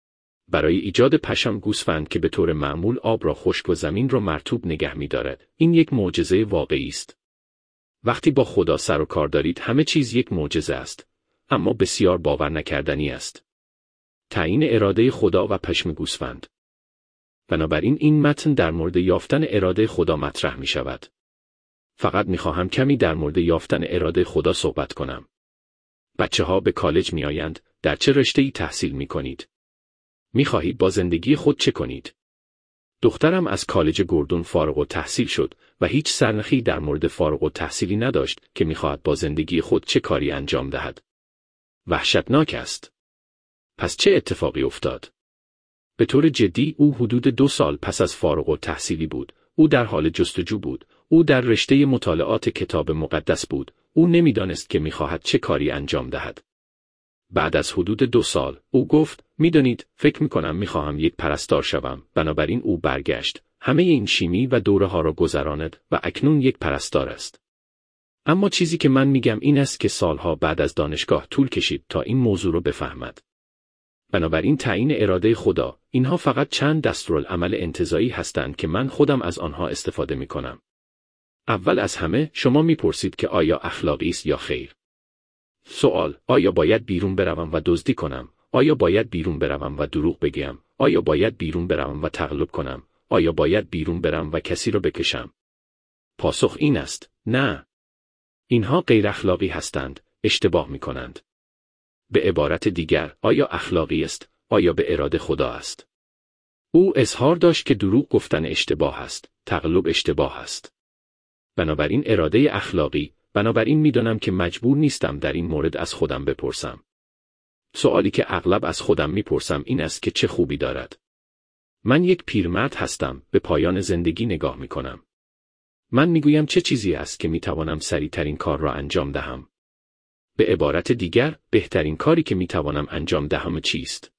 برای ایجاد پشم گوسفند که به طور معمول آب را خشک و زمین را مرطوب نگه می‌دارد، این یک معجزه واقعی است. وقتی با خدا سر و کار دارید همه چیز یک معجزه است، اما بسیار باور نکردنی است. تعیین اراده خدا و پشم گوسفند. بنابراین این متن در مورد یافتن اراده خدا مطرح می‌شود. فقط می‌خواهم کمی در مورد یافتن اراده خدا صحبت کنم. بچه‌ها به کالج می‌آیند، در چه رشته‌ای تحصیل می‌کنید؟ می‌خواهید با زندگی خود چه کنید؟ دخترم از کالج گوردون فارغ التحصیل شد و هیچ سرنخی در مورد فارغ التحصیلی نداشت که می‌خواهد با زندگی خود چه کاری انجام دهد. وحشتناک است. پس چه اتفاقی افتاد؟ به طور جدی او حدود 2 سال پس از فارغ التحصیلی بود. او در حال جستجو بود. او در رشته مطالعات کتاب مقدس بود. او نمی‌دانست که می‌خواهد چه کاری انجام دهد. بعد از حدود 2 سال، او گفت، میدانید، فکر میکنم میخواهم یک پرستار شوم. بنابراین او برگشت، همه این شیمی و دوره ها را گذراند و اکنون یک پرستار است. اما چیزی که من میگم این است که سالها بعد از دانشگاه طول کشید تا این موضوع را بفهمد. بنابراین تعیین اراده خدا، اینها فقط چند دستورالعمل انتزاعی هستند که من خودم از آنها استفاده میکنم. اول از همه، شما میپرسید که آیا اخلاقی است یا خیر؟ سوال: آیا باید بیرون بروم و دزدی کنم؟ آیا باید بیرون بروم و دروغ بگویم؟ آیا باید بیرون بروم و تقلب کنم؟ آیا باید بیرون برم و کسی را بکشم؟ پاسخ این است: نه. اینها غیر اخلاقی هستند، اشتباه می کنند. به عبارت دیگر، آیا اخلاقی است؟ آیا به اراده خدا است؟ او اظهار داشت که دروغ گفتن اشتباه است، تقلب اشتباه است. بنابراین اراده اخلاقی، بنابراین میدانم که مجبور نیستم در این مورد از خودم بپرسم. سوالی که اغلب از خودم میپرسم این است که چه خوبی دارد. من یک پیرمرد هستم، به پایان زندگی نگاه میکنم. من میگویم چه چیزی است که میتوانم سریعترین کار را انجام دهم. به عبارت دیگر، بهترین کاری که میتوانم انجام دهم چیست؟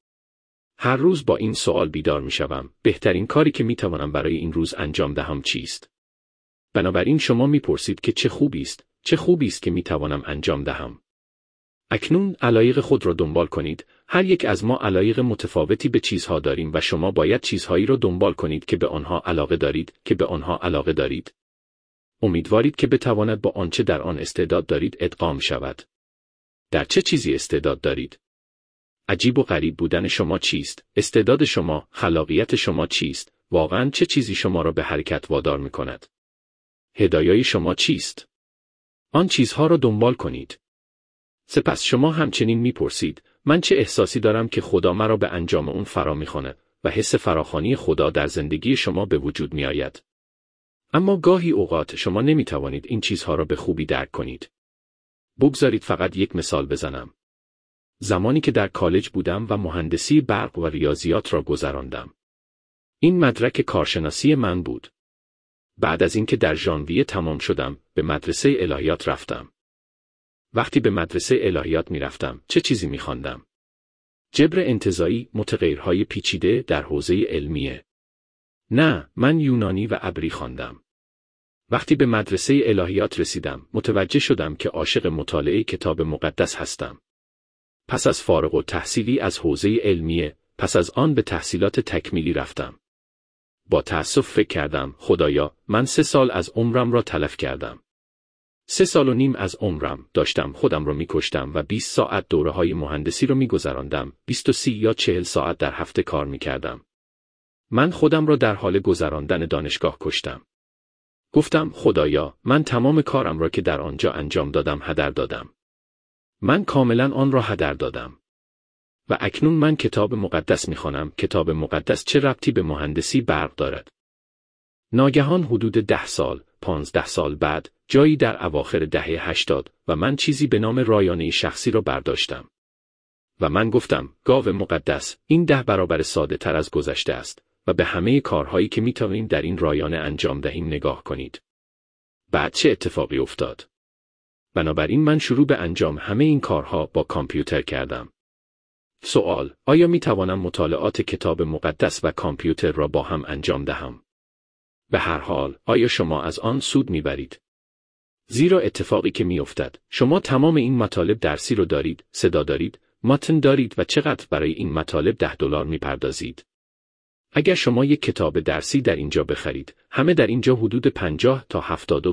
هر روز با این سوال بیدار میشوم، بهترین کاری که میتوانم برای این روز انجام دهم چیست؟ بنابراین شما میپرسید که چه خوبی است؟ چه خوبی است که میتوانم انجام دهم؟ اکنون علایق خود را دنبال کنید. هر یک از ما علایق متفاوتی به چیزها داریم و شما باید چیزهایی را دنبال کنید که به آنها علاقه دارید. امیدوارید که بتواند با آنچه در آن استعداد دارید ادغام شود. در چه چیزی استعداد دارید؟ عجیب و غریب بودن شما چیست؟ استعداد شما، خلاقیت شما چیست؟ واقعاً چه چیزی شما را به حرکت وادار می‌کند؟ هدایای شما چیست؟ آن چیزها را دنبال کنید. سپس شما همچنین میپرسید، من چه احساسی دارم که خدا مرا به انجام اون فرا میخواند و حس فراخوانی خدا در زندگی شما به وجود میآید. اما گاهی اوقات شما نمیتوانید این چیزها را به خوبی درک کنید. بگذارید فقط یک مثال بزنم. زمانی که در کالج بودم و مهندسی برق و ریاضیات را گذراندم. این مدرک کارشناسی من بود. بعد از اینکه در ژانویه تمام شدم، به مدرسه الهیات رفتم. وقتی به مدرسه الهیات می رفتم، چه چیزی می خواندم؟ جبر انتزاعی، متغیرهای پیچیده در حوزه علمیه. نه، من یونانی و عبری خواندم. وقتی به مدرسه الهیات رسیدم، متوجه شدم که عاشق مطالعه کتاب مقدس هستم. پس از فارغ التحصیلی از حوزه علمیه، پس از آن به تحصیلات تکمیلی رفتم. با تأسف فکر کردم، خدایا، من 3 سال از عمرم را تلف کردم. 3 سال و نیم از عمرم داشتم خودم را می‌کشتم و 20 ساعت دوره‌های مهندسی را می‌گذراندم، 20 30 یا 40 ساعت در هفته کار می‌کردم. من خودم را در حال گذراندن دانشگاه کشتم. گفتم خدایا، من تمام کارم را که در آنجا انجام دادم هدر دادم. من کاملا آن را هدر دادم. و اکنون من کتاب مقدس می‌خوانم. کتاب مقدس چه ربطی به مهندسی برق دارد؟ ناگهان حدود 10 سال، 15 سال بعد، جایی در اواخر دهه 80 و من چیزی به نام رایانه شخصی را برداشتم. و من گفتم، گاو مقدس، این 10 برابر ساده تر از گذشته است و به همه کارهایی که میتوانیم در این رایانه انجام دهیم نگاه کنید. بعد چه اتفاقی افتاد؟ بنابراین من شروع به انجام همه این کارها با کامپیوتر کردم. سوال: آیا می توانم مطالعات کتاب مقدس و کامپیوتر را با هم انجام دهم؟ به هر حال، آیا شما از آن سود می برید؟ زیرا اتفاقی که می افتد، شما تمام این مطالب درسی رو دارید، صدا دارید، متن دارید و چقدر برای این مطالب $10 می پردازید. اگر شما یک کتاب درسی در اینجا بخرید، همه در اینجا حدود 50 تا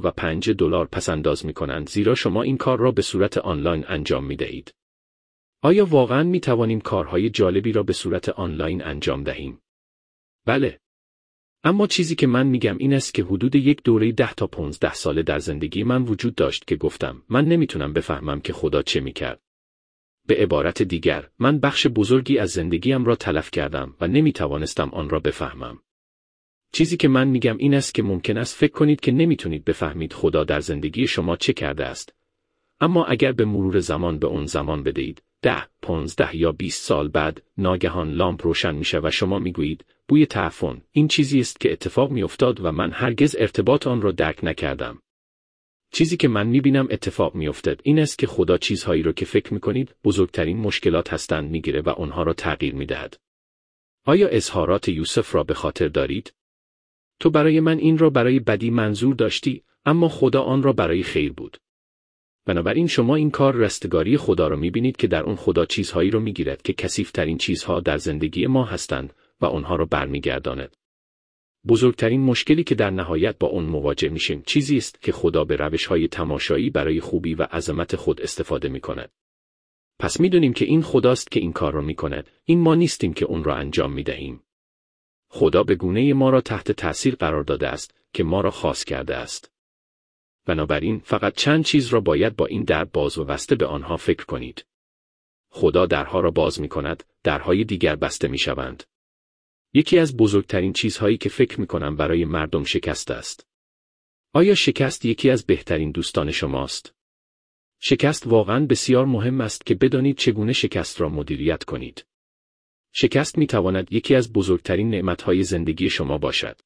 $75 پسنداز می کنند زیرا شما این کار را به صورت آنلاین انجام می دهید. آیا واقعاً می توانیم کارهای جالبی را به صورت آنلاین انجام دهیم؟ بله. اما چیزی که من میگم این است که حدود یک دوره 10 تا 15 ساله در زندگی من وجود داشت که گفتم من نمیتونم بفهمم که خدا چه میکرد. به عبارت دیگر، من بخش بزرگی از زندگیم را تلف کردم و نمیتوانستم آن را بفهمم. چیزی که من میگم این است که ممکن است فکر کنید که نمیتونید بفهمید خدا در زندگی شما چه کرده است. اما اگر به مرور زمان به اون زمان بدهید، 10، 15 یا 20 سال بعد، ناگهان لامپ روشن میشه و شما میگویید، بوی تعفن، این چیزی است که اتفاق میافتاد و من هرگز ارتباط آن را درک نکردم. چیزی که من میبینم اتفاق میافتد این است که خدا چیزهایی را که فکر میکنید بزرگترین مشکلات هستند میگیره و آنها را تغییر میدهد. آیا اظهارات یوسف را به خاطر دارید؟ تو برای من این را برای بدی منظور داشتی، اما خدا آن را برای خیر بود. بنابراین شما این کار رستگاری خدا را میبینید که در اون خدا چیزهایی را میگیرد که کثیف‌ترین چیزها در زندگی ما هستند و آنها را برمیگرداند. بزرگترین مشکلی که در نهایت با اون مواجه میشیم چیزی است که خدا به روش‌های تماشایی برای خوبی و عظمت خود استفاده میکند. پس میدونیم که این خداست که این کار را میکند، این ما نیستیم که اون را انجام میدهیم. خدا به گونه‌ای ما را تحت تأثیر قرار داده است که ما را خاص کرده است. بنابراین فقط چند چیز را باید با این در باز و بسته به آنها فکر کنید. خدا درها را باز می کند، درهای دیگر بسته می شوند. یکی از بزرگترین چیزهایی که فکر می کنم برای مردم شکست است. آیا شکست یکی از بهترین دوستان شماست؟ شکست واقعاً بسیار مهم است که بدانید چگونه شکست را مدیریت کنید. شکست می تواند یکی از بزرگترین نعمتهای زندگی شما باشد.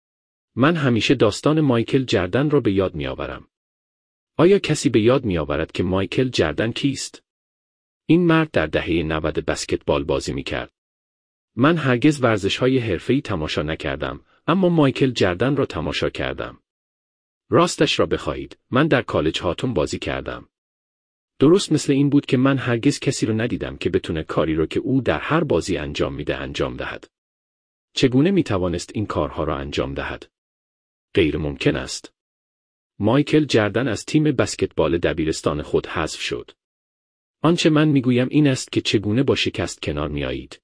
من همیشه داستان مایکل جردن را به یاد می‌آورم. آیا کسی به یاد می‌آورد که مایکل جردن کیست؟ این مرد در دهه 90 بسکتبال بازی می‌کرد. من هرگز ورزش‌های حرفه‌ای تماشا نکردم، اما مایکل جردن را تماشا کردم. راستش را بخواهید، من در کالج هاتون بازی کردم. درست مثل این بود که من هرگز کسی را ندیدم که بتونه کاری را که او در هر بازی انجام میده انجام دهد. چگونه می‌توانست این کارها را انجام دهد؟ غیر ممکن است. مایکل جردن از تیم بسکتبال دبیرستان خود حذف شد. آنچه من میگویم این است که چگونه با شکست کنار میایید.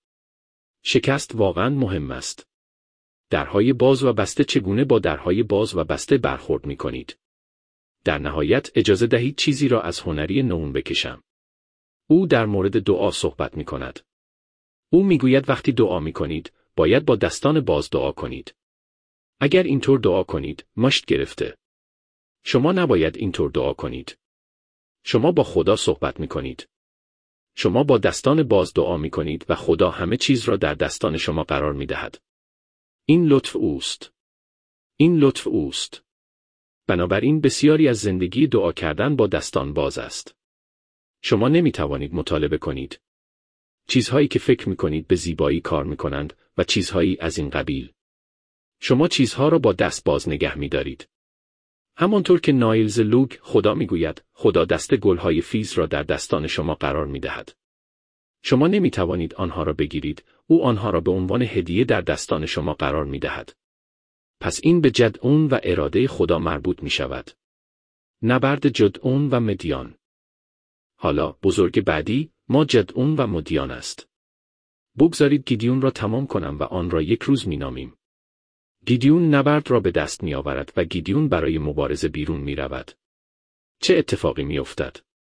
شکست واقعاً مهم است. درهای باز و بسته چگونه با درهای باز و بسته برخورد میکنید. در نهایت اجازه دهید چیزی را از هنری نون بکشم. او در مورد دعا صحبت میکند. او میگوید وقتی دعا میکنید، باید با دستان باز دعا کنید. اگر اینطور دعا کنید، مشت گرفته. شما نباید اینطور دعا کنید. شما با خدا صحبت میکنید. شما با دستان باز دعا میکنید و خدا همه چیز را در دستان شما قرار میدهد. این لطف اوست. این لطف اوست. بنابراین بسیاری از زندگی دعا کردن با دستان باز است. شما نمیتوانید مطالبه کنید. چیزهایی که فکر میکنید به زیبایی کار میکنند و چیزهایی از این قبیل. شما چیزها را با دست باز نگه می‌دارید. همانطور که نایلز لوگ خدا میگوید، خدا دست گل‌های فیز را در دستان شما قرار می‌دهد. شما نمی‌توانید آنها را بگیرید، او آنها را به عنوان هدیه در دستان شما قرار می‌دهد. پس این به جدعون و اراده خدا مربوط می‌شود. نبرد جدعون و مدیان. حالا بزرگ بعدی ما جدعون و مدیان است. بگذارید گیدیون را تمام کنم و آن را یک روز می‌نامیم. گیدیون نبرد را به دست می آورد و گیدیون برای مبارزه بیرون می رود. چه اتفاقی می افتد؟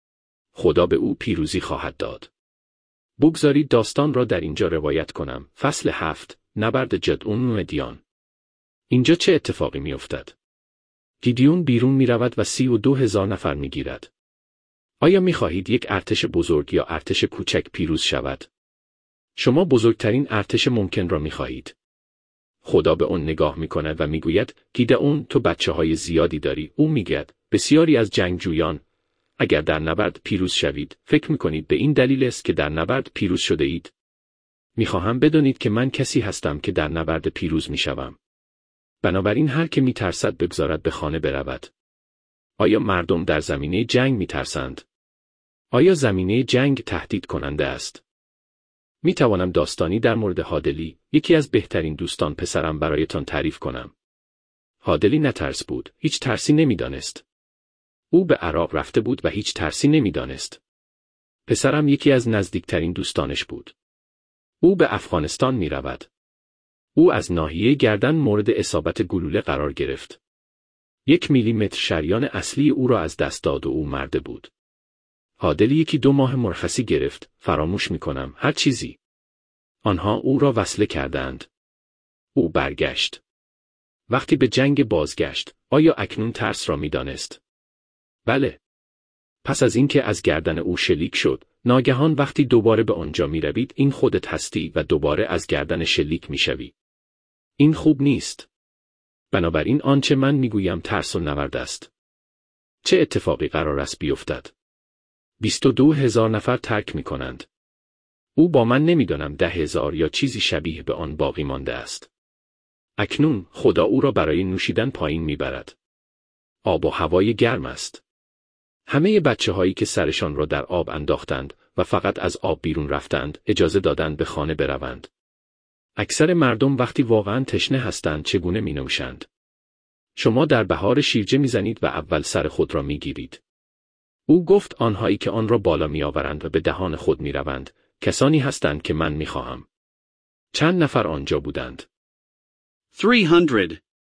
خدا به او پیروزی خواهد داد. بگذارید داستان را در اینجا روایت کنم. فصل 7، نبرد جدعون و مدیان. اینجا چه اتفاقی می افتد؟ گیدیون بیرون می رود و 32,000 نفر می گیرد. آیا می خواهید یک ارتش بزرگ یا ارتش کوچک پیروز شود؟ شما بزرگترین ارتش ممکن را می خواهید. خدا به اون نگاه می کند و می گوید گیدئون تو بچه های زیادی داری. او می گوید بسیاری از جنگجویان اگر در نبرد پیروز شوید، فکر می‌کنید به این دلیل است که در نبرد پیروز شده اید؟ می‌خواهم بدانید که من کسی هستم که در نبرد پیروز می‌شوم. بنابراین هر که می‌ترسد بگذارد به خانه برود. آیا مردم در زمینه جنگ می‌ترسند؟ آیا زمینه جنگ تهدید کننده است؟ می‌توانم داستانی در مورد هادلی، یکی از بهترین دوستان پسرم، برایتان تعریف کنم. هادلی نترس بود، هیچ ترسی نمی‌دانست. او به عراق رفته بود و هیچ ترسی نمی‌دانست. پسرم یکی از نزدیکترین دوستانش بود. او به افغانستان می‌رود. او از ناحیه گردن مورد اصابت گلوله قرار گرفت. 1 میلیمتر شریان اصلی او را از دست داد و او مرده بود. هادلی 1-2 ماه مرخصی گرفت، فراموش می‌کنم هر چیزی. آنها او را وصله کردند. او برگشت. وقتی به جنگ بازگشت، آیا اکنون ترس را می‌دانست؟ بله. پس از اینکه از گردن او شلیک شد، ناگهان وقتی دوباره به آنجا می‌روید، این خودت هستی و دوباره از گردن شلیک می‌شوی. این خوب نیست. بنابراین آنچه من می‌گویم ترس و نبرد است. چه اتفاقی قرار است بیفتد؟ 22,000 نفر ترک می‌کنند. او با من نمی‌دانم 10,000 یا چیزی شبیه به آن باقی مانده است. اکنون خدا او را برای نوشیدن پایین می‌برد. آب و هوای گرم است. همه بچه‌هایی که سرشان را در آب انداختند و فقط از آب بیرون رفتند، اجازه دادند به خانه بروند. اکثر مردم وقتی واقعاً تشنه هستند چگونه می‌نوشند؟ شما در بهار شیرجه می‌زنید و اول سر خود را می‌گیرید. او گفت آنهایی که آن را بالا می‌آورند و به دهان خود می‌روند، کسانی هستند که من می‌خواهم. چند نفر آنجا بودند؟ 300.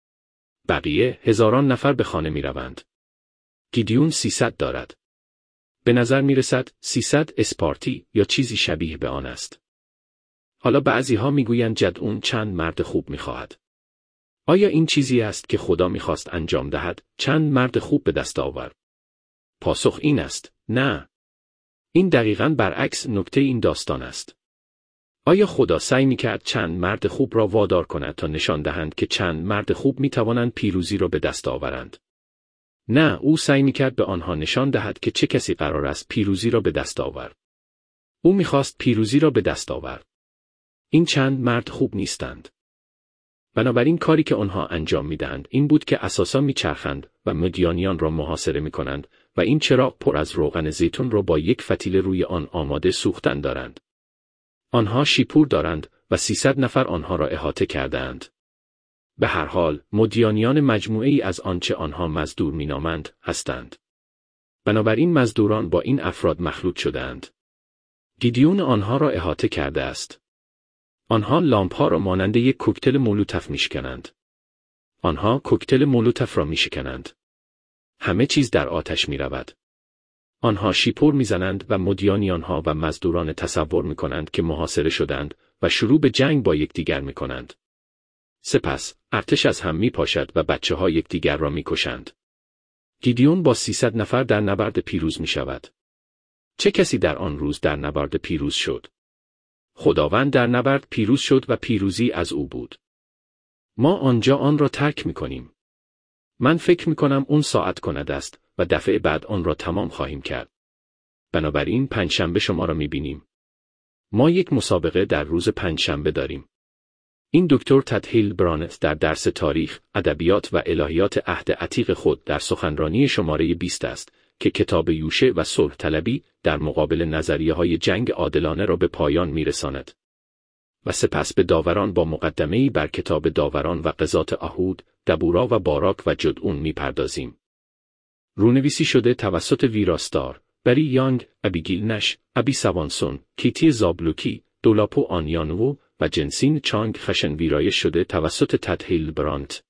بقیه هزاران نفر به خانه می‌روند. گیدیون 300 دارد. به نظر می‌رسد 300 اسپارتی یا چیزی شبیه به آن است. حالا بعضی‌ها می‌گویند جدعون چند مرد خوب می‌خواهد. آیا این چیزی است که خدا می‌خواست انجام دهد؟ چند مرد خوب به دست آورد؟ پاسخ این است: نه. این دقیقاً برعکس نکته این داستان است. آیا خدا سعی می‌کرد چند مرد خوب را وادار کند تا نشان دهند که چند مرد خوب می‌توانند پیروزی را به دست آورند؟ نه، او سعی می‌کرد به آنها نشان دهد که چه کسی قرار است پیروزی را به دست آورد. او می‌خواست پیروزی را به دست آورد. این چند مرد خوب نیستند. بنابراین کاری که آنها انجام می‌دهند این بود که اساسا می‌چرخند و مدیانیان را محاصره می‌کنند و این چراغ پر از روغن زیتون را با 1 فتیله روی آن آماده سوختن دارند. آنها شیپور دارند و 300 نفر آنها را احاطه کرده‌اند. به هر حال، مدیانیان مجموعه‌ای از آنچه آنها مزدور مینامند هستند. بنابراین مزدوران با این افراد مخلوط شده‌اند. گیدیون آنها را احاطه کرده است. آنها لامپ‌ها را مانند 1 کوکتل مولوتوف میشکنند. آنها کوکتل مولوتوف را میشکنند. همه چیز در آتش میرود. آنها شیپور میزنند و مدیانیانها و مزدوران تصور میکنند که محاصره شدند و شروع به جنگ با یکدیگر میکنند. سپس ارتش از هم میپاشد و بچه‌ها یکدیگر را میکشند. گیدیون با 300 نفر در نبرد پیروز میشود. چه کسی در آن روز در نبرد پیروز شد؟ خداوند در نبرد پیروز شد و پیروزی از او بود. ما آنجا آن را ترک میکنیم. من فکر میکنم اون ساعت کننده است و دفعه بعد آن را تمام خواهیم کرد. بنابراین پنجشنبه شما را میبینیم. ما 1 مسابقه در روز پنجشنبه داریم. این دکتر تد هیلبرانت در درس تاریخ، ادبیات و الهیات عهد عتیق خود در سخنرانی شماره 20 است که کتاب یوشع و صلح طلبی در مقابل نظریه‌های جنگ عادلانه را به پایان میرساند. و سپس به داوران با مقدمه‌ای بر کتاب داوران و قضات آهود، دبورا و باراک و جدعون میپردازیم. رونویسی شده توسط ویراستار، بری یانگ، ابیگیل نش، ابی سوانسون، کیتی زابلوکی، دولاپو آنیانو و جنسین چانگ خشن ویرایش شده توسط تد هیلبرانت.